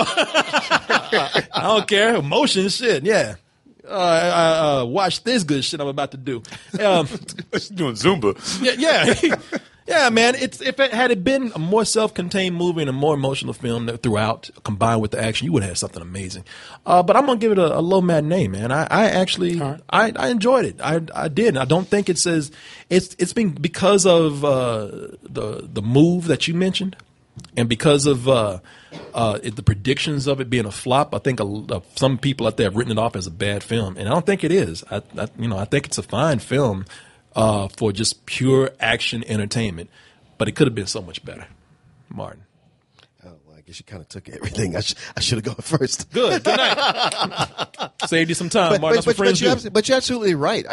I don't care. Emotion, shit, yeah. Watch this good shit I'm about to do. Doing Zumba. Yeah. Yeah, man. Had it been a more self-contained movie and a more emotional film throughout, combined with the action, you would have had something amazing. But I'm gonna give it a low matinee, man. I actually I enjoyed it. I did. I don't think it's been because of the move that you mentioned, and because of the predictions of it being a flop. I think some people out there have written it off as a bad film, and I don't think it is. I think it's a fine film. For just pure action entertainment, but it could have been so much better. Martin. Oh, well, I guess you kind of took everything. I should have gone first. Good night. Saved you some time, Martin. But you're absolutely right.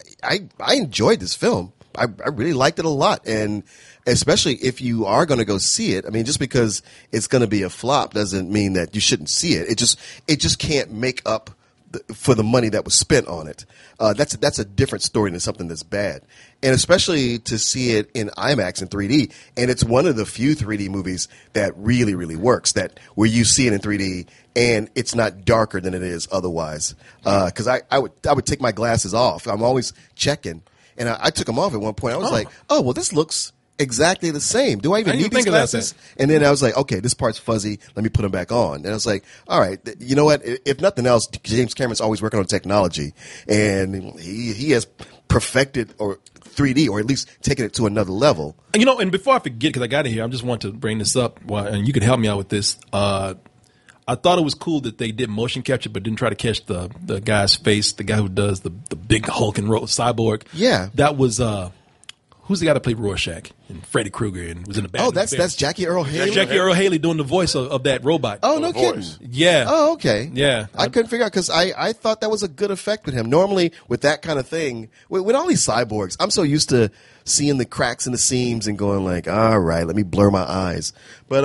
I enjoyed this film. I really liked it a lot, and especially if you are going to go see it. I mean, just because it's going to be a flop doesn't mean that you shouldn't see it. It just can't make up for the money that was spent on it. That's a different story than something that's bad. And especially to see it in IMAX in 3D. And it's one of the few 3D movies that really, really works, that where you see it in 3D and it's not darker than it is otherwise. Cause I would take my glasses off. I'm always checking. And I took them off at one point. I was like, oh, well, this looks exactly the same. Do I even need these glasses? And then I was like, okay, this part's fuzzy. Let me put them back on. And I was like, all right, you know what? If nothing else, James Cameron's always working on technology, and he has perfected or 3D, or at least taken it to another level. You know, and before I forget, because I got it here, I just want to bring this up, and you could help me out with this. I thought it was cool that they did motion capture, but didn't try to catch the guy's face, the guy who does the big Hulk and Cyborg. Yeah, that was. Who's the guy that played Rorschach and Freddy Krueger and was in the Batman? Oh, that's Jackie Earle Haley. Jackie Earle Haley doing the voice of that robot. Oh, no kidding. Yeah. Oh, okay. Yeah. I couldn't figure out because I thought that was a good effect with him. Normally, with that kind of thing, with all these cyborgs, I'm so used to seeing the cracks in the seams and going like, all right, let me blur my eyes. But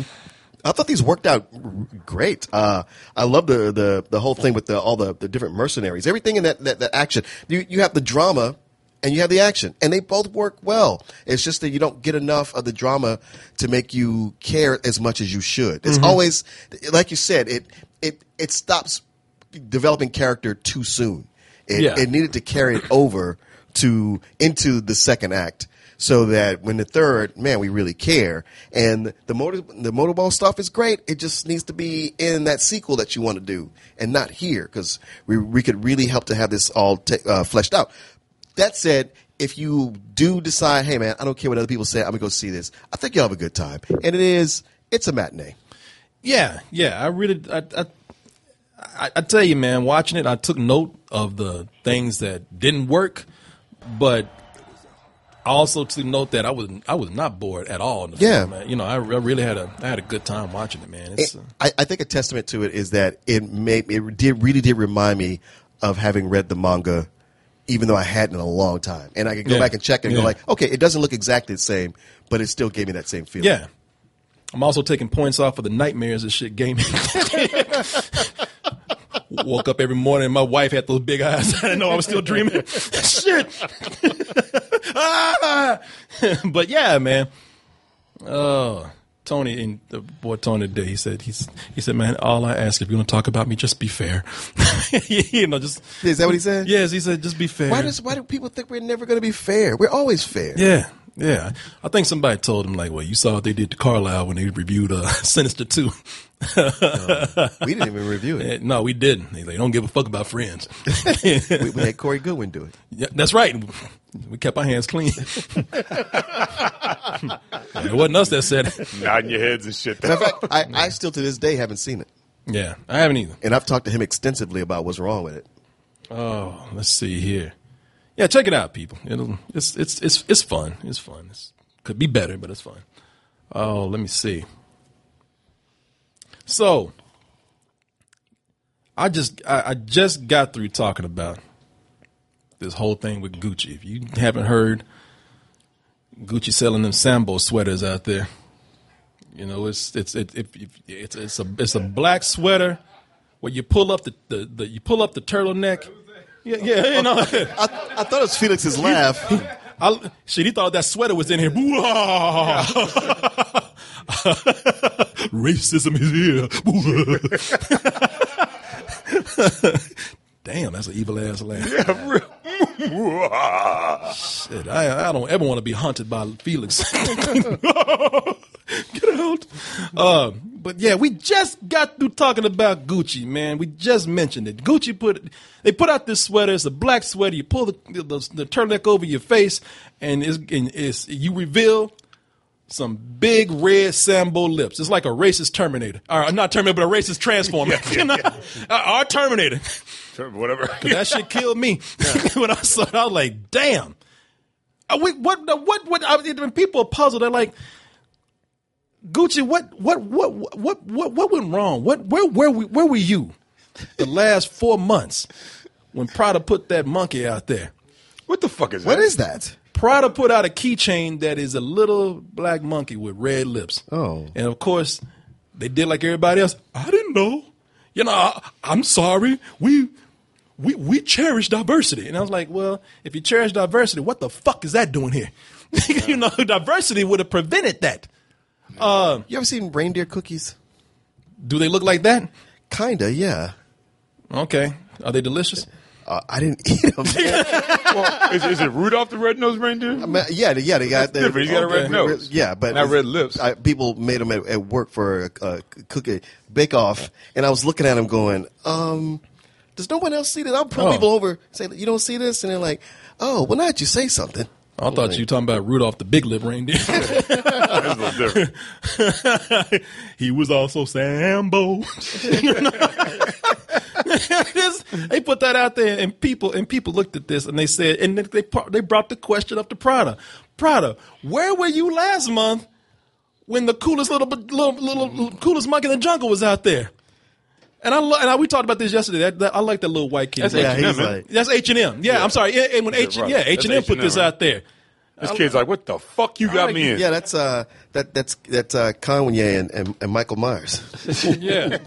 I thought these worked out great. I love the whole thing with all the different mercenaries. Everything in that action. You have the drama. And you have the action, and they both work well. It's just that you don't get enough of the drama to make you care as much as you should. It's always, like you said, it stops developing character too soon. It needed to carry it over into the second act so that when the third, man, we really care. And the motorball stuff is great. It just needs to be in that sequel that you want to do and not here, because we could really help to have this all fleshed out. That said, if you do decide, hey, man, I don't care what other people say, I'm going to go see this, I think you'll have a good time. And it's a matinee. Yeah. I tell you, man, watching it, I took note of the things that didn't work, but I also took note that I was not bored at all in the film, man. You know, I really had a good time watching it, man. I think a testament to it is that it really did remind me of having read the manga, even though I hadn't in a long time. And I could go back and check it and go like, okay, it doesn't look exactly the same, but it still gave me that same feeling. Yeah. I'm also taking points off of the nightmares this shit gave me. Woke up every morning and my wife had those big eyes. I didn't know I was still dreaming. Shit. But yeah, man. Tony, and the boy Tony today, he said, man, all I ask, if you're going to talk about me, just be fair. You know, just. Is that what he said? Yes, he said, just be fair. Why do people think we're never going to be fair? We're always fair. Yeah. Yeah, I think somebody told him, like, well, you saw what they did to Carlisle when they reviewed Sinister 2. We didn't even review it. No, we didn't. They don't give a fuck about Friends. we had Corey Goodwin do it. Yeah, that's right. We kept our hands clean. It wasn't us that said it. Nodding your heads and shit. In fact, I still to this day haven't seen it. Yeah, I haven't either. And I've talked to him extensively about what's wrong with it. Oh, let's see here. Yeah, check it out, people. It's fun. It's fun. It could be better, but it's fun. Oh, let me see. So, I just got through talking about this whole thing with Gucci. If you haven't heard, Gucci selling them Sambo sweaters out there. You know, it's a black sweater where you pull up the turtleneck. Yeah, you know. I thought it was Felix's laugh. He thought that sweater was in here. Racism is here. Damn, that's an evil ass laugh. Yeah, shit, I don't ever want to be hunted by Felix. Get out. But yeah, we just got through talking about Gucci, man. We just mentioned it. Gucci put out this sweater. It's a black sweater. You pull the turtleneck over your face, and you reveal some big red Sambo lips. It's like a racist Terminator. Or not Terminator, but a racist Transformer. Our Terminator. Whatever. That shit killed me. When I saw it, I was like, damn. When people are puzzled, they're like, Gucci, what went wrong? Where were you the last 4 months when Prada put that monkey out there? What the fuck is that? What is that? Prada put out a keychain that is a little black monkey with red lips. Oh. And of course, they did like everybody else. I didn't know. You know, I'm sorry. We cherish diversity. And I was like, well, if you cherish diversity, what the fuck is that doing here? You know, diversity would have prevented that. You ever seen reindeer cookies? Do they look like that? Kinda, yeah. Okay. Are they delicious? I didn't eat them. Well, is it Rudolph the Red-Nosed Reindeer? Yeah, they got that. He's got a red nose. Yeah, but not red lips. People made them at work for a cookie bake-off, and I was looking at them going, does no one else see this? I'll pull people over, say, you don't see this? And they're like, oh, well, now that you say something. I thought you were talking about Rudolph the Big Lip Reindeer. That's a little different. He was also Sambo. They put that out there, and people looked at this, and they said, and they brought the question up to Prada. Prada, where were you last month when the coolest little coolest monkey in the jungle was out there? And we talked about this yesterday. I like that little white kid. That's H&M. That's H&M. Yeah, I'm sorry. And when H&M put this out there. This kid's like, what the fuck you got me in? Yeah, that's Kanye and Michael Myers. Yeah.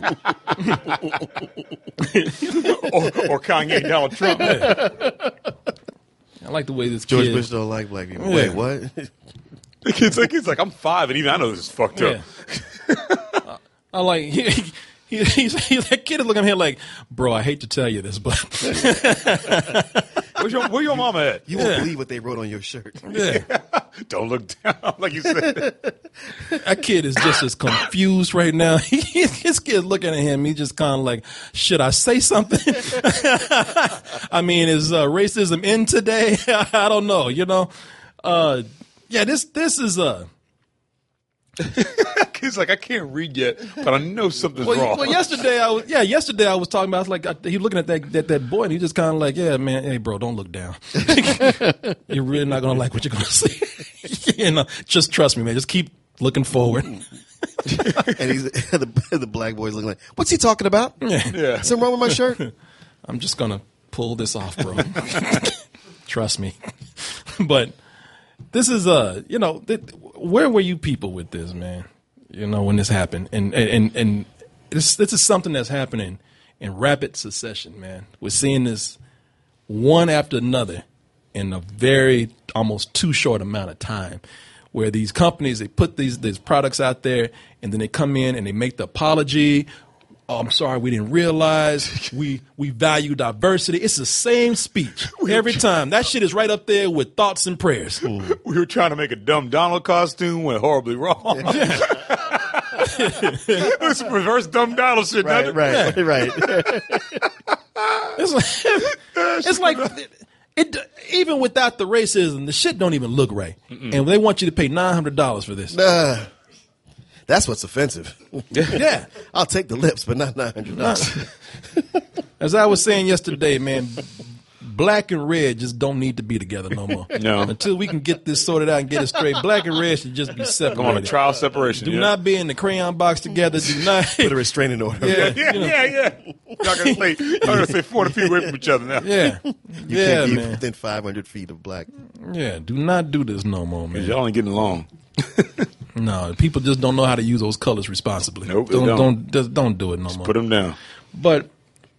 or Kanye Donald Trump. Yeah. I like the way this George kid. Bush don't like black people. Yeah. Wait, what? The kid's like, I'm 5, and even I know this is fucked up. I like he's that kid is looking at me like, bro, I hate to tell you this, but Where your mama at? You won't believe what they wrote on your shirt. Yeah. Don't look down, like you said. That kid is just as confused right now. His kid looking at him. He's just kind of like, should I say something? I mean, is racism in today? I don't know. This is He's like, I can't read yet, but I know something's wrong. Well, yesterday I was talking about. I was like, he looking at that boy, and he just kind of like, yeah, man, hey, bro, don't look down. You're really not gonna like what you're gonna see. Just trust me, man. Just keep looking forward. And the black boy's looking like, what's he talking about? Yeah. Something wrong with my shirt? I'm just gonna pull this off, bro. Trust me. But this is where were you people with this, man? When this happened, and this is something that's happening in rapid succession, man. We're seeing this one after another in a very almost too short amount of time, where these companies, they put these products out there, and then they come in and they make the apology. Oh, I'm sorry, we didn't realize. We value diversity. It's the same speech every time. That shit is right up there with thoughts and prayers. We were trying to make a dumb Donald costume, went horribly wrong. It's reverse dumb Donald shit. Right. It's like even without the racism, the shit don't even look right. And they want you to pay $900 for this. That's what's offensive. Yeah. I'll take the lips, but not $900. As I was saying yesterday, man, black and red just don't need to be together no more. No. Until we can get this sorted out and get it straight, black and red should just be separated. Come on, a trial separation. Do not be in the crayon box together. Do not put a restraining order. Yeah. Y'all gonna stay 400 feet away from each other now. Yeah. You can't keep within 500 feet of black. Yeah, do not do this no more, man. Y'all ain't getting along. No, people just don't know how to use those colors responsibly. Nope, don't do it no more. Put them down. But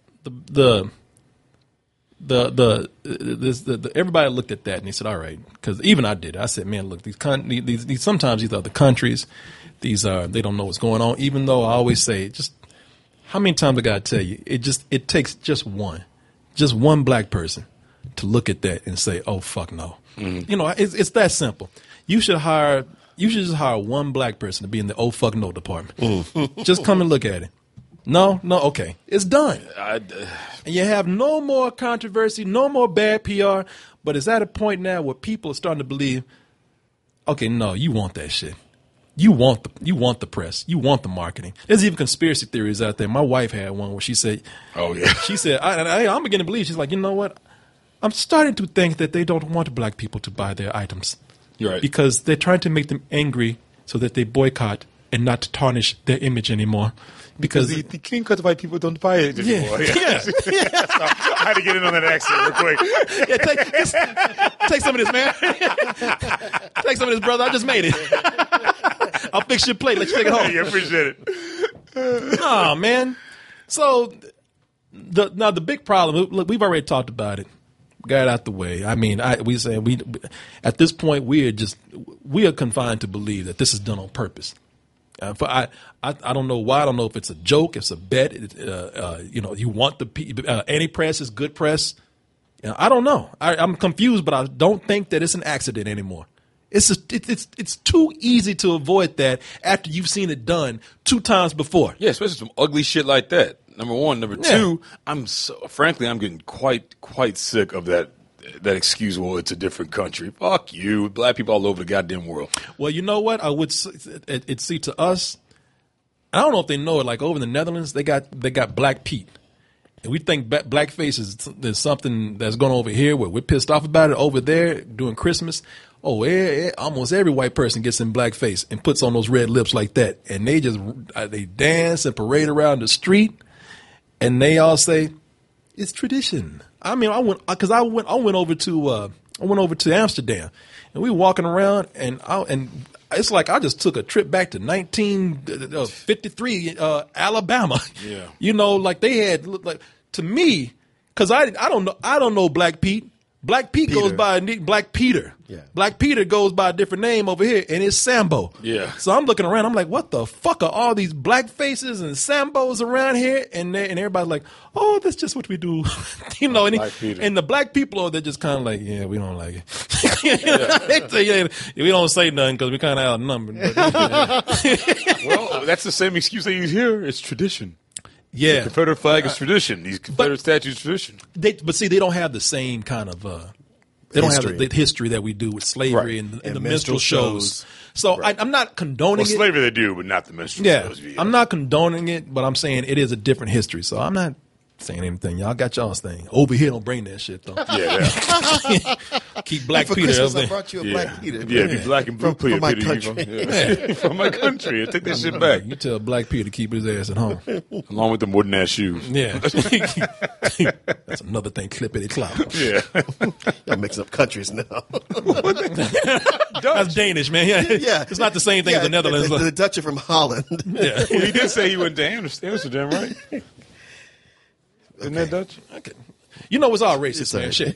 everybody looked at that and they said, all right, because even I did. I said, man, look, these sometimes these other countries, they don't know what's going on. Even though I always say, just how many times I gotta tell you, it takes just one black person to look at that and say, oh fuck no. Mm-hmm. It's that simple. You should just hire one black person to be in the oh fuck no department. Just come and look at it. No, okay. It's done. And you have no more controversy, no more bad PR, but it's at a point now where people are starting to believe, okay, no, you want that shit. You want the press. You want the marketing. There's even conspiracy theories out there. My wife had one where she said, oh yeah. She said, I'm beginning to believe. She's like, you know what? I'm starting to think that they don't want black people to buy their items. You're right. Because they're trying to make them angry so that they boycott and not to tarnish their image anymore. Because the clean cut white people don't buy it anymore. Yeah. I had to get in on that accent real quick. Yeah, take some of this, man. Take some of this, brother. I just made it. I'll fix your plate. Let you take it home. Yeah, appreciate it. Oh, man. So the big problem. Look, we've already talked about it. Got it out the way. I mean, we at this point we are confined to believe that this is done on purpose. I don't know why. I don't know if it's a joke, it's a bet. You want the anti-press is good press. I don't know. I'm confused, but I don't think that it's an accident anymore. It's too easy to avoid that after you've seen it done 2 times before. Yeah, especially some ugly shit like that. Number one, number two. I'm getting quite sick of that excuse. Well, it's a different country. Fuck you, black people all over the goddamn world. Well, you know what? I would see to us. I don't know if they know it. Like over in the Netherlands, they got Black Pete, and we think blackface is something that's going over here where we're pissed off about it. Over there during Christmas, almost every white person gets in blackface and puts on those red lips like that, and they dance and parade around the street. And they all say it's tradition. I mean, I went over to Amsterdam, and we were walking around, and it's like I just took a trip back to 1953 Alabama. Yeah, like they had to me, because I don't know Black Pete, Black Pete goes by Black Peter. Yeah. Black Peter goes by a different name over here, and it's Sambo. Yeah. So I'm looking around. I'm like, what the fuck are all these black faces and Sambos around here? And everybody's like, oh, that's just what we do. You know, and the black people are, they're just kind of like, yeah, we don't like it. We don't say nothing because we kind of outnumbered. Well, that's the same excuse they use here. It's tradition. Yeah. The Confederate flag is tradition. These Confederate statues are tradition. But see, they don't have the same kind of they don't have the history that we do with slavery and the minstrel shows. So I'm not condoning it. Slavery they do, but not the minstrel shows. Yeah, I'm not condoning it, but I'm saying it is a different history. So I'm not saying anything. Y'all got y'all's thing. Over here, don't bring that shit, though. Yeah. Keep Black for Peter. Christmas, I brought you a Black Peter. Yeah, be black and blue Peter. From my country. From my country. Take that shit back. You tell Black Peter to keep his ass at home. Along with the wooden ass shoes. Yeah. That's another thing, clippity clop. Yeah. Y'all mixing up countries now. That's Danish, man. Yeah. It's not the same thing as the Netherlands. The Dutch are from Holland. Yeah. Well, he did say he went to Amsterdam, right? Isn't that Dutch? Okay. You know, it's all racist, man. Shit.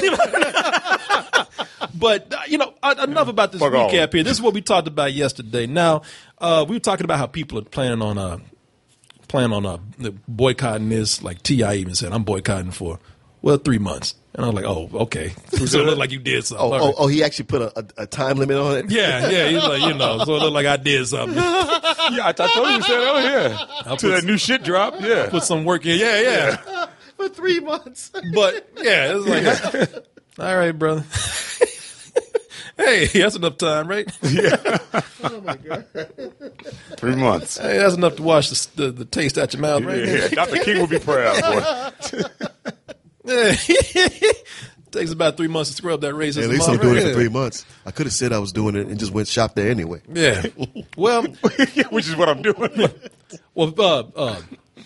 But, enough about this recap here. This is what we talked about yesterday. Now, we were talking about how people are planning on boycotting this. Like T.I. even said, I'm boycotting for, 3 months. And I was like, oh, okay. So it looked like you did something. He actually put a time limit on it? Yeah. He's like, so it looked like I did something. Yeah, I told you that. Till that new shit drop. Yeah. Put some work in. Yeah. For 3 months. But, yeah, it's like, all right, brother. Hey, that's enough time, right? Yeah. Oh, my God. 3 months. Hey, that's enough to wash the taste out your mouth, right? Yeah, Dr. King will be proud, boy. Yeah. Takes about 3 months to scrub that racism. At least I'm doing it for 3 months. I could have said I was doing it and just went shop there anyway. Yeah. Well, which is what I'm doing. Well,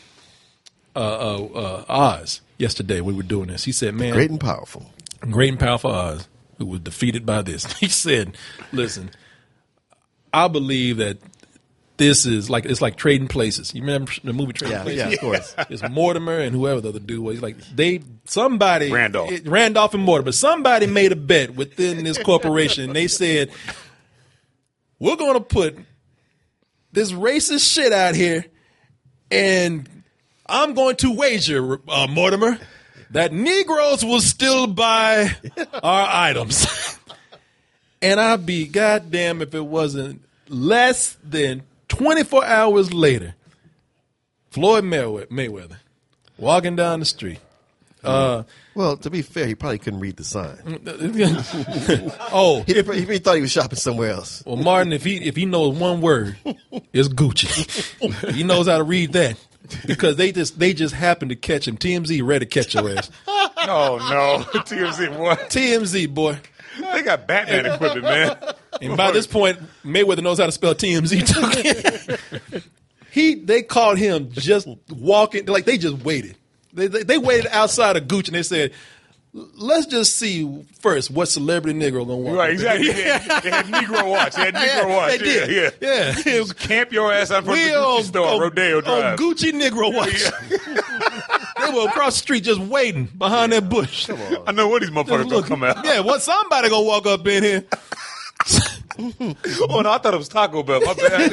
Oz, yesterday we were doing this. He said, man. Great and powerful Oz, who was defeated by this. He said, listen, I believe that this is it's like Trading Places. You remember the movie Trading Places? Yeah, of course. It's Mortimer and whoever the other dude was. He's like, Randolph and Mortimer. Somebody made a bet within this corporation. And they said, we're going to put this racist shit out here, and I'm going to wager, Mortimer, that Negroes will still buy our items. And I'd be goddamn if it wasn't less than 24 hours later, Floyd Mayweather walking down the street. Well, to be fair, he probably couldn't read the sign. He thought he was shopping somewhere else. Well, Martin, if he knows one word, it's Gucci. He knows how to read that because they just happened to catch him. TMZ ready to catch your ass. Oh no, TMZ what? TMZ boy. They got Batman equipment, man. And by this point, Mayweather knows how to spell TMZ too. They caught him just walking, like they just waited. They waited outside of Gucci and they said, let's just see first what celebrity Negro gonna walk. Right, exactly. They had Negro Watch. They did. Yeah. Camp your ass out front of the Gucci store on Rodeo Drive. Gucci Negro Watch. They were across the street just waiting behind that bush. I know what these motherfuckers gonna come out. Yeah, somebody gonna walk up in here. Oh no, I thought it was Taco Bell. My bad.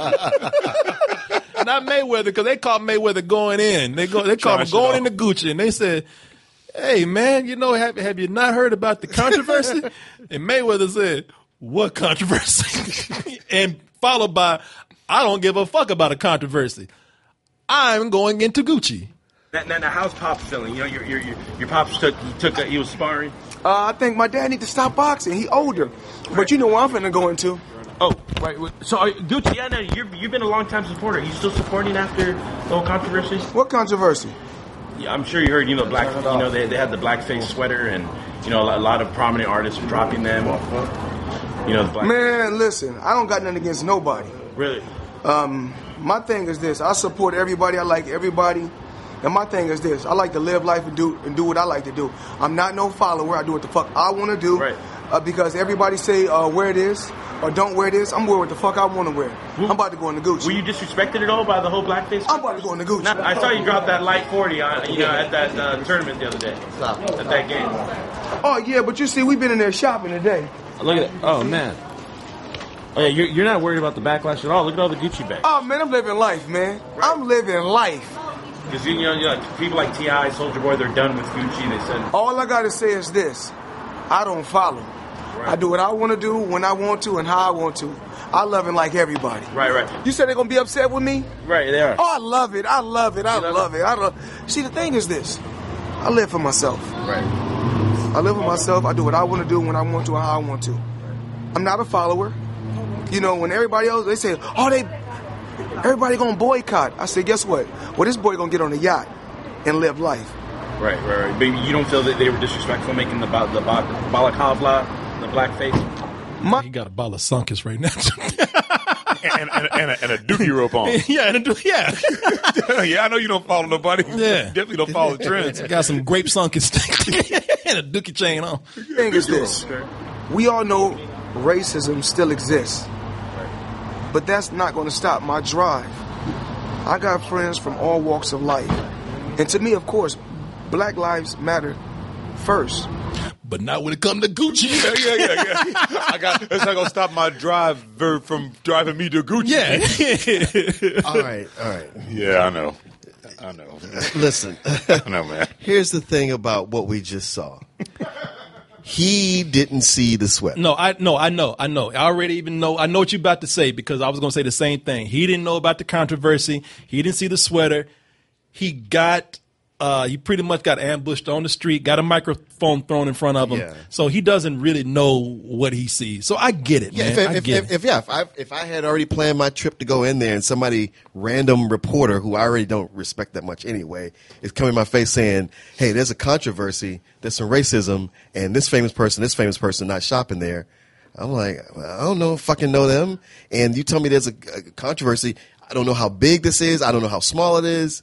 Not Mayweather, because they caught Mayweather going in. They caught him going into Gucci, and they said, "Hey man, have you not heard about the controversy?" And Mayweather said, "What controversy?" And followed by, "I don't give a fuck about a controversy. I'm going into Gucci." Now, how's Pops feeling? You know, your Pops he was sparring. I think my dad need to stop boxing. He older, but you know where I'm finna go into. Oh, right. So Gucci, you've been a long time supporter. Are you still supporting after the whole controversy? What controversy? Yeah, I'm sure you heard. They had the blackface sweater, and a lot of prominent artists dropping them. The black. Man, listen, I don't got nothing against nobody. Really? My thing is this: I support everybody. I like everybody. And my thing is this: I like to live life and do what I like to do. I'm not no follower. I do what the fuck I want to do. Right. because everybody say wear this or don't wear this. I'm wearing what the fuck I want to wear. I'm about to go into Gucci. Were you disrespected at all by the whole blackface? I'm about to go into Gucci. I saw you drop that light 40 on, at that tournament the other day. At that game. Oh yeah, but you see, we've been in there shopping today. Look at it. Oh man. Oh, yeah, you're not worried about the backlash at all. Look at all the Gucci bags. Oh man, I'm living life, man. Right. I'm living life. Because people like T.I., Soulja Boy, they're done with Gucci. They said all I gotta say is this: I don't follow. Right. I do what I want to do, when I want to, and how I want to. I love it like everybody. Right. You said they're gonna be upset with me? Right, they are. Oh, I love it. I love it. See, the thing is this: I live for myself. Right. I live for myself. I do what I want to do, when I want to, and how I want to. I'm not a follower. When everybody else, they say, everybody gonna boycott. I say, guess what? Well, this boy gonna get on a yacht and live life. Right. But you don't feel that they were disrespectful making the balaclava, the blackface? He got a ball of Sunkus right now. and a dookie rope on. Yeah, yeah, I know you don't follow nobody. Yeah. Definitely don't follow the trends. Got some grape Sunkus and a dookie chain on. The thing is this. We all know racism still exists. But that's not going to stop my drive. I got friends from all walks of life. And to me, of course, Black Lives Matter first. But not when it comes to Gucci. Yeah. That's not going to stop my drive from driving me to Gucci. Yeah. All right. Yeah, I know. Listen. I know, man. Here's the thing about what we just saw. He didn't see the sweat. No, I know. I already even know. I know what you're about to say because I was going to say the same thing. He didn't know about the controversy. He didn't see the sweater. He pretty much got ambushed on the street, got a microphone thrown in front of him. Yeah. So he doesn't really know what he sees. So I get it, man. If I had already planned my trip to go in there and somebody, random reporter who I already don't respect that much anyway, is coming in my face saying, hey, there's a controversy, there's some racism, and this famous person not shopping there. I'm like, I don't fucking know them. And you tell me there's a controversy. I don't know how big this is. I don't know how small it is.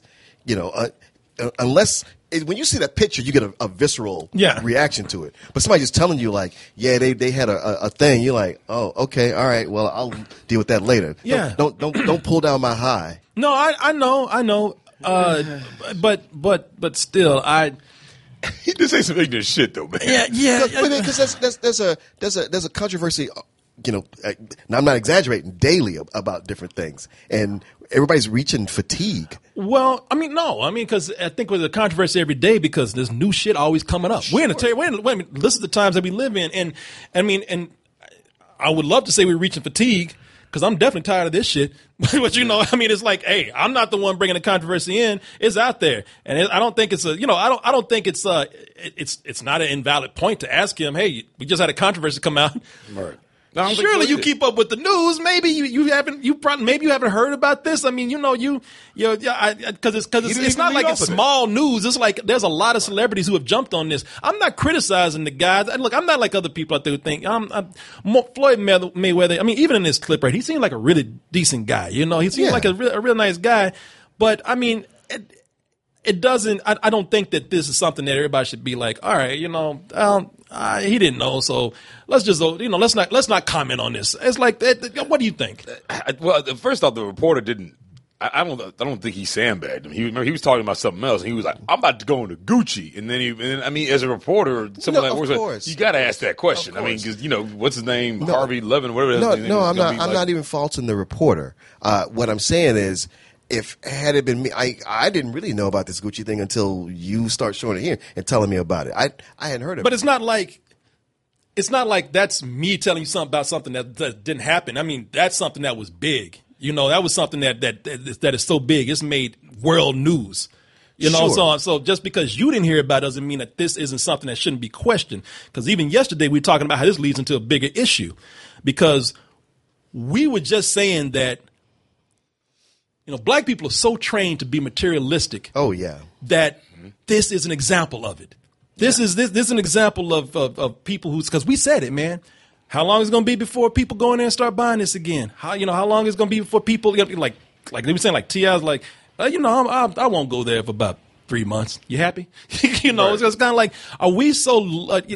Unless when you see that picture, you get a visceral reaction to it. But somebody just telling you like, yeah, they had a thing. You're like, oh, okay, all right. Well, I'll deal with that later. Yeah. Don't pull down my high. No, I know. But still, he did say some ignorant shit though, man. Yeah. Because there's a controversy. Now I'm not exaggerating, daily about different things, and everybody's reaching fatigue. Well, because I think there's a controversy every day because there's new shit always coming up. Sure. Wait a minute, this is the times that we live in, and I would love to say we're reaching fatigue because I'm definitely tired of this shit. But it's like, hey, I'm not the one bringing the controversy in; it's out there, and I don't think it's I don't think it's not an invalid point to ask him. Hey, we just had a controversy come out. Right. Surely you keep up with the news. Maybe you haven't heard about this. I mean, because it's not like it's small news. It's like there's a lot of celebrities who have jumped on this. I'm not criticizing the guys. Look, I'm not like other people out there who think Floyd Mayweather. I mean, even in this clip right, he seemed like a really decent guy. He seemed like a real nice guy. But I mean, it doesn't. I don't think that this is something that everybody should be like. All right, he didn't know, so let's just let's not comment on this. It's like, what do you think? Well, first off, the reporter didn't. I don't think he sandbagged him. He was talking about something else, and he was like, "I'm about to go into Gucci," and then as a reporter, someone that works, you got to ask that question. I mean, because what's his name, Harvey Levin, whatever. I'm not even faulting the reporter. What I'm saying is, had it been me, I didn't really know about this Gucci thing until you start showing it here and telling me about it. I hadn't heard of it. But it's not like that's me telling you something about something that didn't happen. I mean, that's something that was big. That was something that is so big. It's made world news. Sure. So just because you didn't hear about it doesn't mean that this isn't something that shouldn't be questioned. Because even yesterday we were talking about how this leads into a bigger issue. Because we were just saying that black people are so trained to be materialistic. Oh yeah. That this is an example of it. This is an example of people because we said it, man. How long is it going to be before people go in there and start buying this again? How long is it going to be before people like they were saying like T.I.'s like, I won't go there for about 3 months. You happy? Right. It's kind of like, are we so?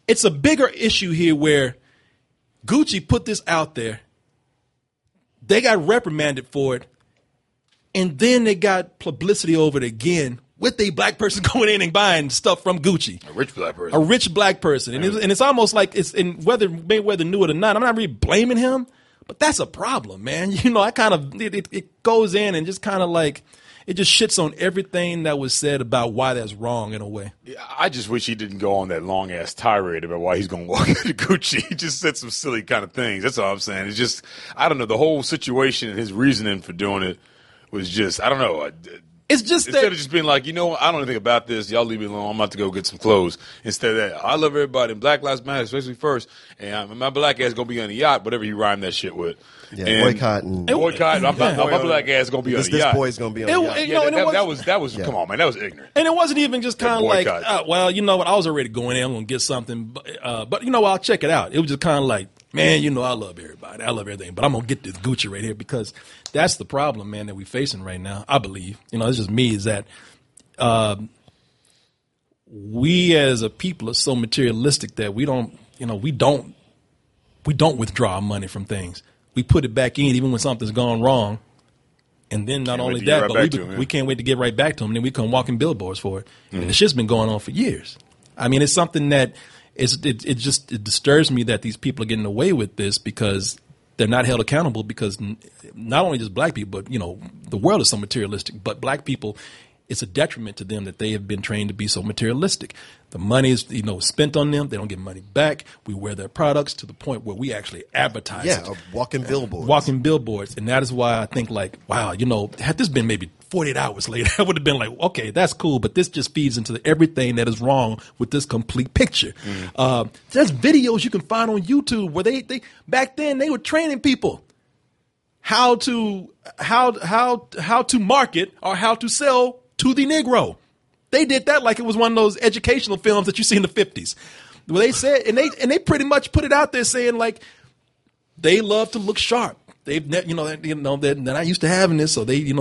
it's a bigger issue here where Gucci put this out there. They got reprimanded for it. And then they got publicity over it again with a black person going in and buying stuff from Gucci. A rich black person. A rich black person. And it's almost like whether Mayweather knew it or not, I'm not really blaming him, but that's a problem, man. You know, I kind of, it goes in and just kind of like, it just shits on everything that was said about why that's wrong in a way. I just wish he didn't go on that long ass tirade about why he's going to walk into Gucci. He just said some silly kind of things. That's all I'm saying. It's just, I don't know, the whole situation and his reasoning for doing it was just, I don't know. It's just instead that, of just being like, you know, I don't know anything about this. Y'all leave me alone. I'm about to go get some clothes. Instead of that, I love everybody. And Black Lives Matter, especially first. And my black ass going to be on the yacht, whatever he rhymed that shit with. Yeah, and boycott. My black ass going to be on the yacht. This boy's going to be on the yacht. That was come on, man. That was ignorant. And it wasn't even just kind of like, well, you know what? I was already going in. I'm going to get something. But you know what? I'll check it out. It was just kind of like, man, you know, I love everybody. I love everything. But I'm going to get this Gucci right here because that's the problem, man, that we're facing right now, I believe. You know, it's just me, is that we as a people are so materialistic that we don't withdraw our money from things. We put it back in even when something's gone wrong. And then not only that, but we can't wait to get right back to them. And then we come walking billboards for it. Mm-hmm. And the shit's been going on for years. I mean, it's something that it disturbs me that these people are getting away with this because they're not held accountable, because not only just black people, but, you know, the world is so materialistic, but black people, it's a detriment to them that they have been trained to be so materialistic. The money is, you know, spent on them. They don't get money back. We wear their products to the point where we actually advertise it. Yeah, walking billboards. Walking billboards. And that is why I think, like, wow, you know, had this been maybe 48 hours later, I would have been like, okay, that's cool, but this just feeds into everything that is wrong with this complete picture. Mm. There's videos you can find on YouTube where they back then they were training people how to market or how to sell to the Negro. They did that like it was one of those educational films that you see in the 50s. Where they said, and they pretty much put it out there saying, like, they love to look sharp. They're not used to having this, so they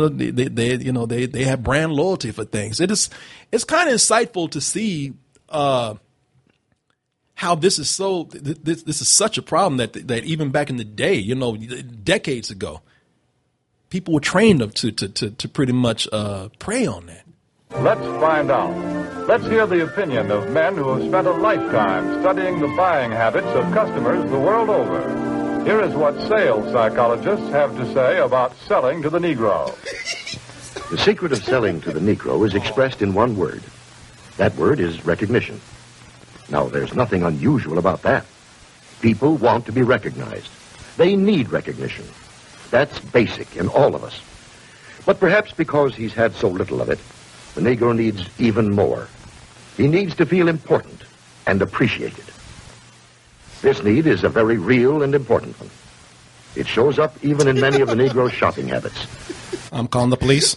have brand loyalty for things. It's kind of insightful to see how this is this is such a problem that even back in the day, you know, decades ago, people were trained to pretty much prey on that. Let's find out. Let's hear the opinion of men who have spent a lifetime studying the buying habits of customers the world over. Here is what sales psychologists have to say about selling to the Negro. The secret of selling to the Negro is expressed in one word. That word is recognition. Now, there's nothing unusual about that. People want to be recognized. They need recognition. That's basic in all of us. But perhaps because he's had so little of it, the Negro needs even more. He needs to feel important and appreciated. This need is a very real and important one. It shows up even in many of the Negro's shopping habits. I'm calling the police.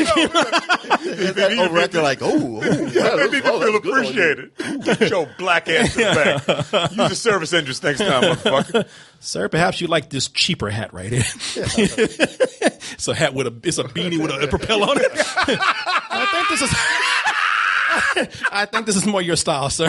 Over record, like, well, they need to feel appreciated. Get your black ass back. Use the service entrance next time, motherfucker. Sir, perhaps you like this cheaper hat right here. It's a hat it's a beanie with a propeller on it. I think this is more your style, sir.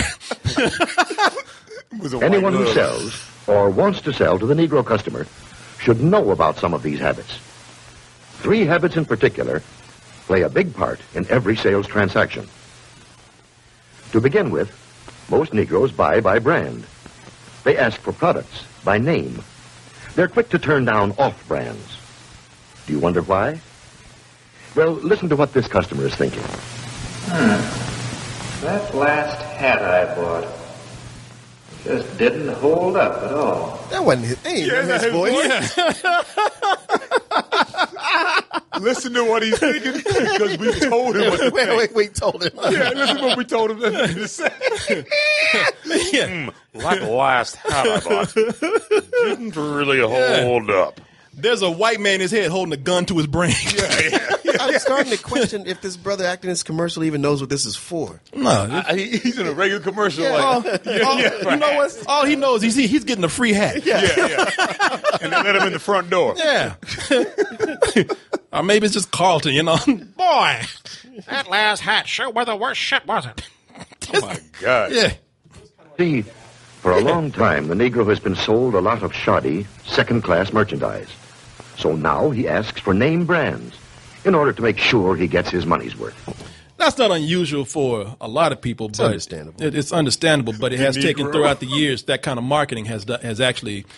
Anyone who sells or wants to sell to the Negro customer should know about some of these habits. 3 habits in particular play a big part in every sales transaction. To begin with, most Negroes buy by brand. They ask for products by name. They're quick to turn down off-brands. Do you wonder why? Well, listen to what this customer is thinking. That last hat I bought just didn't hold up at all. That wasn't his voice. Listen to what he's thinking, because we told him what to think. We told him. Yeah, listen to what we told him to say. Like the last hat I bought didn't really hold up. There's a white man in his head holding a gun to his brain. I'm starting to question if this brother acting in this commercial even knows what this is for. No, he's in a regular commercial. You know what? All he knows is he's getting a free hat. Yeah. And they let him in the front door. Yeah. Or maybe it's just Carlton, you know. Boy, that last hat sure was the worst shit, wasn't it? Oh, my God. Yeah. See, for a long time, the Negro has been sold a lot of shoddy, second-class merchandise. So now he asks for name brands in order to make sure he gets his money's worth. That's not unusual for a lot of people, but understandable. It's understandable, but it has taken throughout the years. That kind of marketing has actually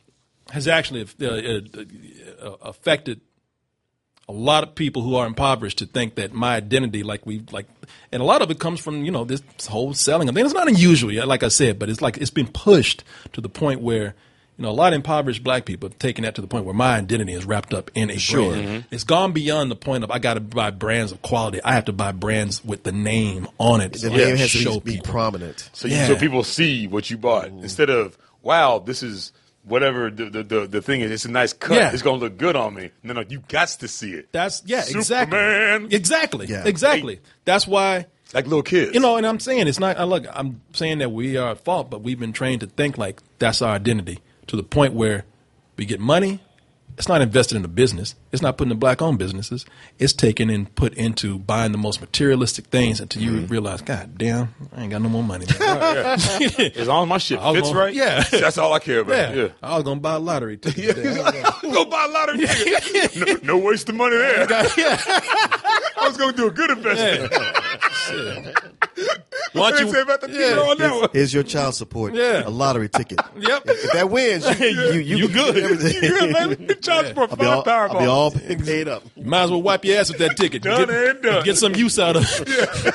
affected a lot of people who are impoverished to think that my identity, and a lot of it comes from this whole selling. I mean, it's not unusual, like I said, but it's been pushed to the point where a lot of impoverished black people have taken that to the point where my identity is wrapped up in a brand. Mm-hmm. It's gone beyond the point of I got to buy brands of quality. I have to buy brands with the name on it. The name has to be prominent. So people see what you bought instead of, wow, this is whatever the thing is. It's a nice cut. Yeah. It's going to look good on me. No, you got to see it. Superman. Exactly. Yeah. Exactly. That's why. Like little kids. And I'm saying it's not, I'm saying that we are at fault, but we've been trained to think like that's our identity. To the point where we get money, it's not invested in the business. It's not put into black-owned businesses. It's taken and put into buying the most materialistic things until you realize, God damn, I ain't got no more money. As long as my shit fits right, that's all I care about. Yeah. I was going to buy a lottery ticket. I'm going to buy a lottery ticket. No waste of money there. I was going to do a good investment. What you say about the Negro on that one? Here's your child support. Yeah. A lottery ticket. Yep. If that wins, you good. You good, baby. Child support, I'll be all paid up. You might as well wipe your ass with that ticket. Get some use out of it.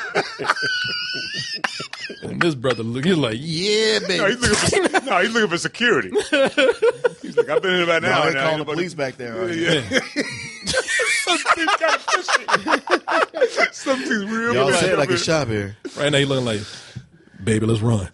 And this brother, he's like, yeah, baby. No, he's looking for security. He's like, I've been in about an hour now. Calling the police back there. Something's kind of fishy. Something's real. Y'all say it like a shop here. Right now, he looking like, baby, let's run.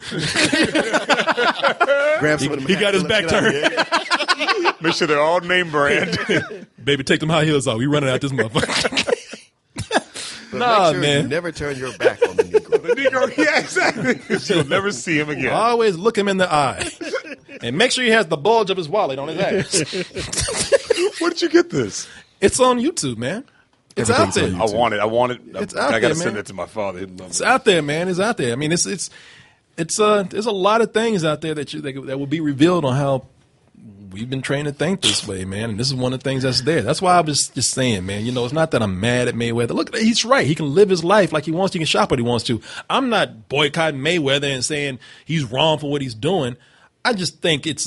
Grab some of them. He got his back turned. Make sure they're all name brand. Baby, take them high heels off. We running out this motherfucker. But man. You never turn your back on the Negro. The Negro, yeah, exactly. You'll never see him again. Always look him in the eye. And make sure he has the bulge of his wallet on his ass. Where did you get this? It's on YouTube, man. It's out there. I want it. It's out there, I got to man. send it to my father. It's out there, man. It's out there. I mean, it's there's a lot of things out there that will be revealed on how we've been trained to think this way, man. And this is one of the things that's there. That's why I was just saying, man, it's not that I'm mad at Mayweather. Look, he's right. He can live his life like he wants to. He can shop what he wants to. I'm not boycotting Mayweather and saying he's wrong for what he's doing. I just think it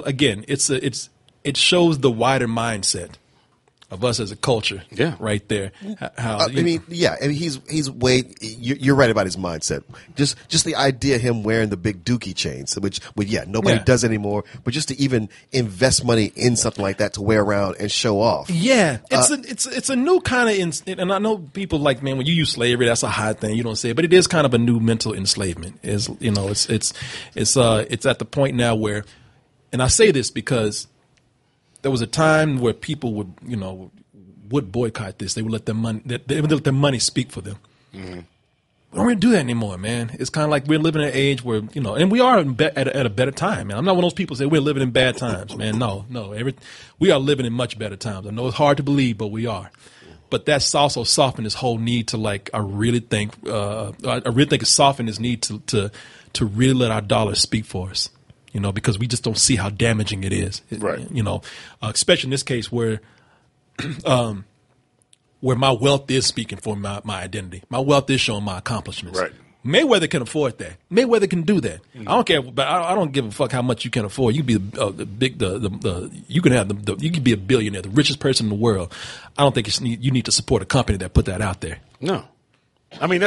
shows the wider mindset of us as a culture, right there. How he's way. You're right about his mindset. Just the idea of him wearing the big Dookie chains, which nobody does anymore. But just to even invest money in something like that to wear around and show off. Yeah, it's a new kind of, and I know people like, man, when you use slavery, that's a high thing. You don't say it, but it is kind of a new mental enslavement. It's at the point now where, and I say this because there was a time where people would boycott this. They would let their money speak for them. Mm-hmm. We don't really do that anymore, man. It's kind of like we're living in an age where, and we are at a better time, man. I'm not one of those people who say we're living in bad times, man. No. We are living in much better times. I know it's hard to believe, but we are. But that's also softened this whole need to I really think it's softened this need to really let our dollars speak for us. Because we just don't see how damaging it is. Right. Especially in this case where my wealth is speaking for my identity. My wealth is showing my accomplishments. Right. Mayweather can afford that. Mayweather can do that. Mm-hmm. I don't care, but I don't give a fuck how much you can afford. You can be you can be a billionaire, the richest person in the world. I don't think you need to support a company that put that out there. No. I mean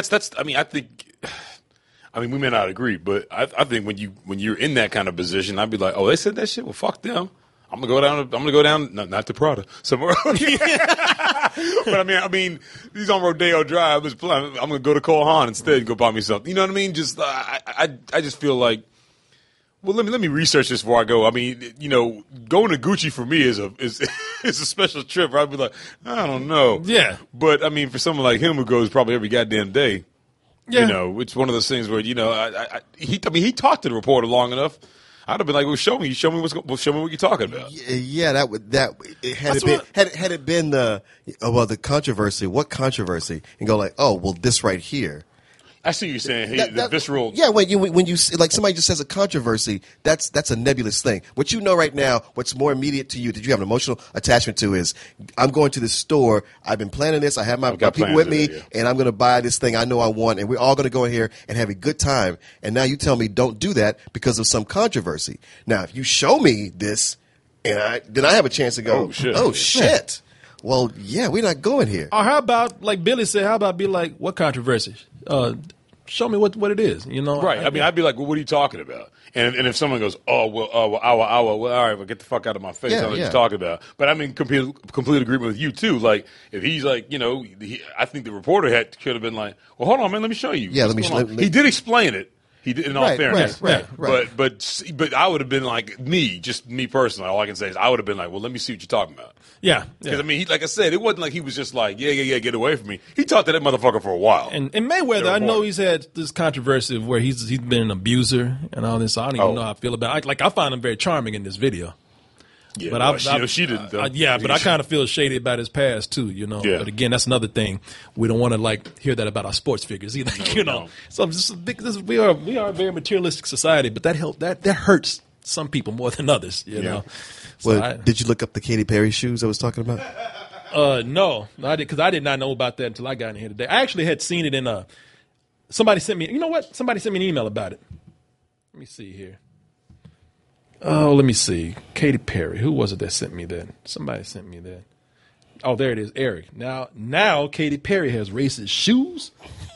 we may not agree, but I think when you're in that kind of position, I'd be like, oh, they said that shit. Well, fuck them. I'm gonna go down. Not to Prada, somewhere. But I mean, he's on Rodeo Drive. I'm gonna go to Cole Haan instead and go buy me something. You know what I mean? Just I just feel like, well, let me research this before I go. I mean, going to Gucci for me is a special trip. I'd be like, I don't know. Yeah. But I mean, for someone like him who goes probably every goddamn day. Yeah. It's one of those things where he talked to the reporter long enough. I'd have been like, well, show me what you're talking about. Yeah, had it been the controversy, what controversy, and go like, oh, well, this right here. I see what you're saying. The visceral. Yeah, when you like somebody just says a controversy, that's a nebulous thing. What you know right now, what's more immediate to you that you have an emotional attachment to is, I'm going to this store. I've been planning this. I have my people with me, and I'm going to buy this thing I know I want, and we're all going to go in here and have a good time. And now you tell me don't do that because of some controversy. Now, if you show me this, and then I have a chance to go, oh shit. Well, yeah, we're not going here. Or how about, like Billy said, how about be like, what controversy? Show me what it is, you know? Right. I mean, I'd be like, well, what are you talking about? And if someone goes, well, all right, well, get the fuck out of my face. I don't know what you're talking about. But I'm in complete agreement with you, too. Like, if he's like, you know, I think the reporter could have been like, well, hold on, man, let me show you. Yeah, He did explain it. He did, in all fairness. Right. But I would have been like, just me personally, all I can say is I would have been like, well, let me see what you're talking about. Yeah. Because, I mean, like I said, it wasn't like he was just like, yeah, get away from me. He talked to that motherfucker for a while. And Mayweather, I know he's had this controversy where he's been an abuser and all this. So I don't even know how I feel about it. I find him very charming in this video. Yeah, but she didn't, though. But I kind of feel shady about his past, too, you know. Yeah. But again, that's another thing. We don't want to, hear that about our sports figures either, you know. So we are a very materialistic society, but that hurts some people more than others, you know. So did you look up the Katy Perry shoes I was talking about? No, I did, because I did not know about that until I got in here today. I actually had seen it in somebody sent me. You know what? Somebody sent me an email about it. Let me see here. Oh, let me see. Katy Perry. Who was it that sent me that? Somebody sent me that. Oh, there it is, Eric. Now Katy Perry has racist shoes.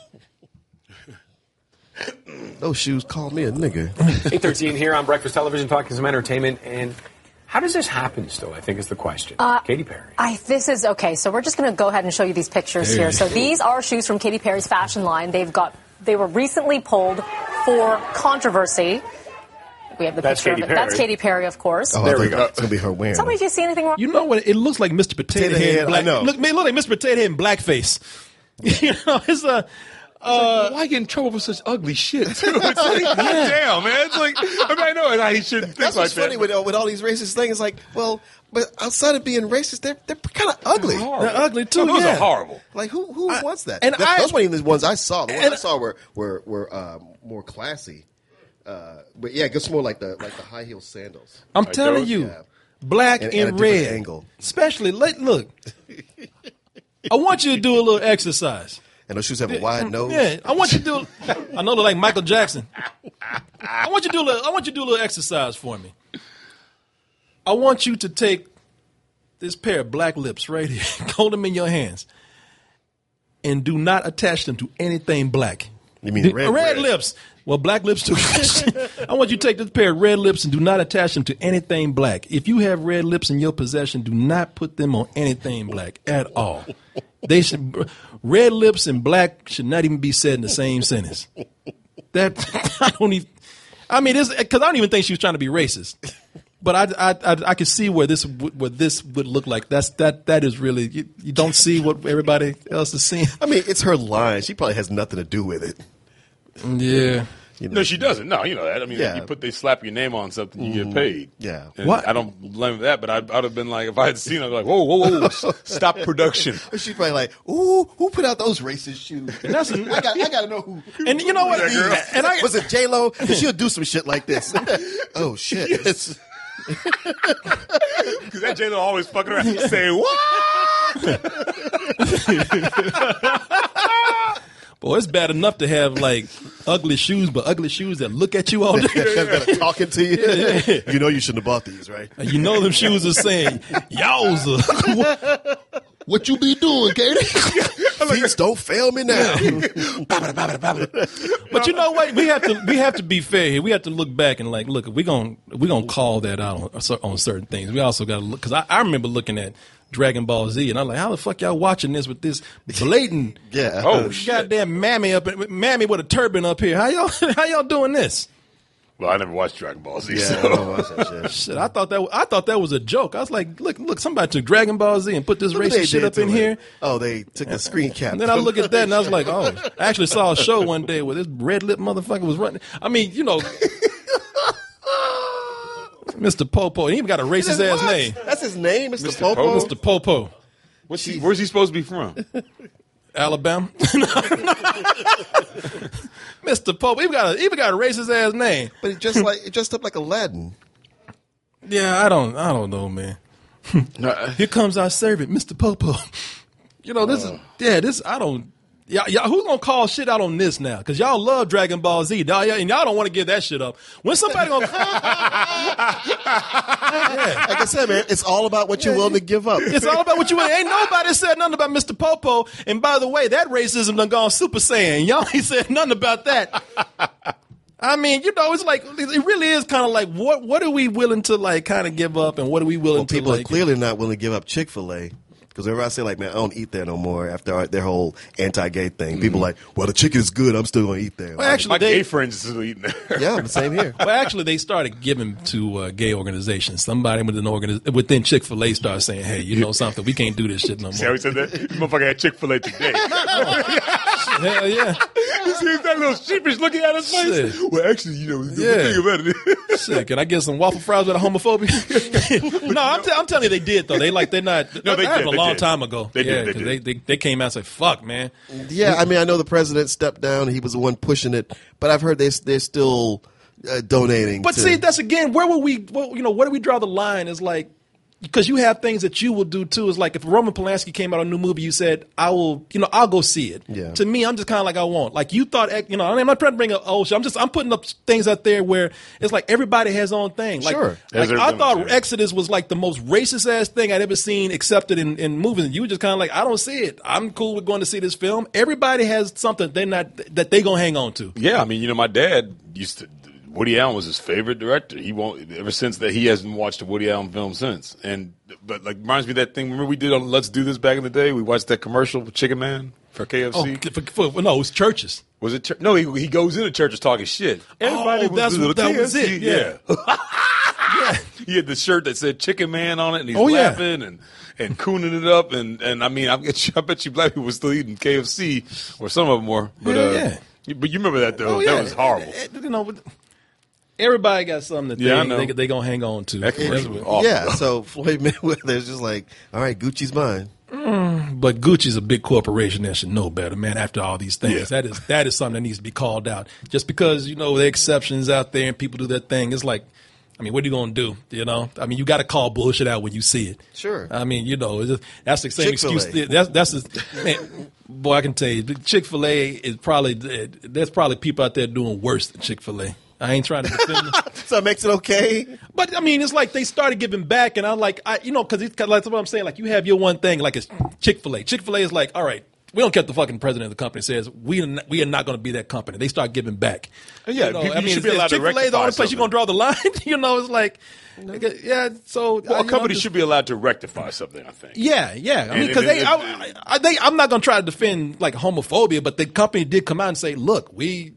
Those shoes called me a nigga. 8:13 here on Breakfast Television, talking some entertainment. And how does this happen still, I think is the question. Katy Perry. This is, okay, so we're just going to go ahead and show you these pictures here. So these are shoes from Katy Perry's fashion line. They were recently pulled for controversy. We have the picture of it. That's Katy Perry, of course. Oh, there we go. It's going to be her wearing. Tell me if you see anything wrong. You know what? It looks like Mr. Potato Head. I know. Look like Mr. Potato Head in blackface. You know, it's why get in trouble for such ugly shit? Too? It's like, damn, man. It's like, I know he shouldn't think That's like what's funny with all these racist things. It's like, well, but outside of being racist, they're kind of ugly. They're ugly too. Those are horrible. Like who wants that? And those weren't even the ones I saw. The ones I saw were more classy. But yeah, it gets more like the high heel sandals. I'm telling you, black and red, angle. Especially look. I want you to do a little exercise. And those shoes have a wide nose. Yeah, I want you to do. I know they're like Michael Jackson. I want you to do a little exercise for me. I want you to take this pair of black lips right here, hold them in your hands, and do not attach them to anything black. You mean red lips? Well, black lips too. I want you to take this pair of red lips and do not attach them to anything black. If you have red lips in your possession, do not put them on anything black at all. Red lips and black should not even be said in the same sentence. Because I don't even think she was trying to be racist. But I could see where this would look like. That is really, you don't see what everybody else is seeing. I mean, it's her line. She probably has nothing to do with it. Yeah. No, she doesn't. No, you know that. I mean, they slap your name on something, you get paid. Yeah. And I don't blame that, but I'd have been like, if I had seen it, I'd be like, whoa, stop production. She's probably like, ooh, who put out those racist shoes? And I got to know who. And you know what? Was it J-Lo? She'll do some shit like this. Oh, shit. Yes. Because that J-Lo always fucking around and say, what? Boy, it's bad enough to have ugly shoes, but ugly shoes that look at you all day. That are talking to you. Yeah. You know you shouldn't have bought these, right? You know them shoes are saying, "Yowza, what you be doing, Katie? Please don't fail me now." But you know what? We have to be fair here. We have to look back and look. We're gonna call that out on certain things. We also got to look, because I remember looking at Dragon Ball Z, and I'm like, how the fuck y'all watching this with this blatant goddamn mammy with a turban up here? How y'all doing this? Well, I never watched Dragon Ball Z. Yeah, so. I don't watch that shit. Shit, I thought that was a joke. I was like, look, somebody took Dragon Ball Z and put this racist shit up in here. Oh, they took a screen cap. And then I look at that and I was like, oh, I actually saw a show one day where this red lip motherfucker was running. I mean, you know. Mr. Popo. He even got a racist ass name. That's his name, Mr. Popo? Mr. Popo. Where's he supposed to be from? Alabama. Mr. Pope, even got a racist ass name. But he dressed up like Aladdin. Yeah, I don't know, man. Here comes our servant, Mr. Popo. You know, y'all, who's gonna call shit out on this now? Because y'all love Dragon Ball Z, and y'all don't want to give that shit up. When somebody gonna, like I said, man, it's all about what you're willing to give up. It's all about what you want. Ain't nobody said nothing about Mr. Popo. And by the way, that racism done gone Super Saiyan. Y'all ain't said nothing about that. I mean, you know, it's like it really is kind of like what are we willing to like kind of give up, and what are we willing to? People like, are clearly not willing to give up Chick-fil-A. Because whenever I say, like, man, I don't eat there no more after their whole anti-gay thing, people are like, well, the chicken is good. I'm still going to eat there. Well, actually, my gay friends are still eating there. Yeah, the same here. Well, actually, they started giving to gay organizations. Somebody within Chick-fil-A started saying, hey, you know something? We can't do this shit no more. See how he said that? You motherfucker had Chick-fil-A today. Hell yeah. You see that little sheepish looking at his face? Shit. Well, actually, you know, the thing about it. Shit, can I get some waffle fries with a homophobia? No, I'm telling you they did, though. They're not. No, they that did. was a long time ago. They came out and said, fuck, man. Yeah, I mean, I know the president stepped down. He was the one pushing it. But I've heard they're still donating. But see, that's again, where do we draw the line? Is like, because you have things that you will do too. Is like if Roman Polanski came out with a new movie, you said, I'll go see it. Yeah. To me, I'm just kind of like, I won't. Like you thought, I'm not trying to bring up old shit. I'm putting up things out there where it's like everybody has their own thing. Like, sure. Like I thought Exodus was like the most racist ass thing I'd ever seen accepted in movies. And you were just kind of like, I don't see it. I'm cool with going to see this film. Everybody has something that they gonna hang on to. Yeah, I mean, my dad used to. Woody Allen was his favorite director. He won't ever since that he hasn't watched a Woody Allen film since. But like reminds me of that thing. Remember we did on Let's Do This back in the day? We watched that commercial with Chicken Man for KFC. No, it was Churches. Was it? No, he goes into churches talking shit. Everybody that was it. Yeah. Yeah. He had the shirt that said Chicken Man on it, and he's laughing and cooning it up. And I mean, I bet you black people were still eating KFC, or some of them were. But but you remember that though? That was horrible. Everybody got something that they gonna hang on to. Yeah, so Floyd Mayweather's just like, all right, Gucci's mine. But Gucci's a big corporation that should know better, man. After all these things, that is something that needs to be called out. Just because there are exceptions out there and people do their thing, it's like, I mean, what are you gonna do? I mean, you got to call bullshit out when you see it. Sure. I mean, that's the same excuse. Man, boy, I can tell you, Chick-fil-A is there's probably people out there doing worse than Chick-fil-A. I ain't trying to defend them. So it makes it okay? But, I mean, it's like they started giving back, and I'm like, because that's what I'm saying. Like, you have your one thing, like it's Chick-fil-A. Chick-fil-A is like, all right, we don't care what the fucking president of the company says. We are not going to be that company. They start giving back. Yeah, you should be allowed to rectify Chick-fil-A the only place something. you're going to draw the line? It's like, yeah, so. Well, a company should be allowed to rectify something, I think. Yeah. I mean, because I'm not going to try to defend, like, homophobia, but the company did come out and say, look, we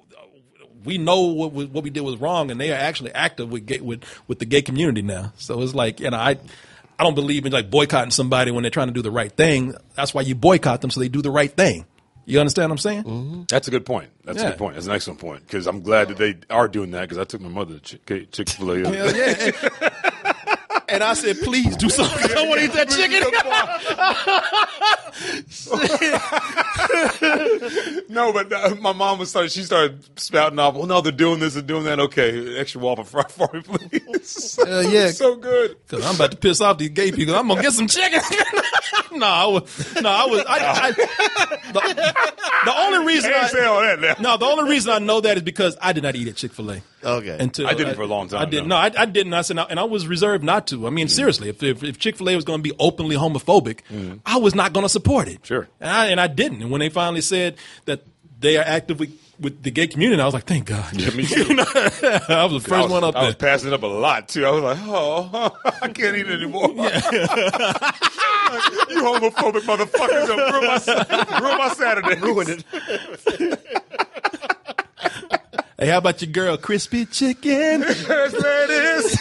know what we did was wrong, and they are actually active with the gay community now. So it's like, I don't believe in like boycotting somebody when they're trying to do the right thing. That's why you boycott them so they do the right thing. You understand what I'm saying? Mm-hmm. That's a good point. That's a good point. That's an excellent point because I'm glad that they are doing that because I took my mother to Chick-fil-A. Hell yeah. And I said, please do something. I want to eat that chicken. No, but my mom she started spouting off, well, no, they're doing this and doing that. Okay, extra waffle fry for me, please. Yeah. So good. Because I'm about to piss off these gay people. I'm going to get some chicken. The only reason the only reason I know that is because I did not eat at Chick-fil-A. Okay. I did it for a long time. I didn't. No, I didn't. I said, and I was reserved not to. I mean, seriously, if Chick-fil-A was going to be openly homophobic, I was not going to support it. Sure. And I didn't. And when they finally said that they are active with the gay community, I was like, thank God. Yeah, me too. I was the first one up there. I was passing it up a lot, too. I was like, I can't eat it anymore. Yeah. You homophobic motherfuckers ruin my Saturday. Ruined it. Hey, how about your girl, Crispy Chicken? Yes, ladies.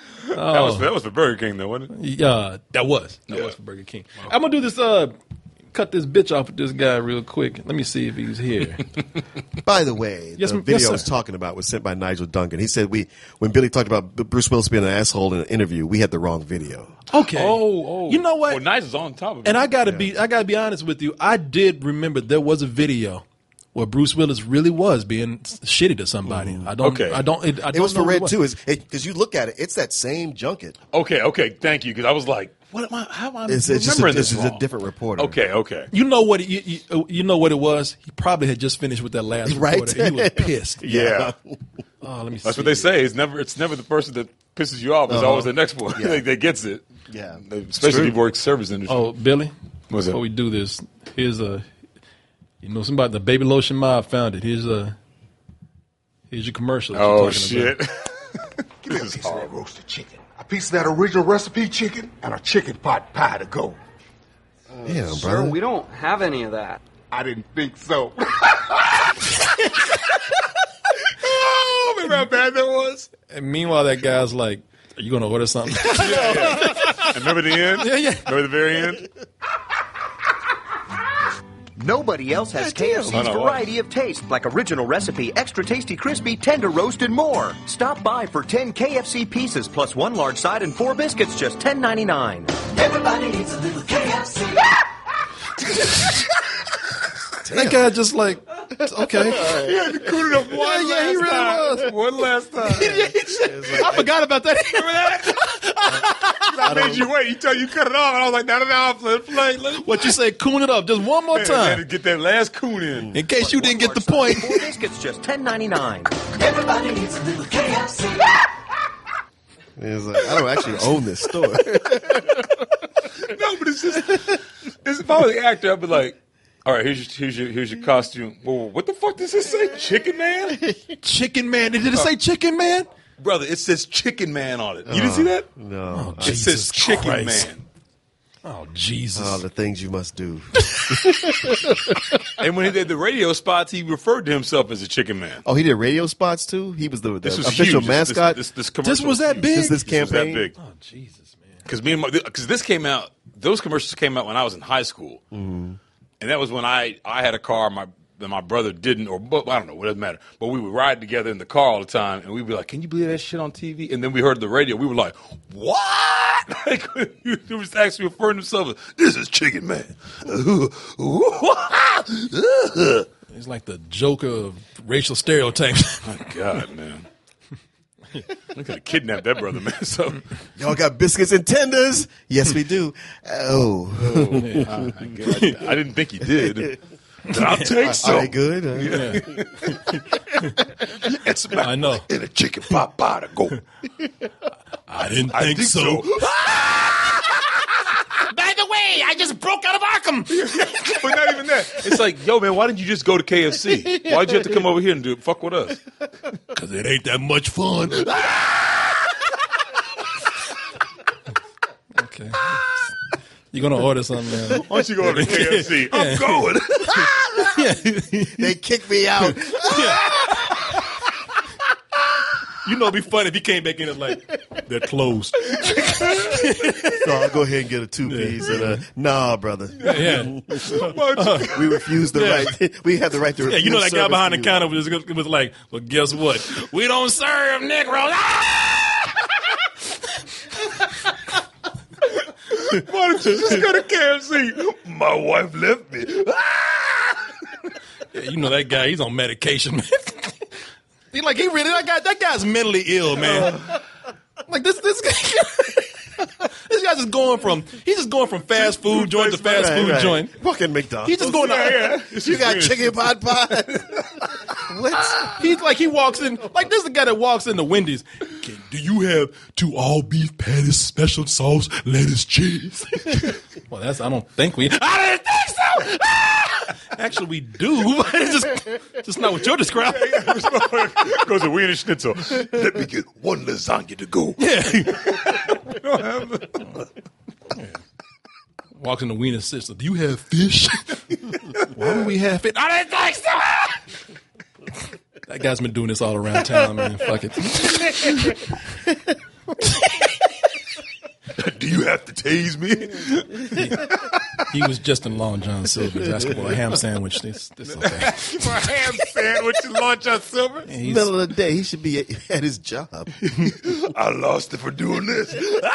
That was for Burger King, though, wasn't it? That was for Burger King. Wow. I'm gonna do this cut this bitch off with this guy real quick. Let me see if he's here. By the way, Yes, the yes, video sir. I was talking about was sent by Nigel Duncan. He said when Billy talked about Bruce Willis being an asshole in an interview, we had the wrong video. Okay. Oh. You know what? Well, Nigel's on top of it. And I gotta be honest with you. I did remember there was a video where Bruce Willis really was being shitty to somebody. Mm-hmm. I don't. It was for Red too. Because you look at it, it's that same junket. Okay. Thank you. Because I was like, how am I remembering this It's wrong? a different reporter. Okay. You know what? You know what it was? He probably had just finished with that last Right? reporter. He was pissed. Yeah. Oh, let me see. That's what they say. It's never the person that pisses you off. It's always the next one that gets it. Yeah. Especially if you work service industry. Oh, Billy. What's that? Before we do this, here's somebody, the Baby Lotion Mob found it. Here's your commercial. Oh, shit. Give me a piece of that roasted chicken, a piece of that original recipe chicken, and a chicken pot pie to go. Yeah, Sir, brother. we don't have any of that. I didn't think so. Oh, remember how bad that was? And meanwhile, that guy's like, "Are you gonna order something?" And remember the end? Yeah. Remember the very end? Nobody else has KFC's I know. variety of taste, like original recipe, extra tasty, crispy, tender roast, and more. Stop by for 10 KFC pieces plus 1 large side and 4 biscuits, just $10.99. Everybody needs a little KFC. That guy just like, okay. He had to cool it up one Yeah, he really was. One last time. I forgot about that. Remember that? I made you wait. You tell you cut it off, and I was like, no, play. What you say? Coon it up just one more time, Get that last coon in. in case you didn't get the point. 4 biscuits, just $10.99. Everybody needs a little KFC. It's like, I don't actually own this store. No, but it's just, if I was the actor, I'd be like, all right, here's your costume. Whoa, what the fuck does this say? Chicken Man? Chicken Man. Did it say Chicken Man? Brother, it says Chicken Man on it. You didn't see that? No. It says Chicken Christ. Man. Oh, Jesus. Oh, the things you must do. And when he did the radio spots, he referred to himself as a Chicken Man. Oh, he did radio spots too? He was the This was official huge. mascot? This commercial This was that huge. big? This This campaign? was that big. Oh, Jesus, man. Because this came out, those commercials came out when I was in high school. Mm-hmm. And that was when I had a car, my brother didn't, or I don't know, it doesn't matter. But we would ride together in the car all the time, and we'd be like, "Can you believe that shit on TV?" And then we heard the radio, we were like, "What?" Like, he was actually referring to himself as, "This is Chicken Man." He's like the Joker of racial stereotypes. My God, man. We could have kidnapped that brother, man. So Y'all got biscuits and tenders? Yes, we do. Oh. I didn't think he did. I'll take some. Are they good? It's I know. in a chicken pot pie to go. I didn't think so. By the way, I just broke out of Arkham. But not even that. It's like, yo, man, why didn't you just go to KFC? Why'd you have to come over here and fuck with us? Because it ain't that much fun. Okay. You're going to order something, man. Why don't you go over to KFC? I'm going. They kicked me out. You know, it'd be funny if he came back in and like, they're closed. So I'll go ahead and get a 2-piece. And nah, brother. Yeah. We refuse the right. We have the right to refuse. Yeah, you know that guy service behind to the counter was like, well, guess what? We don't serve Negroes. Why don't you just go to KFC? My wife left me. Yeah, you know that guy, he's on medication, man. That guy's mentally ill, man. Like this guy, this guy's just going from fast food joint to fast food joint. Fucking McDonald's. He's just going You got chicken pot pie. What? He's like, he walks in, like this is the guy that walks into Wendy's. Do you have 2 all beef patties, special sauce, lettuce, cheese? Well, I don't think we. I didn't think so. Actually, we do. It's just not what you're describing. Goes to Wiener Schnitzel. Let me get 1 lasagna to go. Yeah. Walks into Wiener Schnitzel. Do you have fish? Why do we have fish? I didn't think so. That guy's been doing this all around town, man. Fuck it. Do you have to tase me? He was just in Long John Silver's asking for a ham sandwich. This okay. For a ham sandwich in Long John Silver? Middle of the day, he should be at his job. I lost it for doing this.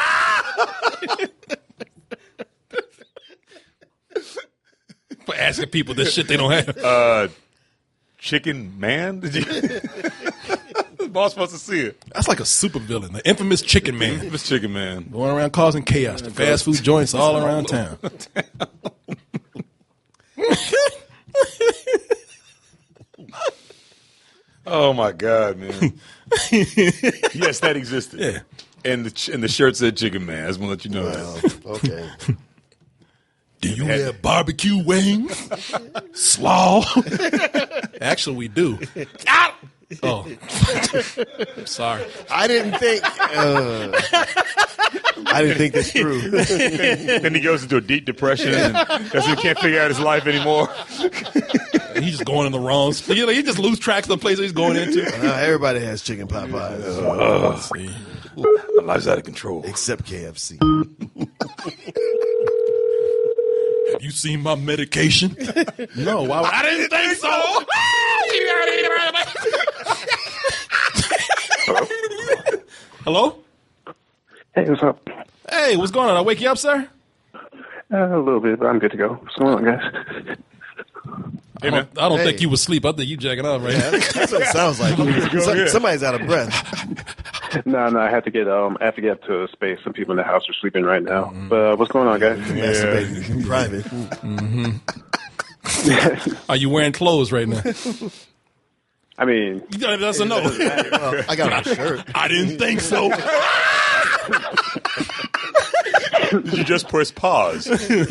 For asking people this shit they don't have. Chicken Man? Did you? The boss wants to see it. That's like a supervillain, the infamous Chicken Man. Infamous Chicken Man. Going around causing chaos. The fast food joints all around town. Oh my God, man! Yes, that existed. Yeah, and the shirt said Chicken Man. I just want to let you know that. Okay. Do you have barbecue wings? Slaw? Actually, we do. Oh, sorry. I didn't think this through. Then he goes into a deep depression because he can't figure out his life anymore. He's just going in the wrong. He just lose track of the place he's going into. Everybody has chicken pot pies. My life's out of control. Except KFC. Have you seen my medication? No, I didn't think so. Hello? Hey, what's up? Hey, what's going on? I wake you up, sir? A little bit, but I'm good to go. What's going on, guys? Hey, man. I don't think you was asleep. I think you jacking off right now. That's what it sounds like. Somebody's out of breath. No, I have to get up to space. Some people in the house are sleeping right now. But what's going on, guys? Masturbating private. Mm-hmm. Are you wearing clothes right now? I mean, that's a no. I got my shirt. I didn't think so. Did you just press pause?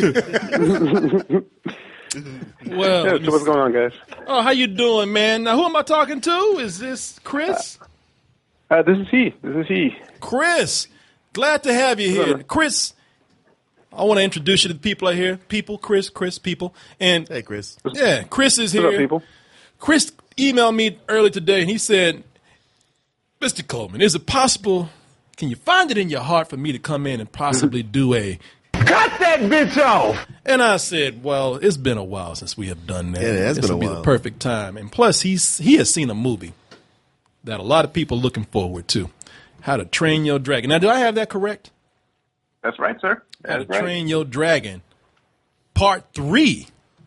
Well, so what's going on, guys? Oh, how you doing, man? Now, who am I talking to? Is this Chris? This is he. Chris, glad to have you here. Chris, I want to introduce you to the people out here. Chris, people. And hey, Chris. Yeah, Chris is here. What's up, people? Chris emailed me earlier today, and he said, Mr. Coleman, is it possible, can you find it in your heart for me to come in and possibly do a... Cut that bitch off! And I said, well, it's been a while since we have done that. Yeah, it has been a while. This will be the perfect time. And plus, he has seen a movie that a lot of people are looking forward to. How to Train Your Dragon. Now, do I have that correct? That's right, sir. How to Train Your Dragon. Part 3.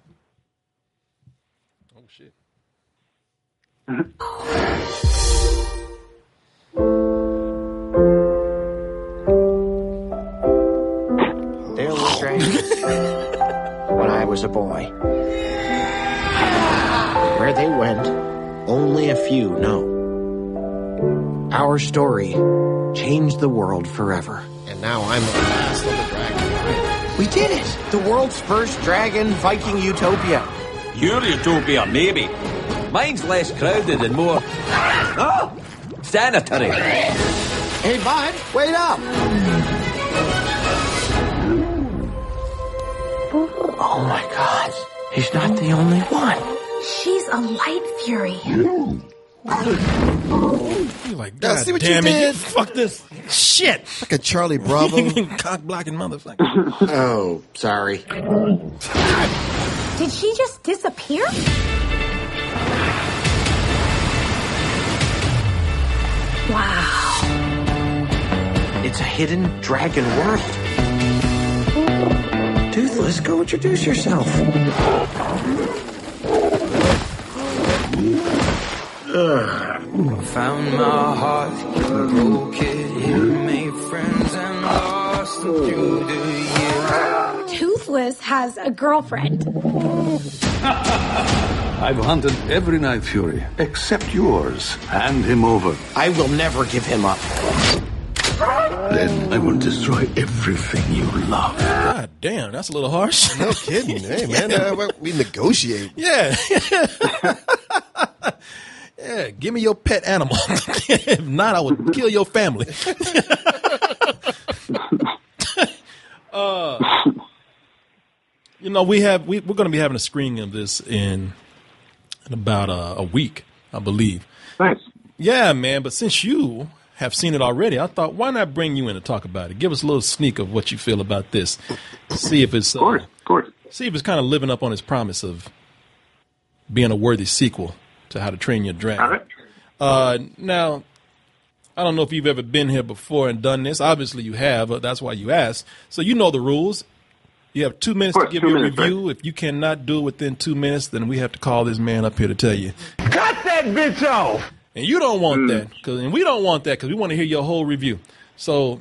Oh, shit. There were dragons when I was a boy. Where they went, only a few know. Our story changed the world forever. And now I'm the last of the dragon. We did it! The world's first dragon Viking utopia. Your utopia, maybe. Mine's less crowded and more... sanitary. Hey, bud, wait up! Oh my God, he's not the only one. She's a light fury. You're like, God see what damn you it, did? you fuck this shit. Like a Charlie Bravo. Cock blocking motherfucker. Oh, sorry. Did she just disappear? Wow. It's a hidden dragon world. Toothless, go introduce yourself. Found my heart, broke it, made friends and lost through the years. Toothless has a girlfriend. I've hunted every night fury except yours. Hand him over. I will never give him up. Then I will destroy everything you love. God damn, that's a little harsh. No kidding. Hey, man, we negotiate. Yeah. Yeah, give me your pet animal. If not, I would kill your family. You know, we're going to be having a screening of this in about a week, I believe. Nice. Yeah, man. But since you have seen it already, I thought, why not bring you in to talk about it? Give us a little sneak of what you feel about this. See if it's of course. See, he was kind of living up on his promise of being a worthy sequel to How to Train Your Dragon. All right. Now, I don't know if you've ever been here before and done this. Obviously, you have. But that's why you asked. So you know the rules. You have 2 minutes to give your review. If you cannot do it within 2 minutes, then we have to call this man up here to tell you. Cut that bitch off! And you don't want that, and we don't want that because we want to hear your whole review. So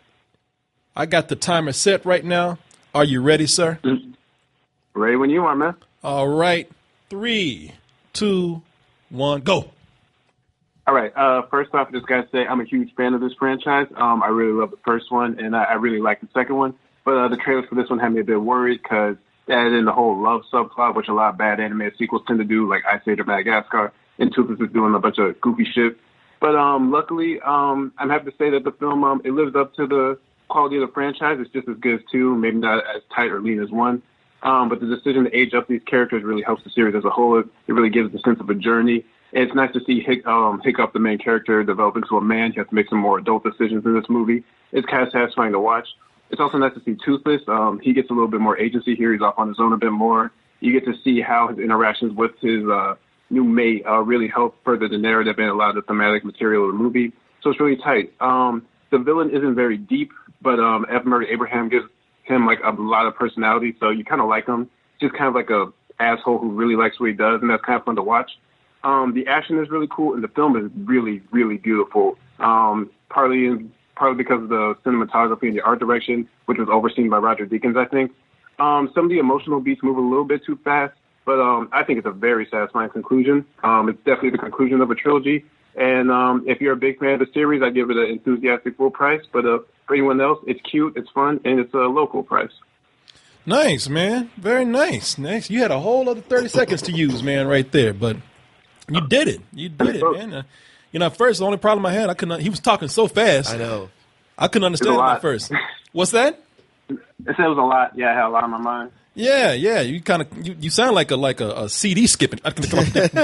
I got the timer set right now. Are you ready, sir? Ready when you are, man. All right. 3, 2, 1, go. All right. First off, I just got to say I'm a huge fan of this franchise. I really love the first one, and I really like the second one. But the trailers for this one had me a bit worried because they added in the whole love subplot, which a lot of bad animated sequels tend to do, like Ice Age or Madagascar. And Toothless is doing a bunch of goofy shit. But luckily, I'm happy to say that the film, it lives up to the quality of the franchise. It's just as good as 2, maybe not as tight or lean as 1. But the decision to age up these characters really helps the series as a whole. It really gives the sense of a journey. And it's nice to see Hiccup, the main character, develop into a man. He has to make some more adult decisions in this movie. It's kind of satisfying to watch. It's also nice to see Toothless. He gets a little bit more agency here. He's off on his own a bit more. You get to see how his interactions with his new mate really help further the narrative and a lot of the thematic material of the movie. So it's really tight. The villain isn't very deep, but F. Murray Abraham gives him like a lot of personality, so you kind of like him. Just kind of like a asshole who really likes what he does, and that's kind of fun to watch. The action is really cool, and the film is really, really beautiful. Partly because of the cinematography and the art direction, which was overseen by Roger Deakins, I think. Some of the emotional beats move a little bit too fast, but I think it's a very satisfying conclusion. It's definitely the conclusion of a trilogy. And if you're a big fan of the series, I'd give it an enthusiastic full price. But for anyone else, it's cute, it's fun, and it's a local price. Nice, man. Very nice. Nice. You had a whole other 30 seconds to use, man, right there. But you did it. You did it, man. At first, the only problem I had, he was talking so fast. I know. I couldn't understand him at first. What's that? I said it was a lot. Yeah, I had a lot on my mind. Yeah. You kind of you sound like a CD skipping. And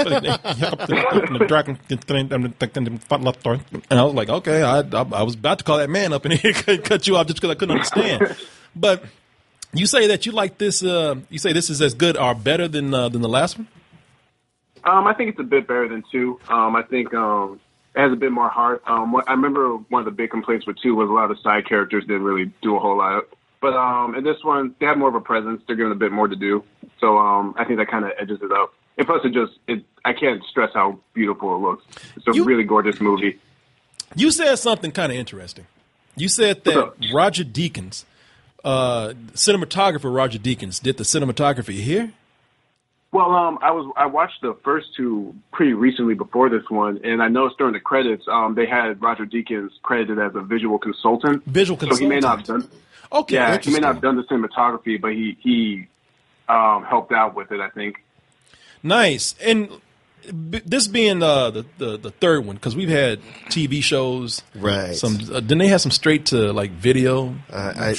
I was like, okay, I was about to call that man up and cut you off just because I couldn't understand. But you say that you like this. You say this is as good or better than the last one. I think it's a bit better than 2. I think it has a bit more heart. I remember one of the big complaints with 2 was a lot of the side characters didn't really do a whole lot. But in this one, they have more of a presence. They're given a bit more to do. So I think that kind of edges it up. And plus, I can't stress how beautiful it looks. It's a really gorgeous movie. You said something kind of interesting. You said that Roger Deakins, cinematographer Roger Deakins, did the cinematography here? Well, I watched the first 2 pretty recently before this one, and I noticed during the credits they had Roger Deakins credited as a visual consultant. So he may not have done. Okay. Yeah, he may not have done the cinematography, but he helped out with it, I think. Nice. And this being the third one, because we've had TV shows, right? Didn't they have some straight to like video? I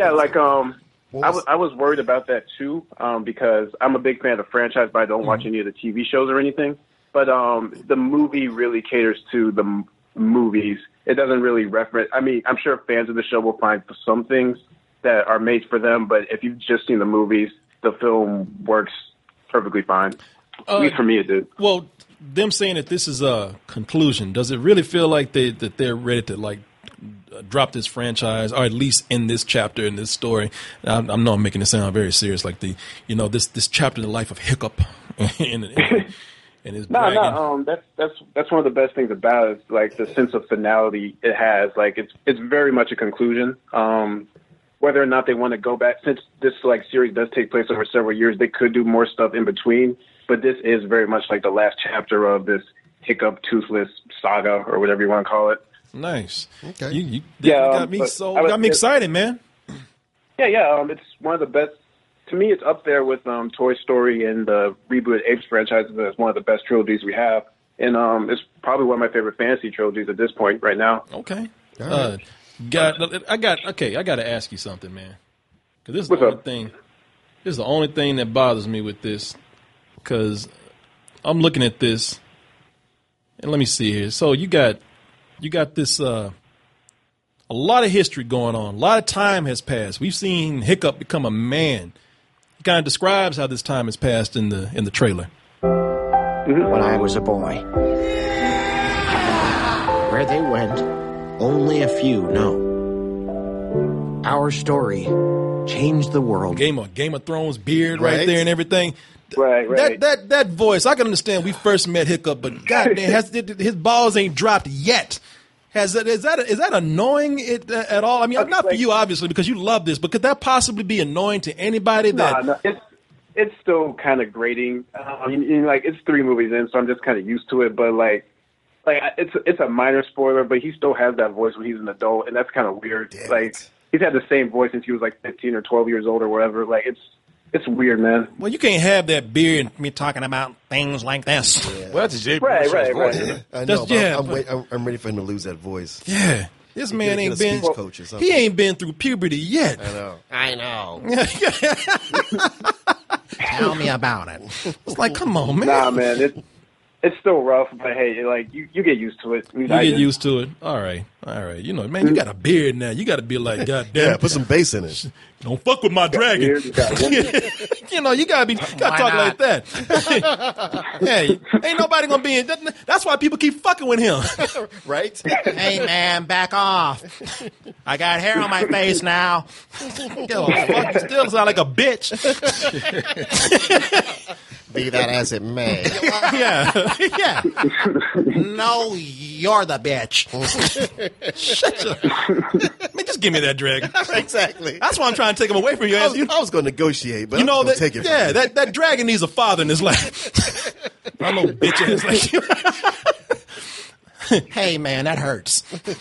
was worried about that too, because I'm a big fan of the franchise, but I don't watch any of the TV shows or anything. But the movie really caters to the movies. It doesn't really reference. I mean, I'm sure fans of the show will find some things that are made for them, but if you've just seen the movies, the film works perfectly fine. At least for me, it did. Well, them saying that this is a conclusion, does it really feel like they're ready to like drop this franchise, or at least in this chapter in this story? I know I'm making it sound very serious, like this chapter in the life of Hiccup and his dragon. No. That's one of the best things about it, is like the sense of finality it has. Like it's very much a conclusion. Whether or not they want to go back, since this like series does take place over several years, they could do more stuff in between. But this is very much like the last chapter of this Hiccup Toothless saga, or whatever you want to call it. Nice. Okay. You got me excited, man. Yeah. It's one of the best. To me, it's up there with Toy Story and the rebooted Apes franchise as one of the best trilogies we have. And it's probably one of my favorite fantasy trilogies at this point right now. Okay. I got to ask you something, man. Because this is the only thing. This is the only thing that bothers me with this. Because I'm looking at this, and let me see here. So you got this a lot of history going on. A lot of time has passed. We've seen Hiccup become a man. kind of describes how this time has passed in the trailer. When I was a boy. Where they went, only a few know. Our story changed the world. Game of Thrones beard right there and everything. Right. That voice, I can understand we first met Hiccup, but goddamn, his balls ain't dropped yet. Is that annoying at all? I mean, not for you, obviously, because you love this, but could that possibly be annoying to anybody? No, it's still kind of grating. It's 3 movies in, so I'm just kind of used to it. But it's a minor spoiler, but he still has that voice when he's an adult, and that's kind of weird. He's had the same voice since he was 15 or 12 years old or whatever. It's weird, man. Well, you can't have that beard and me talking about things like this. Yeah. Well, that's a Jay right. I know, I'm ready for him to lose that voice. Yeah. This man ain't been. He ain't been through puberty yet. I know. Tell me about it. It's like, come on, man. Nah, man. It's still rough, but hey, you get used to it. You get used to it. All right. You know, man, you got a beard now. You got to be like, God damn. Yeah, put some bass in it. Don't fuck with my dragon. You know, you gotta talk like that. Hey, ain't nobody gonna be in. That's why people keep fucking with him, right? Hey man, back off. I got hair on my face now. Yo, fuck, you still sound like a bitch. Be that as it may. Yeah. No, you're the bitch. Shut your. Man, just give me that dragon. Exactly. That's why I'm trying to take him away from you. I was going to negotiate, but I'm take it. Yeah, that dragon needs a father in his life. I'm no bitch ass like you. Hey man, that hurts.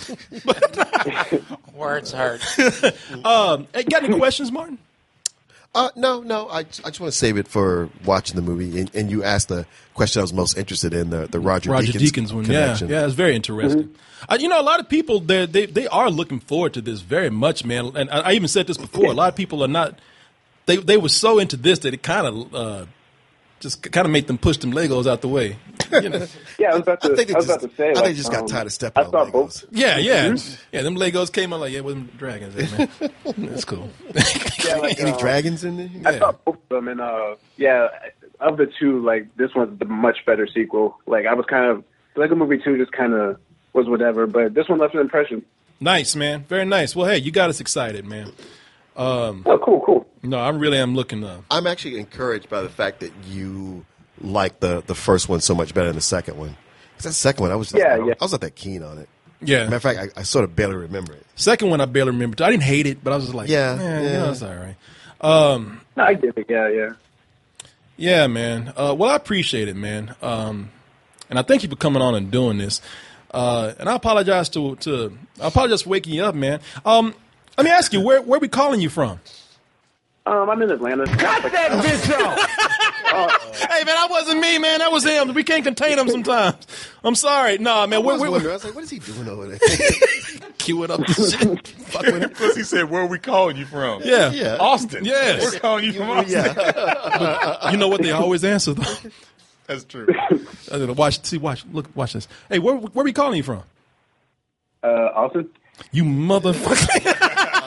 Words hurt. Hey, got any questions, Martin? No. I just want to save it for watching the movie. And you asked the question I was most interested in, the Roger Deakins one. Connection. Yeah, it's very interesting. Mm-hmm. A lot of people they are looking forward to this very much, man. And I even said this before. A lot of people are not. They were so into this that it kind of just kind of made them push them Legos out the way. You know? Yeah, I was about to say. I think they just got tired of stepping on Legos. Both. Yeah. Them Legos came out with them dragons in, man. That's cool. Any dragons in there? I saw both of them, and of the two, this one's the much better sequel. I was kind of Lego Movie 2 just kind of was whatever, but this one left an impression. Nice, man. Very nice. Well, hey, you got us excited, man. Cool. No, I really am looking. I'm actually encouraged by the fact that you like the first one so much better than the second one. Because that second one, I was not that keen on it. Yeah. Matter of fact, I sort of barely remember it. Second one, I barely remember. I didn't hate it, but I was just like, it's all right. No, I get it. Yeah. Yeah, man. Well, I appreciate it, man. And I thank you for coming on and doing this. And I apologize I apologize for waking you up, man. Let me ask you, where we calling you from? I'm in Atlanta. Cut that bitch out! Hey, man, that wasn't me, man. That was him. We can't contain him sometimes. I'm sorry. Nah, man. I was like, what is he doing over there? Queuing up this shit. Fuck with him. Plus he said, where are we calling you from? Yeah. Austin. Yes. We're calling you from Austin. Yeah. But you know what they always answer, though? That's true. Watch this. Hey, where we calling you from? Austin. You motherfucker.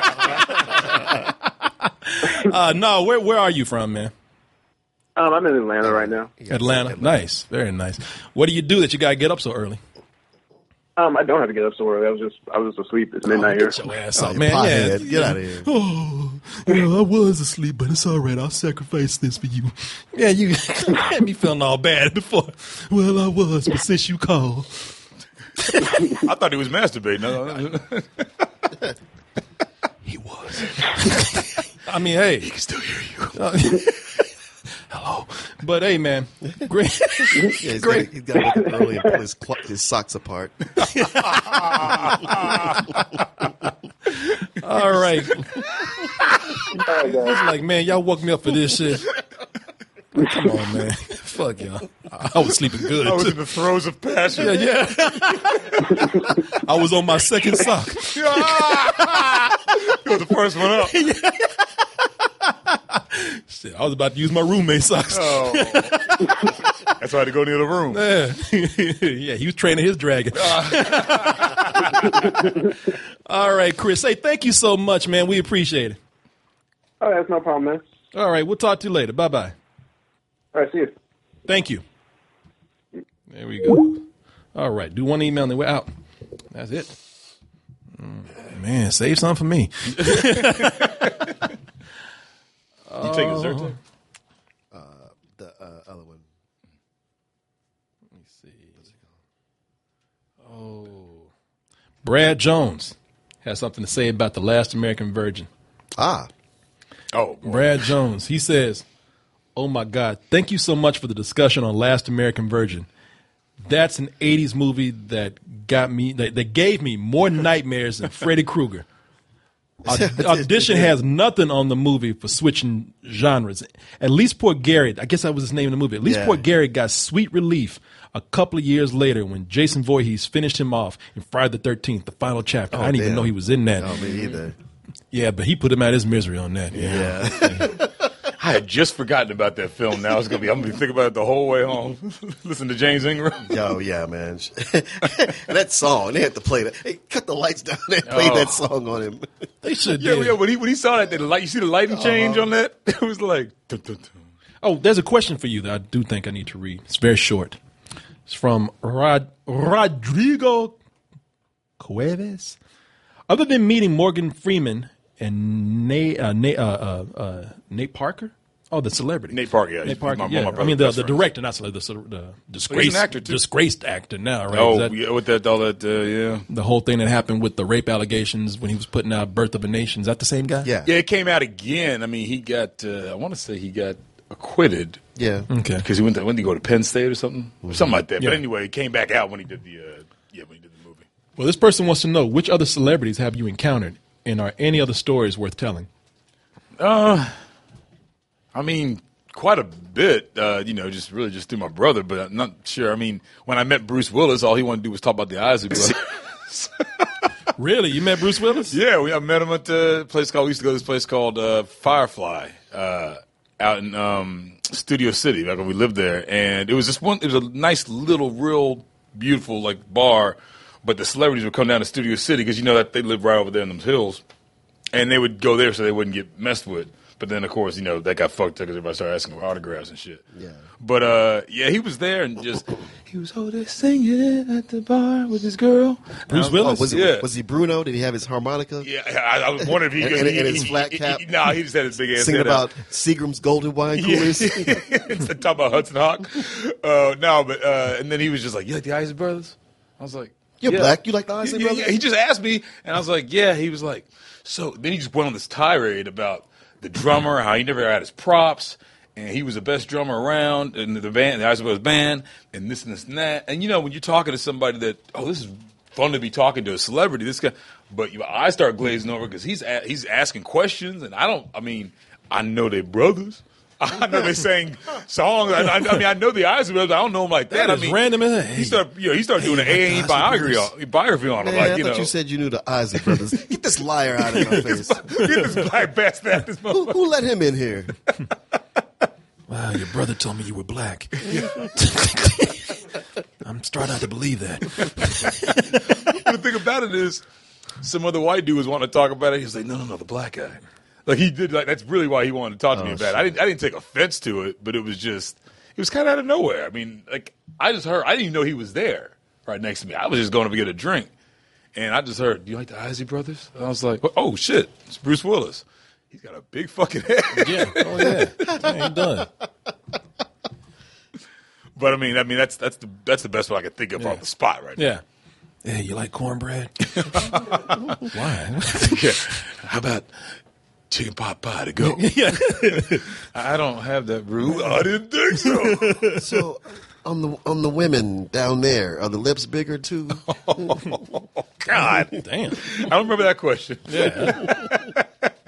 No, where are you from, man? I'm in Atlanta right now. Atlanta. Nice. Very nice. What do you do that you got to get up so early? I don't have to get up so early. I was just asleep. It's midnight here. Get your ass up, man. Yeah. Get out of here. I was asleep, but it's all right. I'll sacrifice this for you. Yeah, you had me feeling all bad before. Well, I was, but since you called. I thought he was masturbating. No. He was. I mean, hey. He can still hear you. Hello. But, hey, man. Great. He's got to wake up early and pull his socks apart. All right. It's like, man, y'all woke me up for this shit. Come on, man. Fuck y'all. I was sleeping good. I was in the throes of passion. Yeah. I was on my second sock. You were the first one up. Shit, I was about to use my roommate's socks. Oh. That's why I had to go near the room. Yeah, he was training his dragon. All right, Chris. Hey, thank you so much, man. We appreciate it. Oh, that's no problem, man. All right, we'll talk to you later. Bye-bye. All right, see you. Thank you. There we go. All right, do one email and then we're out. That's it. Man, save some for me. You take a Zyrtec? The other one. Let me see. Oh. Brad Jones has something to say about The Last American Virgin. Oh, boy. Brad Jones. He says, "Oh my God, thank you so much for the discussion on Last American Virgin. That's an 80s movie that got me, that gave me more nightmares than Freddy Krueger. Audition has nothing on the movie for switching genres. At least poor Gary, I guess that was his name in the movie. At least poor Gary got sweet relief a couple of years later when Jason Voorhees finished him off in Friday the 13th, the final chapter. I didn't even know he was in that. No, me either. Yeah, but he put him out his misery on that. Yeah. I had just forgotten about that film. Now I'm gonna be thinking about it the whole way home. Listen to James Ingram. Yo, yeah, man. And that song, they had to play that. They cut the lights down and played that song on him. They should. Yeah. When he saw that, the light, you see the lighting change on that. It was like. Dun, dun, dun. Oh, there's a question for you that I do think I need to read. It's very short. It's from Rodrigo Cuevas. Other than meeting Morgan Freeman and Nate Parker. Oh, the celebrity. Nate Parker, yeah. Nate Parker, my I mean, the director, not celebrity, the disgraced actor, too. Disgraced actor now, right? Oh, yeah, with that, all that, yeah. The whole thing that happened with the rape allegations when he was putting out Birth of a Nation. Is that the same guy? Yeah. Yeah, it came out again. I mean, he got, I want to say he got acquitted. Yeah. Okay. Because he went to go to Penn State or something? Mm-hmm. Something like that. Yeah. But anyway, it came back out when he did the, movie. Well, this person wants to know, which other celebrities have you encountered, and are any other stories worth telling? I mean, quite a bit, just through my brother, but I'm not sure. I mean, when I met Bruce Willis, all he wanted to do was talk about the Isley Brothers. Really? You met Bruce Willis? Yeah, I met him at we used to go to this place called Firefly out in Studio City, back when we lived there. And it was it was a nice little, real beautiful, like, bar, but the celebrities would come down to Studio City because, that they live right over there in those hills. And they would go there so they wouldn't get messed with. But then, of course, that got fucked up because everybody started asking for autographs and shit. Yeah. But, he was there and he was over there singing at the bar with his girl. Bruce Willis? Was he Bruno? Did he have his harmonica? Yeah, I was wondering if he and his flat cap? No, he just had his big ass singing about Seagram's Golden Wine Coolers? Talking about Hudson Hawk. And then he was just like, you like the Isley Brothers? I was like, You're black? You like the Isley Brothers? Yeah, he just asked me, and I was like, yeah. He was like, so then he just went on this tirade about the drummer, how he never had his props, and he was the best drummer around in the band, the Isley Brothers band, and this and that. And when you're talking to somebody that, this is fun to be talking to a celebrity, this guy, but I start glazing over because he's asking questions, and I know they're brothers. I know they sang songs. I know the Isley Brothers. I don't know them like that. That is random. He started doing an A&E biography on them. Man, I thought you said you knew the Isley Brothers. Get this liar out of my face. Get this black bastard out of this motherfucker. Who let him in here? Wow, your brother told me you were black. I'm starting not to believe that. The thing about it is, some other white dude was wanting to talk about it. He was like, no, the black guy. Like he did, that's really why he wanted to talk to me about it. I didn't take offense to it, but it was kind of out of nowhere. I mean, I just heard, I didn't even know he was there right next to me. I was just going to get a drink, and I just heard, do you like the Isley Brothers? And I was like, oh shit, it's Bruce Willis. He's got a big fucking head. Yeah, oh yeah, I ain't done. But I mean, that's the best one I could think of on the spot right now. Yeah, you like cornbread? Why? Yeah. How about chicken pot pie to go? Yeah. I don't have that, Bruce. I didn't think so. So, on the women down there, are the lips bigger too? God damn! I don't remember that question. Yeah.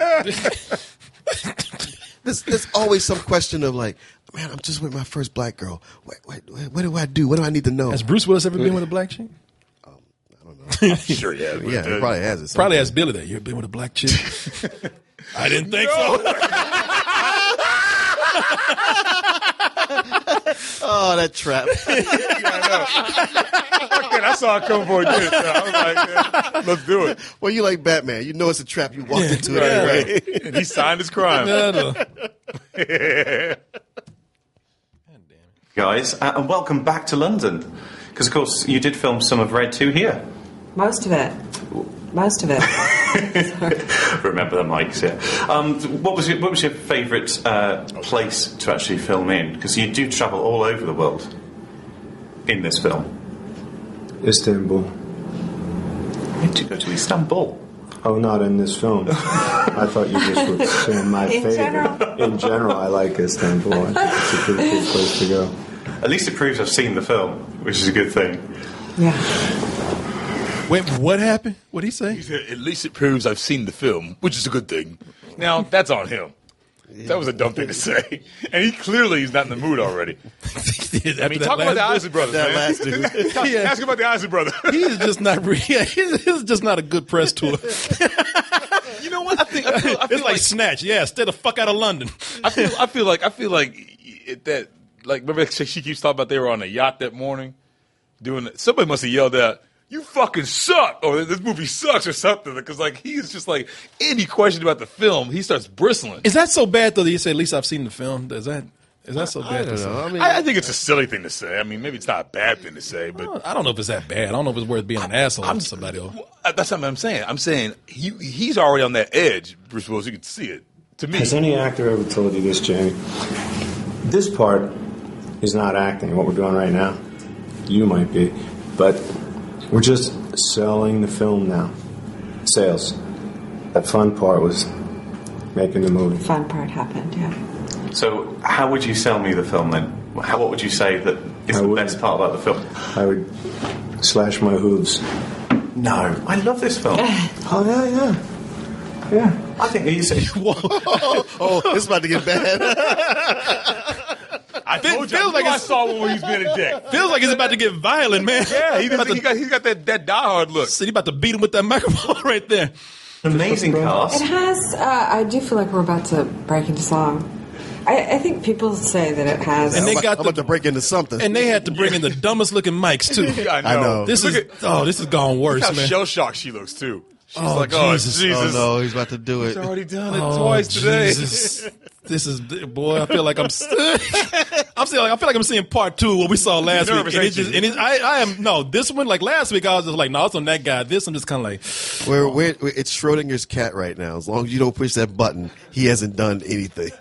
There's always some question of like, man, I'm just with my first black girl. What do I do? What do I need to know? Has Bruce Willis ever been with a black chick? I don't know. Sure, yeah. Yeah, he probably has it. Probably has Billy that. You ever been with a black chick? I didn't think so. Oh, that trap. Yeah, I know. Okay, I saw it come for this. I was like, yeah, let's do it. Well, you like Batman. You know it's a trap. You walked into it Right. anyway. And he signed his crime. Guys, and welcome back to London. Because, of course, you did film some of Red 2 here. Most of it. Remember the mics, yeah. What was your favourite place to actually film in? Because you do travel all over the world in this film. Istanbul. Did you go to Istanbul? Oh, not in this film. I thought you just were saying my favorite. In general, I like Istanbul. I think it's a pretty cool place to go. At least it proves I've seen the film, which is a good thing. Yeah. Wait, what happened? What did he say? He said, at least it proves I've seen the film, which is a good thing. Now, that's on him. That was a dumb thing to say. And he clearly is not in the mood already. I mean, talk about the Isley Brothers, man. Last dude. Ask about the Isley Brothers. He is just not he's just not a good press tour. You know what? I feel it's like Snatch. Yeah, stay the fuck out of London. I feel like that. Like, remember she keeps talking about they were on a yacht that morning doing it. Somebody must have yelled out, "You fucking suck," or "This movie sucks," or something. Because like he's just like any question about the film, he starts bristling. Is that so bad though that you say at least I've seen the film? Is that so bad? I don't know. I mean, I think it's a silly thing to say. I mean, maybe it's not a bad thing to say, but I don't know if it's that bad. I don't know if it's worth being an asshole to somebody else. That's what I'm saying. I'm saying he's already on that edge, Bruce Willis. You can see it. To me, has any actor ever told you this, Jamie? This part is not acting. What we're doing right now, you might be, but we're just selling the film now. Sales. That fun part was making the movie. The fun part happened, yeah. So, how would you sell me the film then? What would you say that is the best part about the film? I would slash my hooves. No, I love this film. Oh yeah. I think he's. Oh, it's about to get bad. I feels like I saw one where he's being a dick. Feels like he's about to get violent, man. Yeah, he's got that diehard look. So he's about to beat him with that microphone right there. Amazing cast. It has. I do feel like we're about to break into song. I think people say that it has. And they I'm about to break into something. And they had to bring in the dumbest looking mics too. I know. This has gone worse, Look how man. shell shocked she looks too. She's like, Jesus. Oh no, he's about to do it. He's already done it twice today. Jesus. This is, boy, I feel like I feel like I'm seeing part 2 of what we saw last week. This one, like last week, I was just like, no, it's on that guy. This, I'm just kind of like. It's Schrodinger's cat right now. As long as you don't push that button, he hasn't done anything.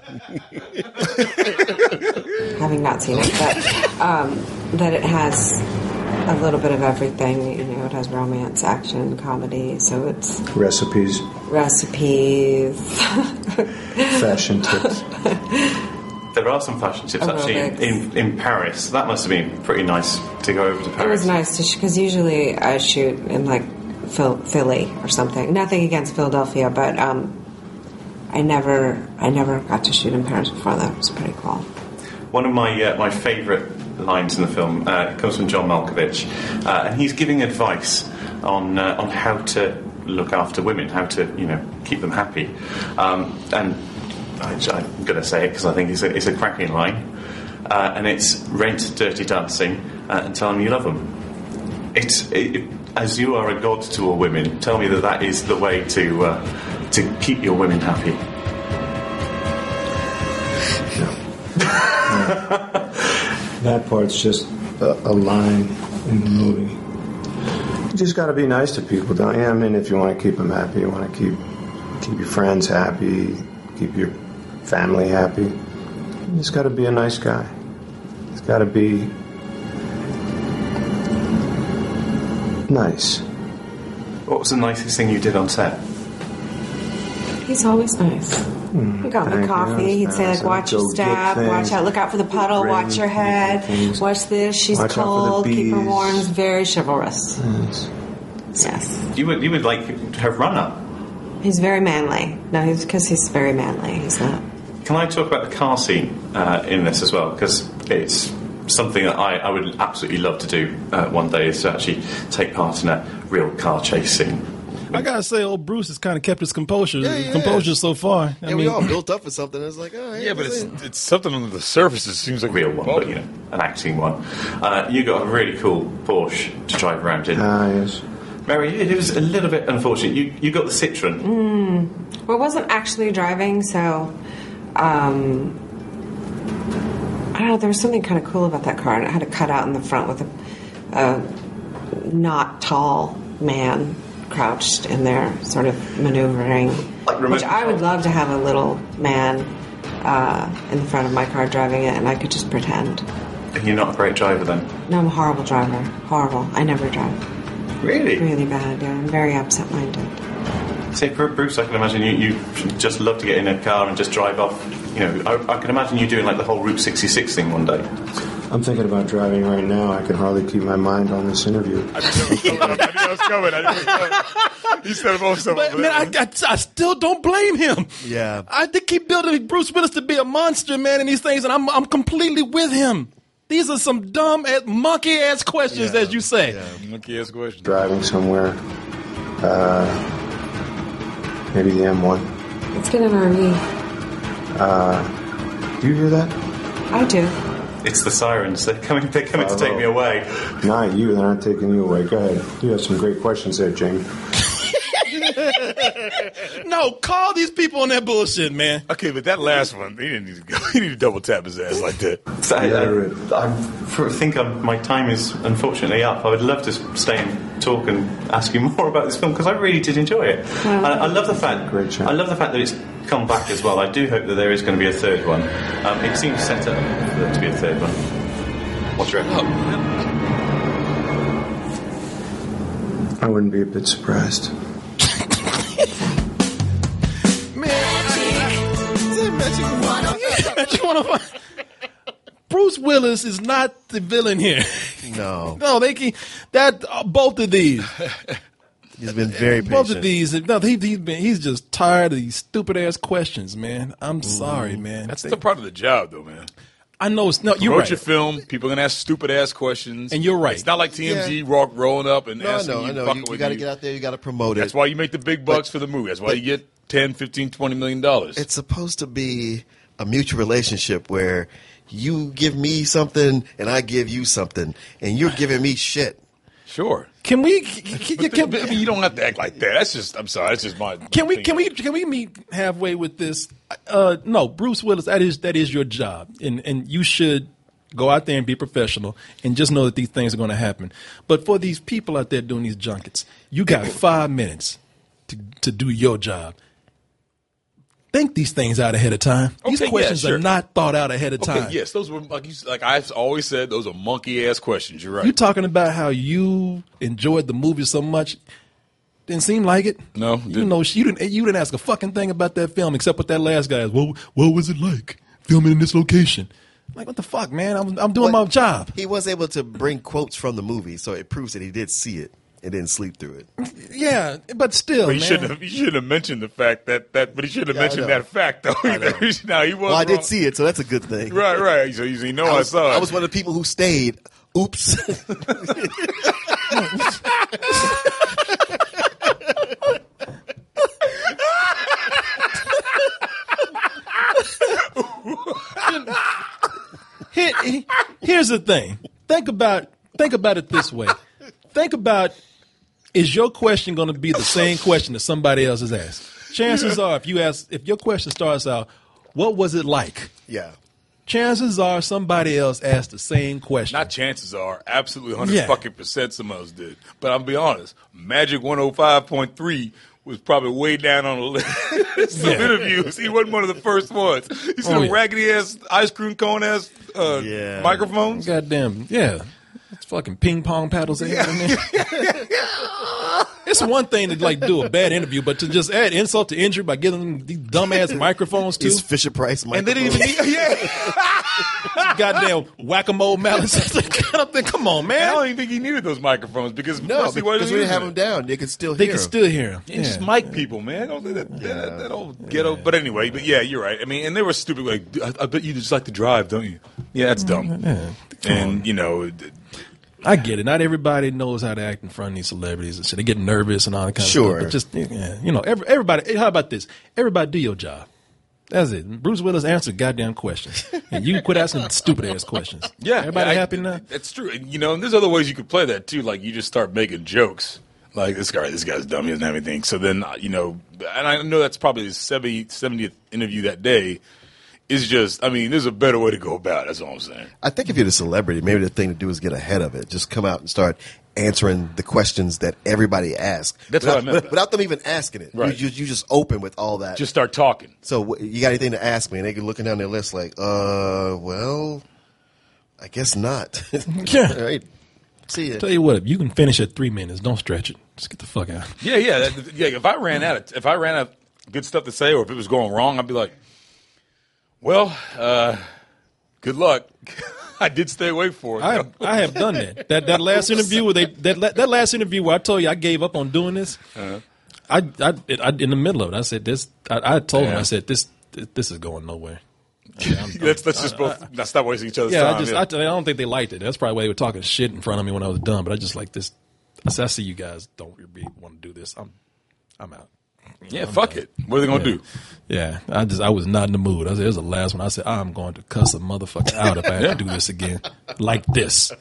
Having not seen it, but that it has a little bit of everything. You know, it has romance, action, comedy. So it's recipes, fashion tips. There are some fashion tips actually in Paris. That must have been pretty nice to go over to Paris. It was nice to because usually I shoot in like Philly or something. Nothing against Philadelphia, but I never got to shoot in Paris before. That was pretty cool. One of my favourite lines in the film comes from John Malkovich, and he's giving advice on how to look after women, how to keep them happy. And I'm going to say it because I think it's a cracking line, and it's rent Dirty Dancing and tell them you love them. As you are a god to all women, tell me that is the way to keep your women happy. That part's just a line in the movie. You just got to be nice to people, don't you? I mean, if you want to keep them happy, you want to keep your friends happy, keep your family happy. You just got to be a nice guy. It's got to be nice. What was the nicest thing you did on set? He's always nice. He got me coffee. He'd say, like, watch your step, watch out, look out for the puddle, watch your head, watch this, she's cold, keep her warm. He's very chivalrous. Yes. You would like her run-up. He's very manly. No, because he's very manly. He's not. Can I talk about the car scene in this as well? Because it's something that I would absolutely love to do one day, is to actually take part in a real car chase scene. I gotta say, old Bruce has kind of kept his composure so far. I mean, we all built up for something. It's like, oh, yeah, but it's something under the surface. It seems like real one, but an acting one. You got a really cool Porsche to drive around in. Yes. Mary, it was a little bit unfortunate. You got the Citroen. Well, I wasn't actually driving, so I don't know. There was something kind of cool about that car, and it had a cutout in the front with a not tall man crouched in there, sort of maneuvering. Which I would love to have a little man in the front of my car driving it, and I could just pretend. And you're not a great driver then? No, I'm a horrible driver. Horrible. I never drive. Really? Really bad, yeah. I'm very absent-minded. See, Bruce, I can imagine you just love to get in a car and just drive off. You know, I can imagine you doing like the whole Route 66 thing one day. I'm thinking about driving right now. I can hardly keep my mind on this interview. I knew it was coming. He said it most of it. Man, I still don't blame him. Yeah. I think keep building Bruce Willis to be a monster, man, in these things, and I'm completely with him. These are some dumb, monkey-ass questions, as you say. Yeah, monkey-ass questions. Driving somewhere. Maybe the M1. Let's get an RV. Do you hear that? I do. It's the sirens. They're coming to take me away. Not you. They're not taking you away. Go ahead. You have some great questions there, Jamie. No, call these people on that bullshit, man. Okay, but that last one, he didn't need to go. He need to double tap his ass like that. I think my time is unfortunately up. I would love to stay and talk and ask you more about this film because I really did enjoy it. I love the fact. I love the fact that it's come back as well. I do hope that there is going to be a third one. It seems set up for there to be a third one. What's your I wouldn't be a bit surprised. Bruce Willis is not the villain here. No. No, both of these. He's been very patient. Both of these. No, he's just tired of these stupid ass questions, man. I'm sorry, man. That's the part of the job, though, man. I know you're right. Promote your film. People are gonna ask stupid ass questions, and you're right. It's not like TMZ rolling up and asking I know. You got to get out there. You got to promote it. That's why you make the big bucks for the movie. That's why you get $10, $15, $20 million. It's supposed to be a mutual relationship where you give me something and I give you something, and you're giving me shit. Sure. Can we? You don't have to act like that. That's just. I'm sorry. That's just my. Can we meet halfway with this? No, Bruce Willis. That is your job, and you should go out there and be professional, and just know that these things are going to happen. But for these people out there doing these junkets, you got 5 minutes to do your job. Think these things out ahead of time. These questions are not thought out ahead of time. Yes, those were like I've always said. Those are monkey ass questions. You're right. You talking about how you enjoyed the movie so much? Didn't seem like it. No, you didn't ask a fucking thing about that film except what that last guy is. What was it like filming in this location? Like, what the fuck, man? I'm doing my job. He was able to bring quotes from the movie, so it proves that he did see it and didn't sleep through it. Yeah, but still, he shouldn't have mentioned the fact that but he shouldn't have mentioned that fact though. Now he was. Well, I did see it, so that's a good thing. Right. So you know I saw it. I was one of the people who stayed. Oops. Here's the thing. Think about it this way. Think about, is your question going to be the same question that somebody else has asked? Chances are, if your question starts out, what was it like? Yeah. Chances are somebody else asked the same question. Not chances are, absolutely 100% someone else did. But I'll be honest, Magic 105.3 was probably way down on the list of interviews. He wasn't one of the first ones. He's some raggedy ass ice cream cone ass microphones. Goddamn, yeah. It's fucking ping pong paddles they have in there. It's one thing to do a bad interview, but to just add insult to injury by giving them these dumbass microphones too. These Fisher Price microphones. And they didn't even need goddamn whack-a-mole malice. Come on, man. I don't even think he needed those microphones because we didn't have them down. They could still hear him. Yeah. Just mic people, man. Don't do that old ghetto. But anyway, you're right. I mean, and they were stupid. Like, I bet you just like to drive, don't you? Yeah, that's dumb. Yeah. And I get it. Not everybody knows how to act in front of these celebrities and shit. They get nervous and all that kind of stuff. But just, everybody, how about this? Everybody do your job. That's it. Bruce Willis answered goddamn questions. And you quit asking stupid ass questions. Yeah. Everybody happy now? That's true. And there's other ways you could play that too. Like you just start making jokes. Like this guy's dumb. He doesn't have anything. So then, and I know that's probably his 70th interview that day. Is just, there's a better way to go about it. That's all I'm saying. I think if you're the celebrity, maybe the thing to do is get ahead of it. Just come out and start answering the questions that everybody asks. That's what I meant. Without them even asking it. Right. You just open with all that. Just start talking. So you got anything to ask me? And they can looking down their list like, well, I guess not. Yeah. All right. See ya. Tell you what, if you can finish at 3 minutes, don't stretch it. Just get the fuck out. Yeah. If I ran out of good stuff to say, or if it was going wrong, I'd be like, well, good luck. I did stay awake for it. I have done that. That last interview where that last interview where I told you I gave up on doing this. I in the middle of it, I said this. I told him, I said this is going nowhere. Let's just both not stop wasting each other's time. I don't think they liked it. That's probably why they were talking shit in front of me when I was done. But I just like this. I said, I see you guys don't really want to do this. I'm out. Fuck it. What are they gonna do? Yeah, I was not in the mood. I said, it was the last one. I said, I'm going to cuss a motherfucker out if I have to do this again, like this.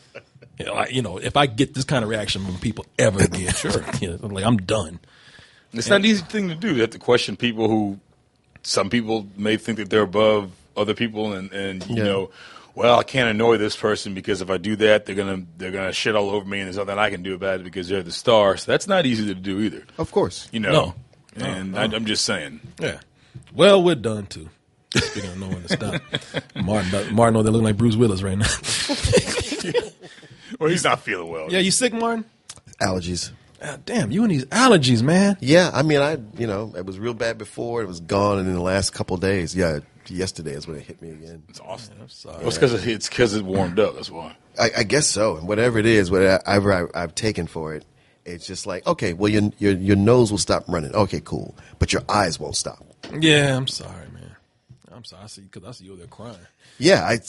If I get this kind of reaction from people ever again, I'm done. It's not an easy thing to do. You have to question people who, some people may think that they're above other people, and you know, well, I can't annoy this person because if I do that, they're gonna shit all over me, and there's nothing I can do about it because they're the star. So that's not easy to do either. Of course, No. I'm just saying. Yeah. Well, we're done too. Speaking of knowing to stop, Martin, they're looking like Bruce Willis right now. Well, he's not feeling well. Yeah, you sick, Martin? Allergies. Damn, you and these allergies, man. Yeah, it was real bad before. It was gone, and in the last couple of days, yesterday is when it hit me again. It's awesome. I'm sorry. Well, it's because it warmed up. That's why. I guess so. And whatever it is, whatever I've taken for it, it's just like, okay, well, your nose will stop running. Okay, cool. But your eyes won't stop. Yeah, I'm sorry, man. I'm sorry. Because I see you over there crying. Yeah, I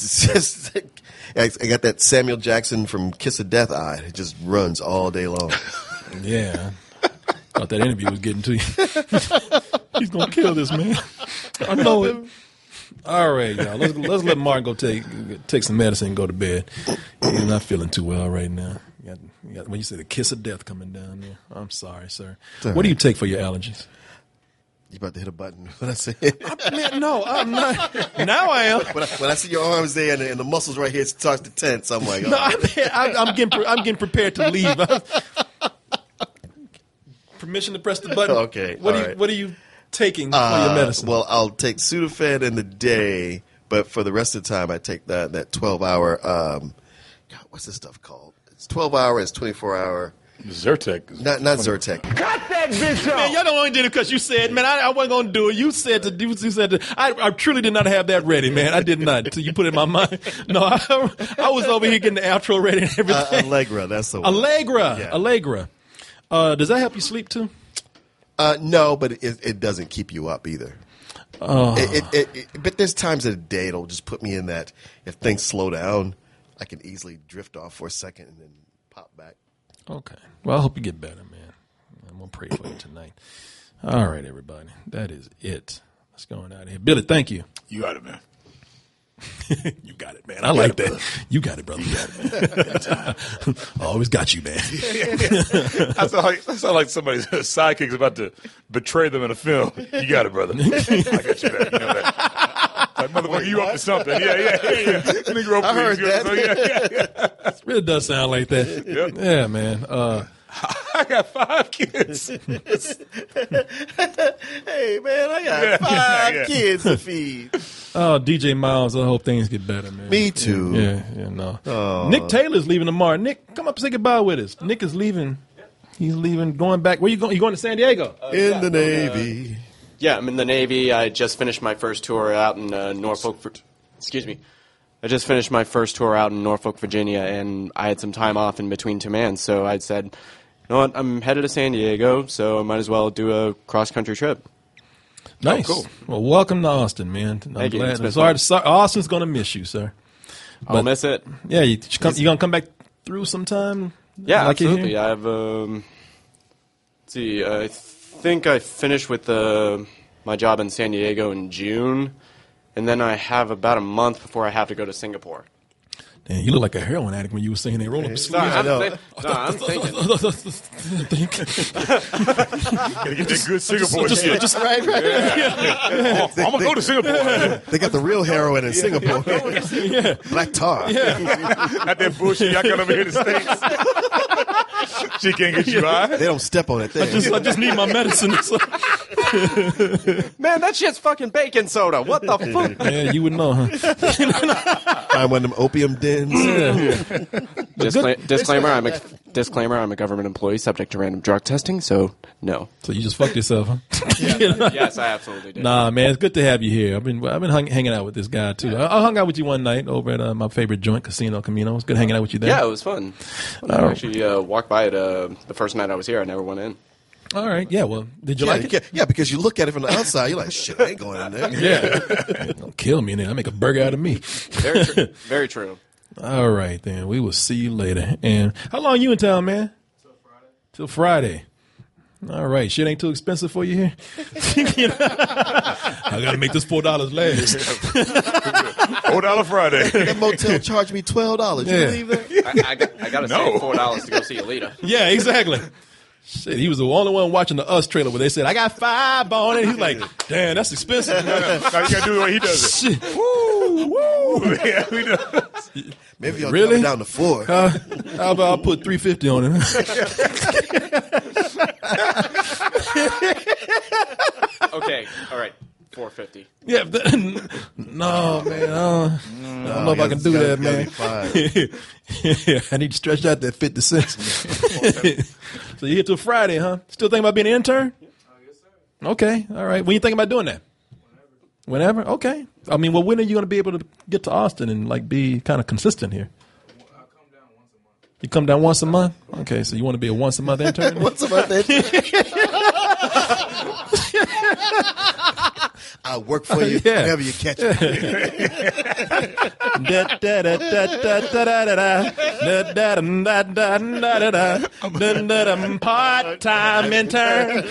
got that Samuel Jackson from Kiss of Death eye. It just runs all day long. Yeah. Thought that interview was getting to you. He's going to kill this man. I know it. All right, y'all. Let's let Martin go take some medicine and go to bed. He's not feeling too well right now. You got, when you say the kiss of death coming down there. I'm sorry, sir. What do you take for your allergies? You about to hit a button. What I say? No, I'm not. Now I am. When I see your arms there and the muscles right here starts to tense, I'm like, oh. No, I'm getting prepared to leave. Permission to press the button. Okay. What are you taking for your medicine? Well, I'll take Sudafed in the day, but for the rest of the time, I take that 12-hour. What's this stuff called? It's 12-hour. It's 24-hour. Zyrtec. Not Zyrtec. Cut that bitch off! Man, y'all don't only did it because you said, man, I wasn't going to do it. You said I truly did not have that ready, man. I did not until you put it in my mind. No, I was over here getting the outro ready and everything. Allegra, that's the one. Allegra. Does that help you sleep too? No, but it doesn't keep you up either. But there's times of the day it'll just put me in that if things slow down, I can easily drift off for a second and then pop back. Okay. Well, I hope you get better, man. I'm going to pray for you tonight. All right, everybody. That is it. Let's go on out of here. Billy, thank you. You got it, man. You got it, man. I like that. Brother. You got it, brother. You got it, man. I always got you, man. I sound like somebody's sidekick's about to betray them in a film. You got it, brother. I got you, man. You know that. Like, motherfucker, you up to something. Yeah. Nigga, I heard that. It really does sound like that. Yep. Yeah, man. I got 5 kids. Hey, man, I got 5 kids to feed. Oh, DJ Miles, I hope things get better, man. Me too. Yeah, no. Oh. Nick Taylor's leaving tomorrow. Nick, come up and say goodbye with us. Nick is leaving. He's leaving, going back. Where you going? You going to San Diego? In the Navy. Yeah, I'm in the Navy. I just finished my first tour out in Norfolk. Excuse me. I just finished my first tour out in Norfolk, Virginia, and I had some time off in between commands, so I said, you know what, I'm headed to San Diego, so I might as well do a cross-country trip. Nice. Oh, cool. Well, welcome to Austin, man. Thank you. Sorry, Austin's going to miss you, sir. I'll miss it. Yeah, you going to come back through sometime? Yeah, like absolutely. I have. Let's see, I think I finished with my job in San Diego in June, and then I have about a month before I have to go to Singapore. Damn, you look like a heroin addict when you were saying that. Roll up your sleeves. I'm thinking. Gotta get that good Singapore shit. Just right. Yeah. I'm gonna go to Singapore. They got the real heroin in Singapore. Black tar. Not that bullshit y'all got over here in the States. She can't get you high. They don't step on it there. I just need my medicine. Man, that shit's fucking baking soda. What the fuck? Yeah, you would know, huh? Find one of them opium dens. Disclaimer: I'm a government employee subject to random drug testing, so no. So you just fucked yourself, huh? Yes, I absolutely did. Nah, man, it's good to have you here. I've been hanging out with this guy too. I hung out with you one night over at my favorite joint, Casino Camino. It was good hanging out with you there. Yeah, it was fun. I actually walked by it the first night I was here. I never went in. All right. Yeah. Well, did you like it? Yeah, because you look at it from the outside, you're like, shit, I ain't going in there. Yeah. Don't kill me in there. I make a burger out of me. Very true. Very true. All right, then. We will see you later. And how long you in town, man? Till Friday. All right. Shit ain't too expensive for you here? I got to make this $4 last. $4 Friday. That motel charged me $12. You believe that? I got to save $4 to go see Alita. Yeah, exactly. Shit, he was the only one watching the Us trailer where they said, I got 5 on it. He's like, damn, that's expensive. Now you got to do the way he does it. Woo, woo. Yeah, he does. Maybe I'll really? drop it down to 4. How about I'll put $350 on it? Okay, all right. $450. Yeah, no, man. I don't know if I can do that, man. Yeah, I need to stretch out that 50 cents. So you here till Friday, huh? Still thinking about being an intern? Yes, sir. Okay, all right. When you thinking about doing that? Whenever? Okay. I mean, well, when are you going to be able to get to Austin and like be kind of consistent here? I come down once a month. You come down once a month? Okay, so you want to be a once a month intern? Once a month intern. I'll work for you whenever you catch me. Part-time intern.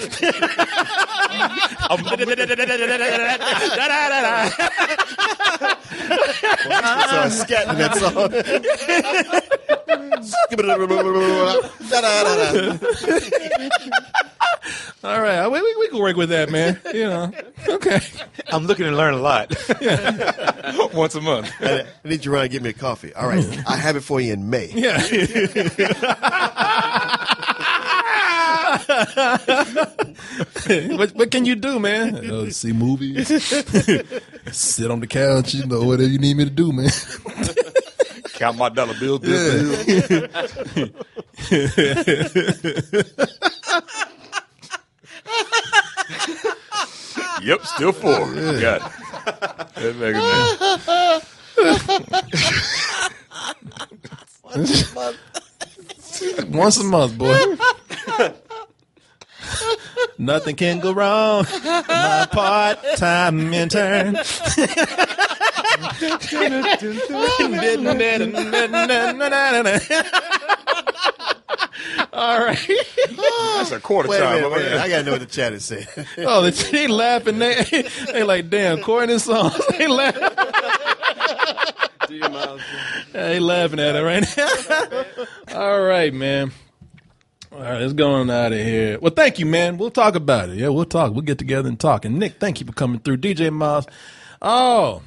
So I'm scatting that song. All right, we can work with that, man. You know, okay. I'm looking to learn a lot. Once a month. I need you to run and get me a coffee. All right, I have it for you in May. Yeah. What can you do, man? See movies, sit on the couch, you know, whatever you need me to do, man. Count my dollar bills. Yep, still 4. Got it. Once a month, boy. Nothing can go wrong. My part-time intern. All right. That's a quarter time. Wait. I gotta know what the chat is saying. Oh, they laughing. They like, damn, Corey and his songs. They laughing. They laughing at it right now. All right, man. All right, let's go on out of here. Well, thank you, man. We'll talk about it. Yeah, we'll talk. We'll get together and talk. And Nick, thank you for coming through. DJ Miles. Oh,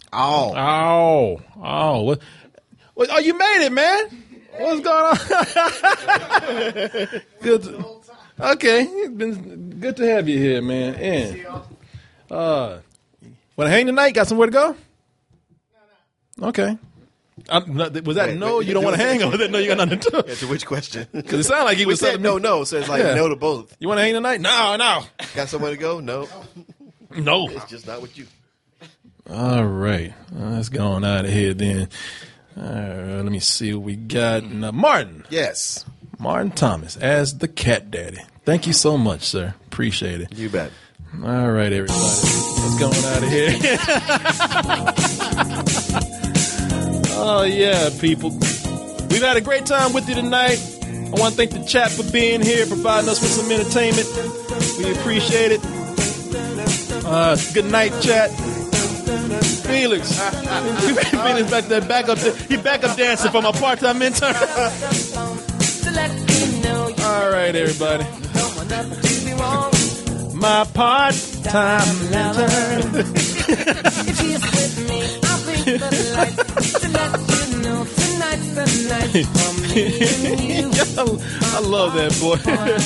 you made it, man. What's going on? Good. Okay, it's been good to have you here, man. And want to hang tonight? Got somewhere to go? Okay. Was that no? You don't want to hang, or was that no? You got nothing to do? Yeah, to which question? Because it sounded like he was saying no. So it's like no to both. You want to hang tonight? No. Got somewhere to go? No. It's just not with you. All right, let's go on out of here then. Let me see what we got. Martin. Yes. Martin Thomas as the Cat Daddy. Thank you so much, sir. Appreciate it. You bet. All right, everybody. Let's go on out of here. Oh, yeah, people. We've had a great time with you tonight. I want to thank the chat for being here, providing us with some entertainment. We appreciate it. Good night, chat. Felix. Felix back there, he back up dancing for my part-time intern. All right, everybody. My part-time intern. I love that boy.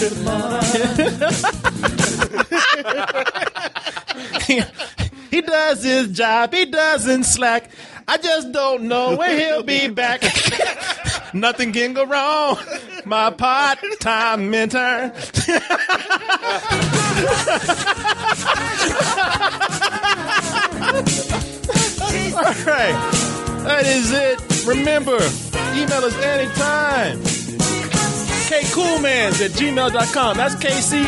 He does his job. He doesn't slack. I just don't know when he'll be back. Nothing can go wrong. My part-time intern. All right. That is it. Remember, email us anytime. kcoolmans@gmail.com. That's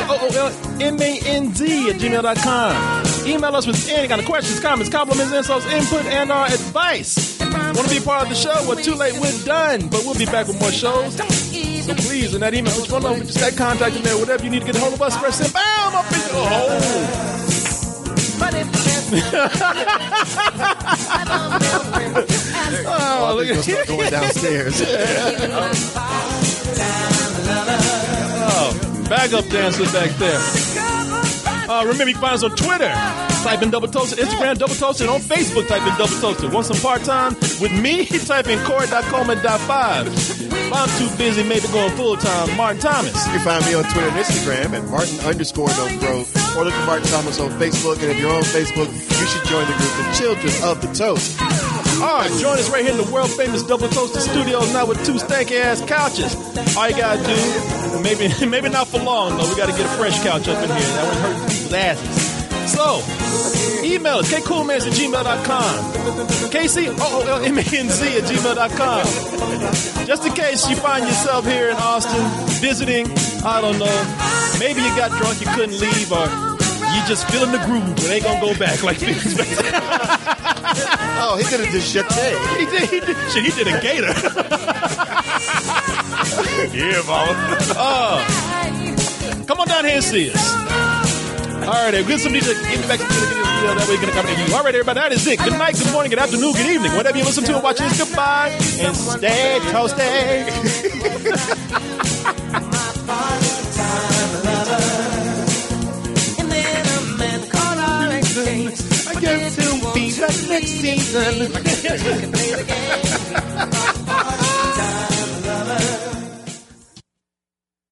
KCOOLMANZ@gmail.com. Email us with any kind of questions, comments, compliments, insults, input, and our advice. Want to be part of the show? Well, too late, we're done. But we'll be back with more shows. So please, in that email, just run over, just that contact in there. Whatever you need to get a hold of us, press it. Bam! Up in your hole. Oh, look at you going downstairs. Oh, back up dancers back there. Remember, you can find us on Twitter. Type in Double Toasted. Instagram, Double Toasted. On Facebook, type in Double Toasted. Want some part-time with me? Type in Corey.Coleman.5. If I'm too busy, maybe going full-time, Martin Thomas. You can find me on Twitter and Instagram at Martin_No-Bro. Or look for Martin Thomas on Facebook. And if you're on Facebook, you should join the group, The Children of the Toast. All right, join us right here in the world-famous Double Toasted Studios now with 2 stanky-ass couches. All you got to do, maybe not for long, though. We got to get a fresh couch up in here. That won't hurt people's asses. So, email us, kcoolmans@gmail.com. KCOOLMANZ@gmail.com. Just in case you find yourself here in Austin visiting, I don't know, maybe you got drunk, you couldn't leave, or you just feeling the groove and ain't gonna go back like this. Oh, he did a disjete. He did a gator. Yeah, mama. Come on down here and see us. All right, get some DJ. Get back to the video. That way you can come to you. All right, everybody, that is it. Good night, good morning, good afternoon, good evening. Whatever you listen to and watch this, goodbye. And stay toasted. I guess he'll be back next season.